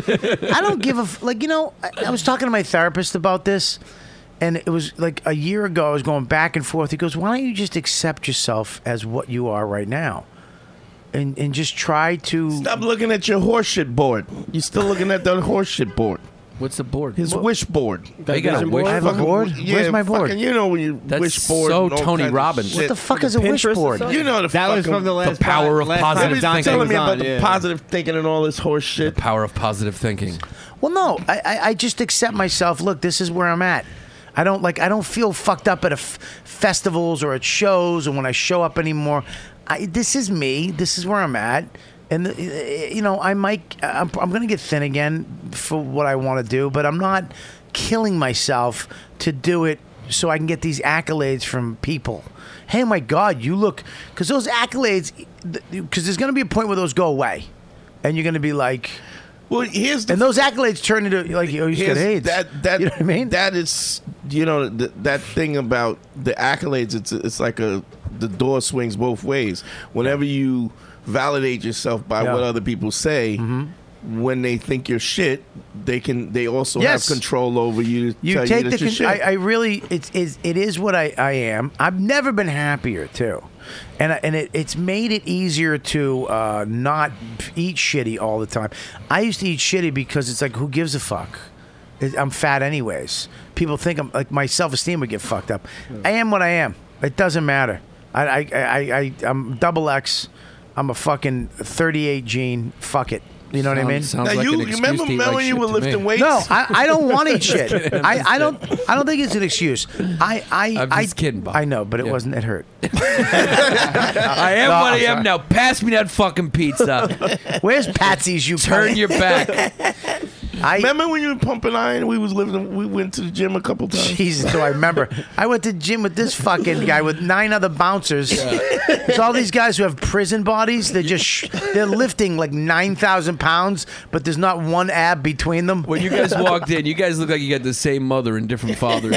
I don't give a I was talking to my therapist about this, and it was like a year ago. I was going back and forth. He goes, "Why don't you just accept yourself as what you are right now, and just try to Stop looking at your horseshit board. You're still looking at the horseshit board. What's the board? His wish board. You got a wish I have a board? Yeah, Where's my board? fucking, you know when you That's wish board. so and all Tony kinds of Robbins. shit. What the fuck is a wish Pinterest or board? something? You know the That was fucking- from the last power of last positive time He's thinking. telling me was about on, the yeah. positive thinking and all this horse shit. Power of positive thinking. Well, no, I just accept myself. Look, this is where I'm at. I don't feel fucked up at festivals or at shows or when I show up anymore. This is me. This is where I'm at. And I'm going to get thin again for what I want to do, but I'm not killing myself to do it so I can get these accolades from people. Hey, my God, you look, because those accolades, because there's going to be a point where those go away, and you're going to be like, well, here's the and those accolades turn into like, oh, you got AIDS. That you know what I mean? That is, that thing about the accolades. It's like the door swings both ways. Whenever you validate yourself by what other people say, when they think you're shit, they also have control over you. To tell take you that you're shit. I really, it is what I am. I've never been happier too, and it's made it easier to not eat shitty all the time. I used to eat shitty because it's like, who gives a fuck? I'm fat anyways. People think I'm like, my self-esteem would get fucked up. I am what I am. It doesn't matter. I'm double X. I'm a fucking 38 gene. Fuck it. You know what I mean? Sounds Now, like you an excuse remember to eat when like you were shit to me. lifting weights? No, I don't want to eat shit. I don't think it's an excuse. I'm just kidding, Bob. I know, but it Yeah. wasn't. It hurt. I am No, what I I'm am sorry. now. Pass me that fucking pizza. Where's Patsy's? You Turn cunt? your back. Remember when you were pumping iron? We went to the gym a couple times. Jesus, do I remember? I went to the gym with this fucking guy with 9 other bouncers. There's all these guys who have prison bodies. They're lifting like 9,000 pounds, but there's not one ab between them. When you guys walked in, you guys look like you got the same mother and different fathers.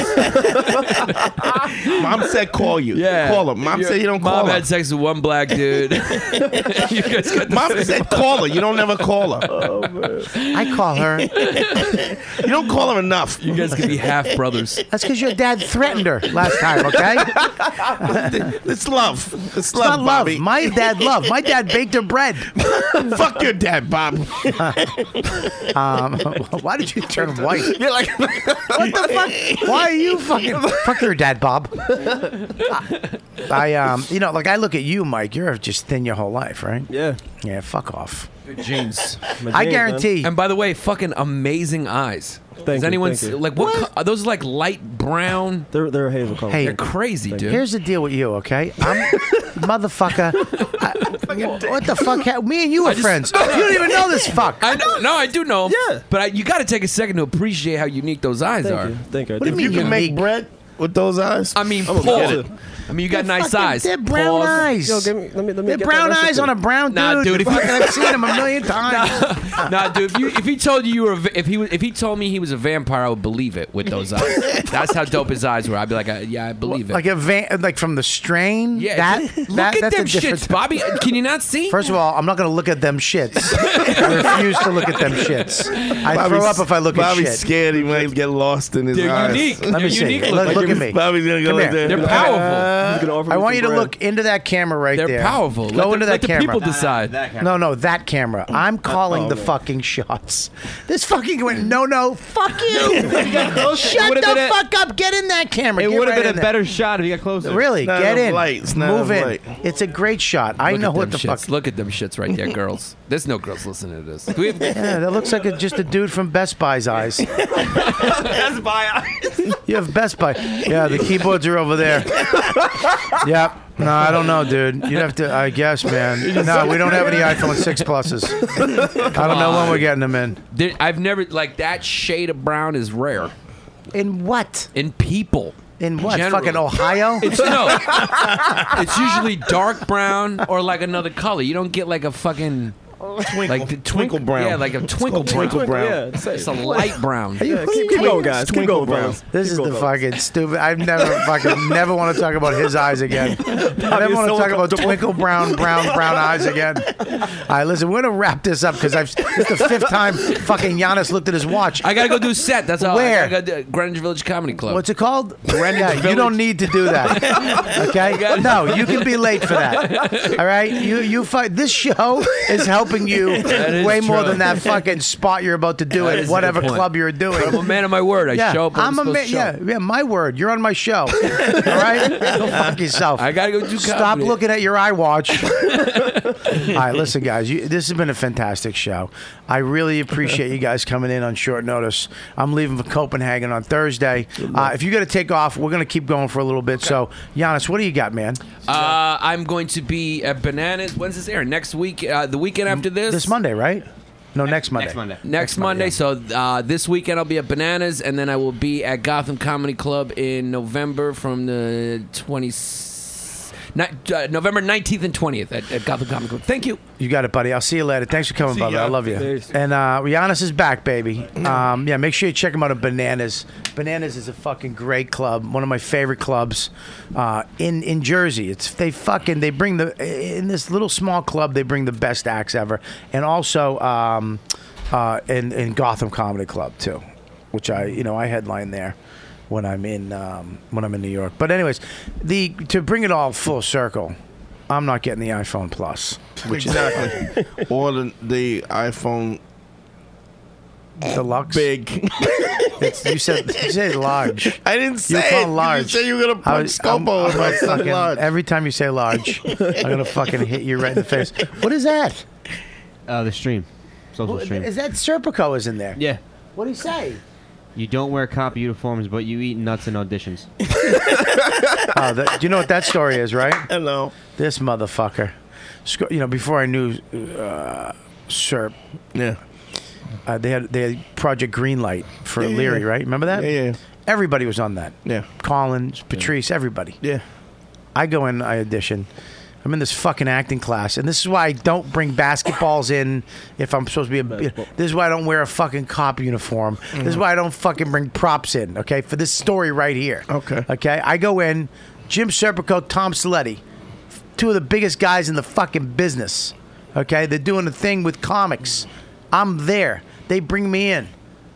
Mom said call you. Yeah. Call her. Mom said you don't call Mom her. had sex with one black dude. You guys got the Mom same said call her. You don't never call her. Oh man. I call her. You don't call her enough. You guys could be half brothers. That's because your dad threatened her last time, okay? It's love. It's not love. Bobby. My dad loved. My dad baked her bread. Fuck your dad, Bob. Why did you turn white? You're like, What the fuck? Why are you fucking fuck your dad, Bob? Like I look at you, Mike. You're just thin your whole life, right? Yeah. Yeah, fuck off. Jeans. I guarantee. And by the way, fucking amazing eyes. Thank Does you, anyone thank you. like what? Are those like light brown? They're hazel color. Hey, They're crazy, dude. Here's the deal with you, okay? I'm motherfucker. What the fuck? Me and you are friends. You don't even know this fuck. I know. No, I do know. 'em. Yeah. But you got to take a second to appreciate how unique those eyes Thank are. you. Thank you. What do you you mean can make unique? bread with those eyes. I mean, I'm gonna get it. Paul. I mean, you got nice Fucking- eyes. They're brown Pause. eyes. Yo, let me They're get brown that eyes recipe. on a brown dude. Nah, dude, if you- Fucking, I've seen him a million times. Nah, dude. If he told you were, if he told me he was a vampire, I would believe it with those eyes. That's how dope his eyes were. I'd be like, yeah, I believe it. Like from the strain. Yeah, look at that's them a different shits, Bobby. Can you not see? First of all, I'm not going to look at them shits. I refuse to look at them shits. I throw up if I look at Bobby's shit. scared he might get lost in his They're eyes. unique. Let me They're see. unique. Look at me. Bobby's gonna go Come like here. that. They're powerful. He's gonna offer I me want some you to bread. look into that camera right They're there. powerful. Go into that let the camera. people decide. No, that camera. I'm calling the fucking shots. This fucking went, no, fuck you. Shut would've the been a- fuck up. Get in that camera. It Get would have right been in a there. better shot if you got closer. Really, Not get enough in. light. It's not Move enough in. light. It's a great shot. I Look know at what them the shits. fuck. Look at them shits right there, girls. There's no girls listening to this. Do we have- Yeah, that looks like just a dude from Best Buy's eyes. Best Buy eyes. You have Best Buy. Yeah, the keyboards are over there. Yep. No, I don't know, dude. You'd have to, I guess, man. No, we don't have any iPhone 6 Pluses. I don't know when we're getting them in. I've never like that shade of brown is rare In what? in people. In what? Generally. Fucking Ohio? It's no. It's usually dark brown or like another color. You don't get like a fucking like the Twinkle brown. Yeah, like a twinkle brown. Twinkle brown. Yeah, say It's a light brown. Yeah, keep going, guys. Keep Twinkle going, brown. fellas. This Keep is going, the fellas. fucking stupid. I've never want to talk about his eyes again. I never want to talk about twinkle brown eyes again. All right, listen, we're gonna wrap this up because it's the 5th time fucking Giannis looked at his watch. I gotta go do set. That's all. Where? I gotta go do Greenwich Village Comedy Club. What's it called? Greenwich Yeah, you Village. don't need to do that. Okay? No, you can be late for that. All right? You fight. This show is helping you That is way more true. than that fucking spot you're about to do That at is a whatever good point. club you're doing. But I'm a man of my word. I Yeah, show up. when I'm a supposed man. to show. Yeah, my word. You're on my show. All right? Go fuck yourself. I gotta go do Stop comedy. looking at your iWatch. All right, listen, guys. This has been a fantastic show. I really appreciate you guys coming in on short notice. I'm leaving for Copenhagen on Thursday. If you got to take off, we're going to keep going for a little bit. So, Giannis, what do you got, man? I'm going to be at Bananas. When's this air? Next week? The weekend after this? This Monday, right? No, next Monday. Next Monday. Next Monday. So this weekend I'll be at Bananas, and then I will be at Gotham Comedy Club in November from the November 19th and 20th at Gotham Comedy Club. Thank you. You got it, buddy. I'll see you later. Thanks for coming, See brother. ya. I love you. Peace. And Giannis is back, baby. Yeah, make sure you check him out at Bananas. Bananas is a fucking great club. One of my favorite clubs in Jersey. They bring in this little small club. They bring the best acts ever, and also in Gotham Comedy Club too, which I headline there when I'm in New York. But anyways, to bring it all full circle, I'm not getting the iPhone Plus. Exactly. Or the iPhone Deluxe? Big. You said large. I didn't say You call it. large. You said you were gonna punch Scopo if I said large. Every time you say large, I'm gonna fucking hit you right in the face. What is that? The stream. Social stream. Is that Serpico is in there? Yeah. What do you say? You don't wear cop uniforms, but you eat nuts in auditions. Do you know what that story is, right? I know. This motherfucker. Before I knew Serp. Yeah. They had Project Greenlight for Leary, right? Remember that? Yeah. Everybody was on that. Yeah. Collins, Patrice, everybody. Yeah. I go in, I audition. I'm in this fucking acting class, and this is why I don't bring basketballs in if I'm supposed to be this is why I don't wear a fucking cop uniform. This is why I don't fucking bring props in, okay, for this story right here. Okay? I go in, Jim Serpico, Tom Saletti, two of the biggest guys in the fucking business, okay? They're doing a thing with comics. I'm there. They bring me in.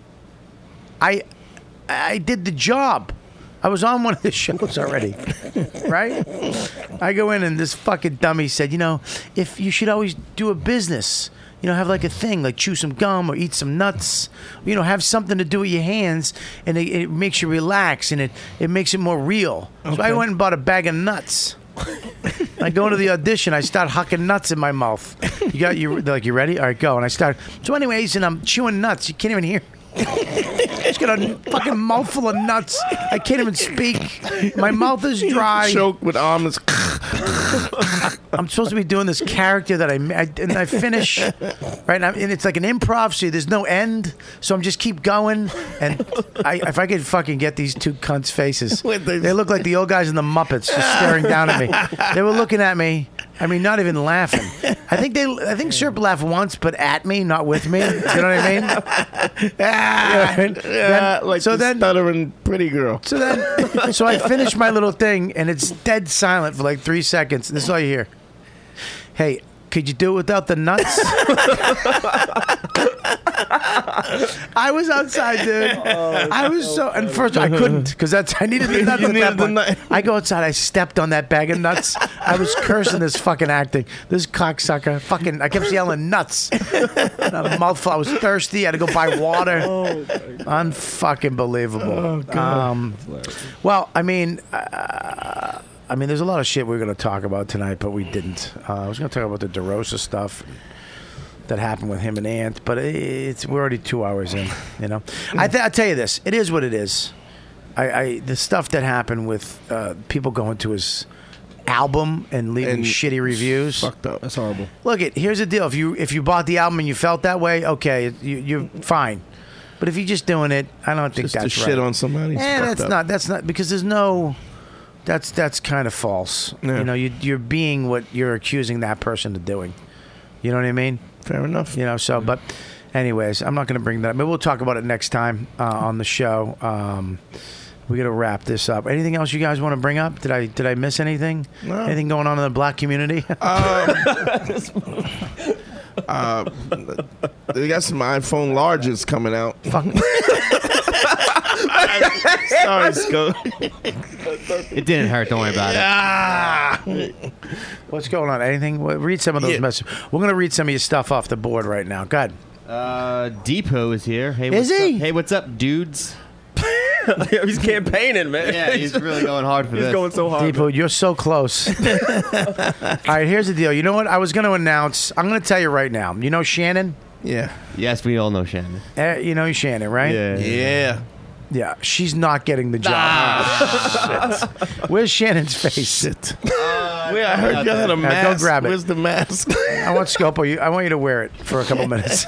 I did the job. I was on one of the shows already, right? I go in and this fucking dummy said, if you should always do a business, have like a thing, like chew some gum or eat some nuts, have something to do with your hands, and it makes you relax and it makes it more real. Okay. So I went and bought a bag of nuts. I go into the audition. I start hucking nuts in my mouth. They're like, you ready? All right, go. And I start. So anyways, and I'm chewing nuts. You can't even hear. Just got a fucking mouthful of nuts. I can't even speak. My mouth is dry. Choked with almonds. I'm supposed to be doing this character that I finish, right? And it's like an improv, so there's no end. So I'm just keep going. And if I could fucking get these two cunts' faces, they look like the old guys in the Muppets just staring down at me. They were looking at me. I mean, not even laughing. I think Serp laughed once, but at me, not with me. You know what I mean? Like so the stuttering pretty girl. So I finish my little thing, and it's dead silent for like 3 seconds. This is all you hear. Hey, could you do it without the nuts? I was outside, dude. I was and first I couldn't because I needed the nuts at that point. I go outside. I stepped on that bag of nuts. I was cursing this fucking acting. This cocksucker. Fucking. I kept yelling nuts. A mouthful. I was thirsty. I had to go buy water. Unfucking believable. Oh, God. Well, I mean, there's a lot of shit we were going to talk about tonight, but we didn't. I was going to talk about the DeRosa stuff that happened with him and Ant, but we're already 2 hours in. I'll tell you this: it is what it is. The stuff that happened with people going to his album and leaving shitty reviews, fucked up. That's horrible. Look, here's the deal: if you bought the album and you felt that way, okay, you're fine. But if you're just doing it, I don't think just that's to right. Shit on somebody. That's not because there's no. That's kind of false. Yeah. You're being what you're accusing that person of doing. You know what I mean? Fair enough. But anyways, I'm not going to bring that up. Maybe we'll talk about it next time on the show. We got to wrap this up. Anything else you guys want to bring up? Did I miss anything? No. Anything going on in the black community? They got some iPhone larges coming out. Fuck. Sorry, Scott. It didn't hurt. Don't worry about it. What's going on? Anything? Read some of those messages. We're going to read some of your stuff off the board right now. Go ahead. Depot is here. Hey, is he? Up? Hey, what's up, dudes? He's campaigning, man. Yeah, he's really going hard for this. He's going so hard. Depot, you're so close. All right, here's the deal. You know what? I was going to announce. I'm going to tell you right now. You know Shannon? Yeah. Yes, we all know Shannon. You know Shannon, right? Yeah. Yeah, she's not getting the job. Shit. Where's Shannon's face? Shit. I heard you had a mask. Go grab it. Where's the mask? I want Scopo. I want you to wear it for a couple minutes.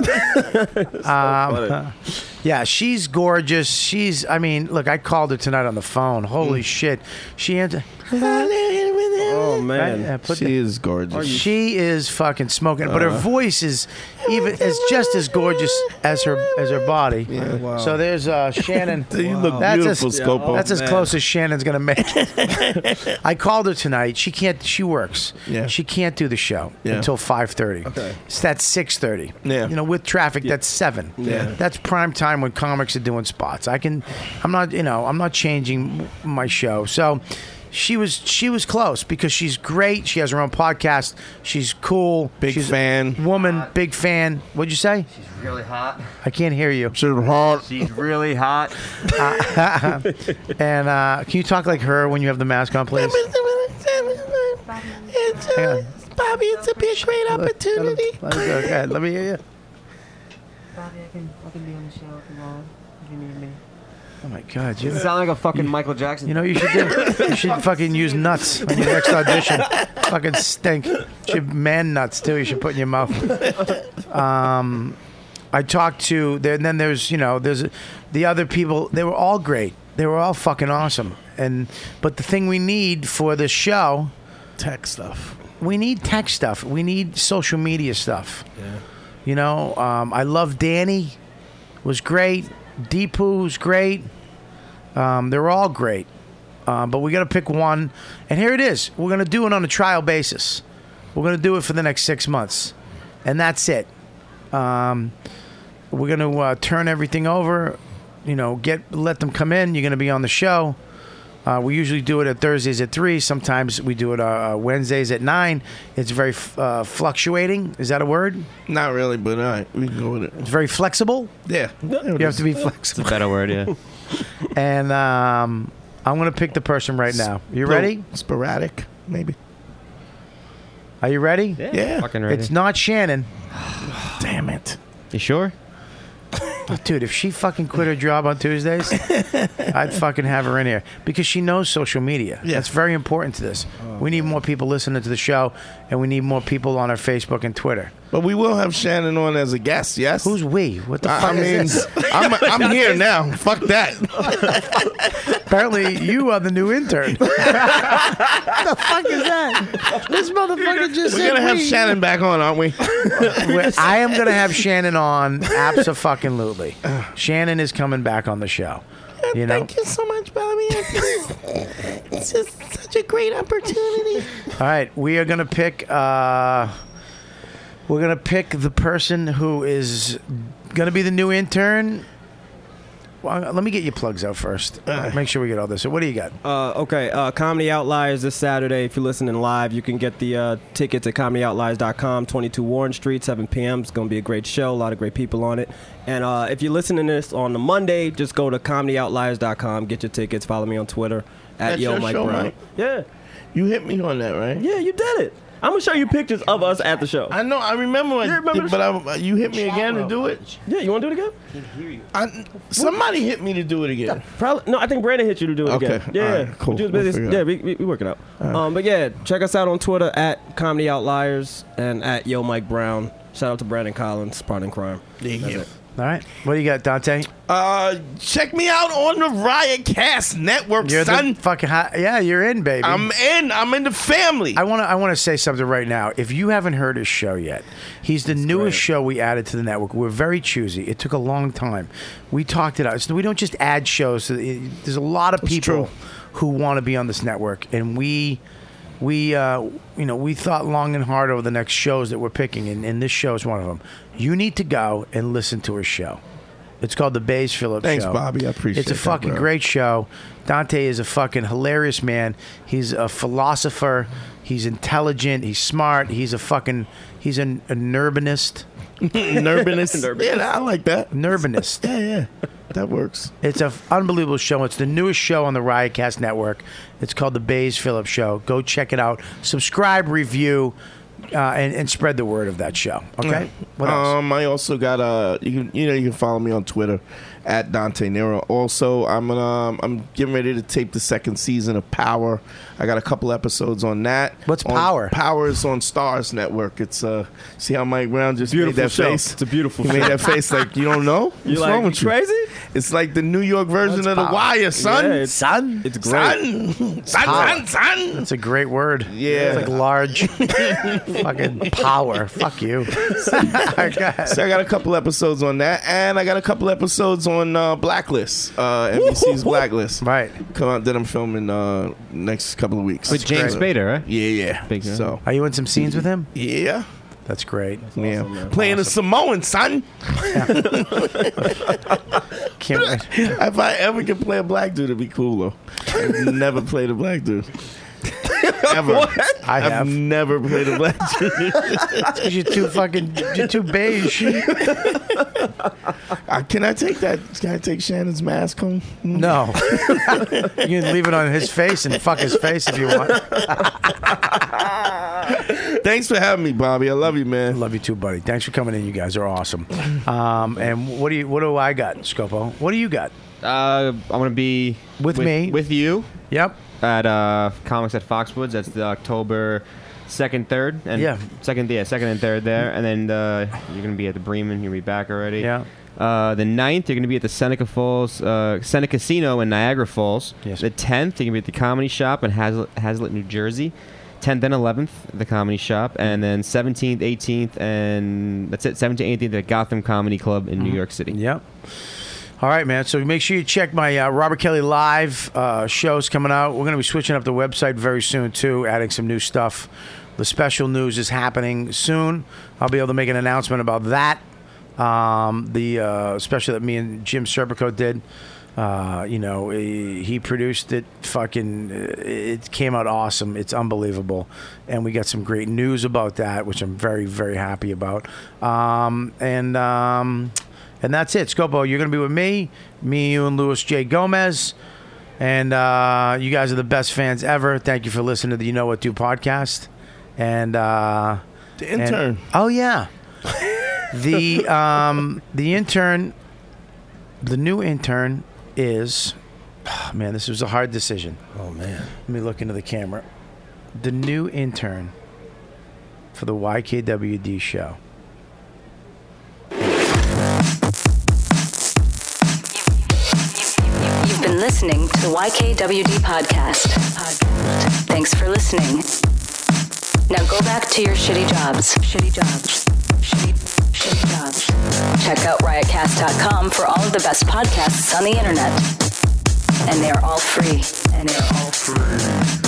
Yeah, she's gorgeous. Look, I called her tonight on the phone. Holy shit. She answered. Oh man, she is gorgeous. She is fucking smoking, but her voice is just as gorgeous as her body. Yeah. Wow. So there's Shannon. You look beautiful, Scopo. That's as close as Shannon's gonna make it. I called her tonight. She can't. She works. Yeah. She can't do the show until 5:30. Okay. So that's 6:30. Yeah. With traffic, that's 7. Yeah. That's prime time when comics are doing spots. I'm not changing my show. So. she was close because she's great. She has her own podcast. She's cool. She's fan. Woman, big fan. What'd you say? She's really hot. I can't hear you. She's hot. She's really hot. And can you talk like her when you have the mask on, please? Bobby, it's a big great opportunity. Okay, let me hear you. Bobby, I can be on the show if you want. If you need me. Oh my God! You sound like a fucking Michael Jackson. You know you should do. You should fucking use nuts on your next audition. Fucking stink. You should man nuts too. You should put in your mouth. I talked to there. And then there's the other people. They were all great. They were all fucking awesome. But the thing we need for this show, tech stuff. We need tech stuff. We need social media stuff. Yeah. I love Danny. Was great. Deepu's great. They're all great. But we got to pick one. And here it is. We're going to do it on a trial basis. We're going to do it for the next 6 months. And that's it. We're going to turn everything over. Let them come in. You're going to be on the show. We usually do it at Thursdays at 3. Sometimes we do it Wednesdays at 9. It's very fluctuating. Is that a word? Not really, but all right, we can go with it. It's very flexible? Yeah. You have to be flexible. It's a better word, yeah. And I'm going to pick the person right now. You ready? Sporadic, maybe. Are you ready? Yeah. Fucking ready. It's not Shannon. Damn it. You sure? Dude, if she fucking quit her job on Tuesdays, I'd fucking have her in here because she knows social media. Yeah. That's very important to this. We need more people listening to the show, and we need more people on our Facebook and Twitter. But we will have Shannon on as a guest, yes? Who's we? What the fuck is this? I'm here now. Fuck that. Apparently, you are the new intern. What the fuck is that? This motherfucker just We're said going to have we. Shannon back on, aren't we? I am going to have Shannon on abso-fucking-lutely. Shannon is coming back on the show. Thank you so much, Bobby. It's just such a great opportunity. All right, we are going to pick... we're going to pick the person who is going to be the new intern. Well, let me get your plugs out first. Make sure we get all this. So what do you got? Okay, Comedy Outliers this Saturday. If you're listening live, you can get the tickets at comedyoutliers.com, 22 Warren Street, 7 p.m. It's going to be a great show. A lot of great people on it. And if you're listening to this on the Monday, just go to comedyoutliers.com, get your tickets. Follow me on Twitter at That's Yo your Mike show, Brown. Mike? Yeah. You hit me on that, right? Yeah, you did it. I'm going to show you pictures of us at the show. I know. I remember. But you hit me again to do it? Yeah, you want to do it again? I can hear you. Somebody hit me to do it again. Probably no. I think Brandon hit you to do it Okay. again. Yeah, All right, cool. We do We'll business. figure it Yeah, out. we work it out. But yeah, check us out on Twitter at Comedy Outliers and at Yo Mike Brown. Shout out to Brandon Collins, Partner in Crime. Thank you. All right. What do you got, Dante? Check me out on the Riotcast Network, You're son. the fucking yeah, you're in, baby. I'm in. I'm in the family. I want to say something right now. If you haven't heard his show yet, he's the newest show we added to the network. We're very choosy. It took a long time. We talked it out. So we don't just add shows. There's a lot of people who want to be on this network, and we thought long and hard over the next shows that we're picking, and this show is one of them. You need to go and listen to his show. It's called The Bays Phillips Thanks, Show. Bobby. I appreciate it. It's a fucking bro. great show. Dante is a fucking hilarious man. He's a philosopher. He's intelligent. He's smart. He's a urbanist. Nurbinist. Yeah, I like that. Nurbinist. Yeah. That works. It's an unbelievable show. It's the newest show on the Riotcast Network. It's called The Bays Phillips Show. Go check it out. Subscribe, review, and spread the word of that show. Okay. What else? I also got you can follow me on Twitter at Dante Nero. Also, I'm getting ready to tape the second season of Power. I got a couple episodes on that. What's Power? Power is on Stars Network. It's see how Mike Brown just Beautiful made that show. face. It's a beautiful He show. made that face like you don't know. What's wrong with you? Crazy? It's like the New York version What's of The Power? Wire, son. Yeah, Son? It's great. Son. That's a great word. Yeah. It's like large. Fucking power. Fuck you. So I got a couple episodes on that, and I got a couple episodes on Blacklist, NBC's Blacklist. Right. Come out that I'm filming next couple of weeks. With James Spader, right? Yeah. Big fan. So Are you in some scenes with him? yeah. That's great. Yeah. Playing a Samoan, son. Can't wait. If I ever could play a black dude, it'd be cool though. I've never played a black dude. Ever. I've never played a black dude. Because you're too beige. Can I take that? Can I take Shannon's mask home? No. You can leave it on his face and fuck his face if you want. Thanks for having me, Bobby. I love you, man. Love you too, buddy. Thanks for coming in. You guys are awesome. And what do I got, Scopo? What do you got? I'm gonna be with me, with you. Yep. At Comics at Foxwoods. That's the October 2nd, 3rd, and second and 3rd there. And then you're gonna be at the Bremen. You're gonna be back already. Yeah. The 9th, you're gonna be at the Seneca Casino in Niagara Falls. Yes. The 10th, you're gonna be at the Comedy Shop in Hazlet, New Jersey. 10th and 11th, the Comedy Shop, and then 17th, 18th, and that's it. 17th, 18th at Gotham Comedy Club in New York City. Yep. All right, man. So make sure you check my Robert Kelly Live shows coming out. We're going to be switching up the website very soon, too, adding some new stuff. The special news is happening soon. I'll be able to make an announcement about that. The special that me and Jim Serpico did. He produced it. It came out awesome. It's unbelievable. And we got some great news about that, which I'm very, very happy about. And that's it. Scopo, you're going to be with me, you, and Louis J. Gomez. And you guys are the best fans ever. Thank you for listening to the You Know What Do podcast. And the intern. Oh, yeah. The intern, the new intern is, man, this was a hard decision. Oh, man. Let me look into the camera. The new intern for the YKWD show. You've been listening to the YKWD podcast. Thanks for listening. Now go back to your shitty jobs. Shitty jobs. Shitty jobs. Check out riotcast.com for all of the best podcasts on the internet. And they're all free.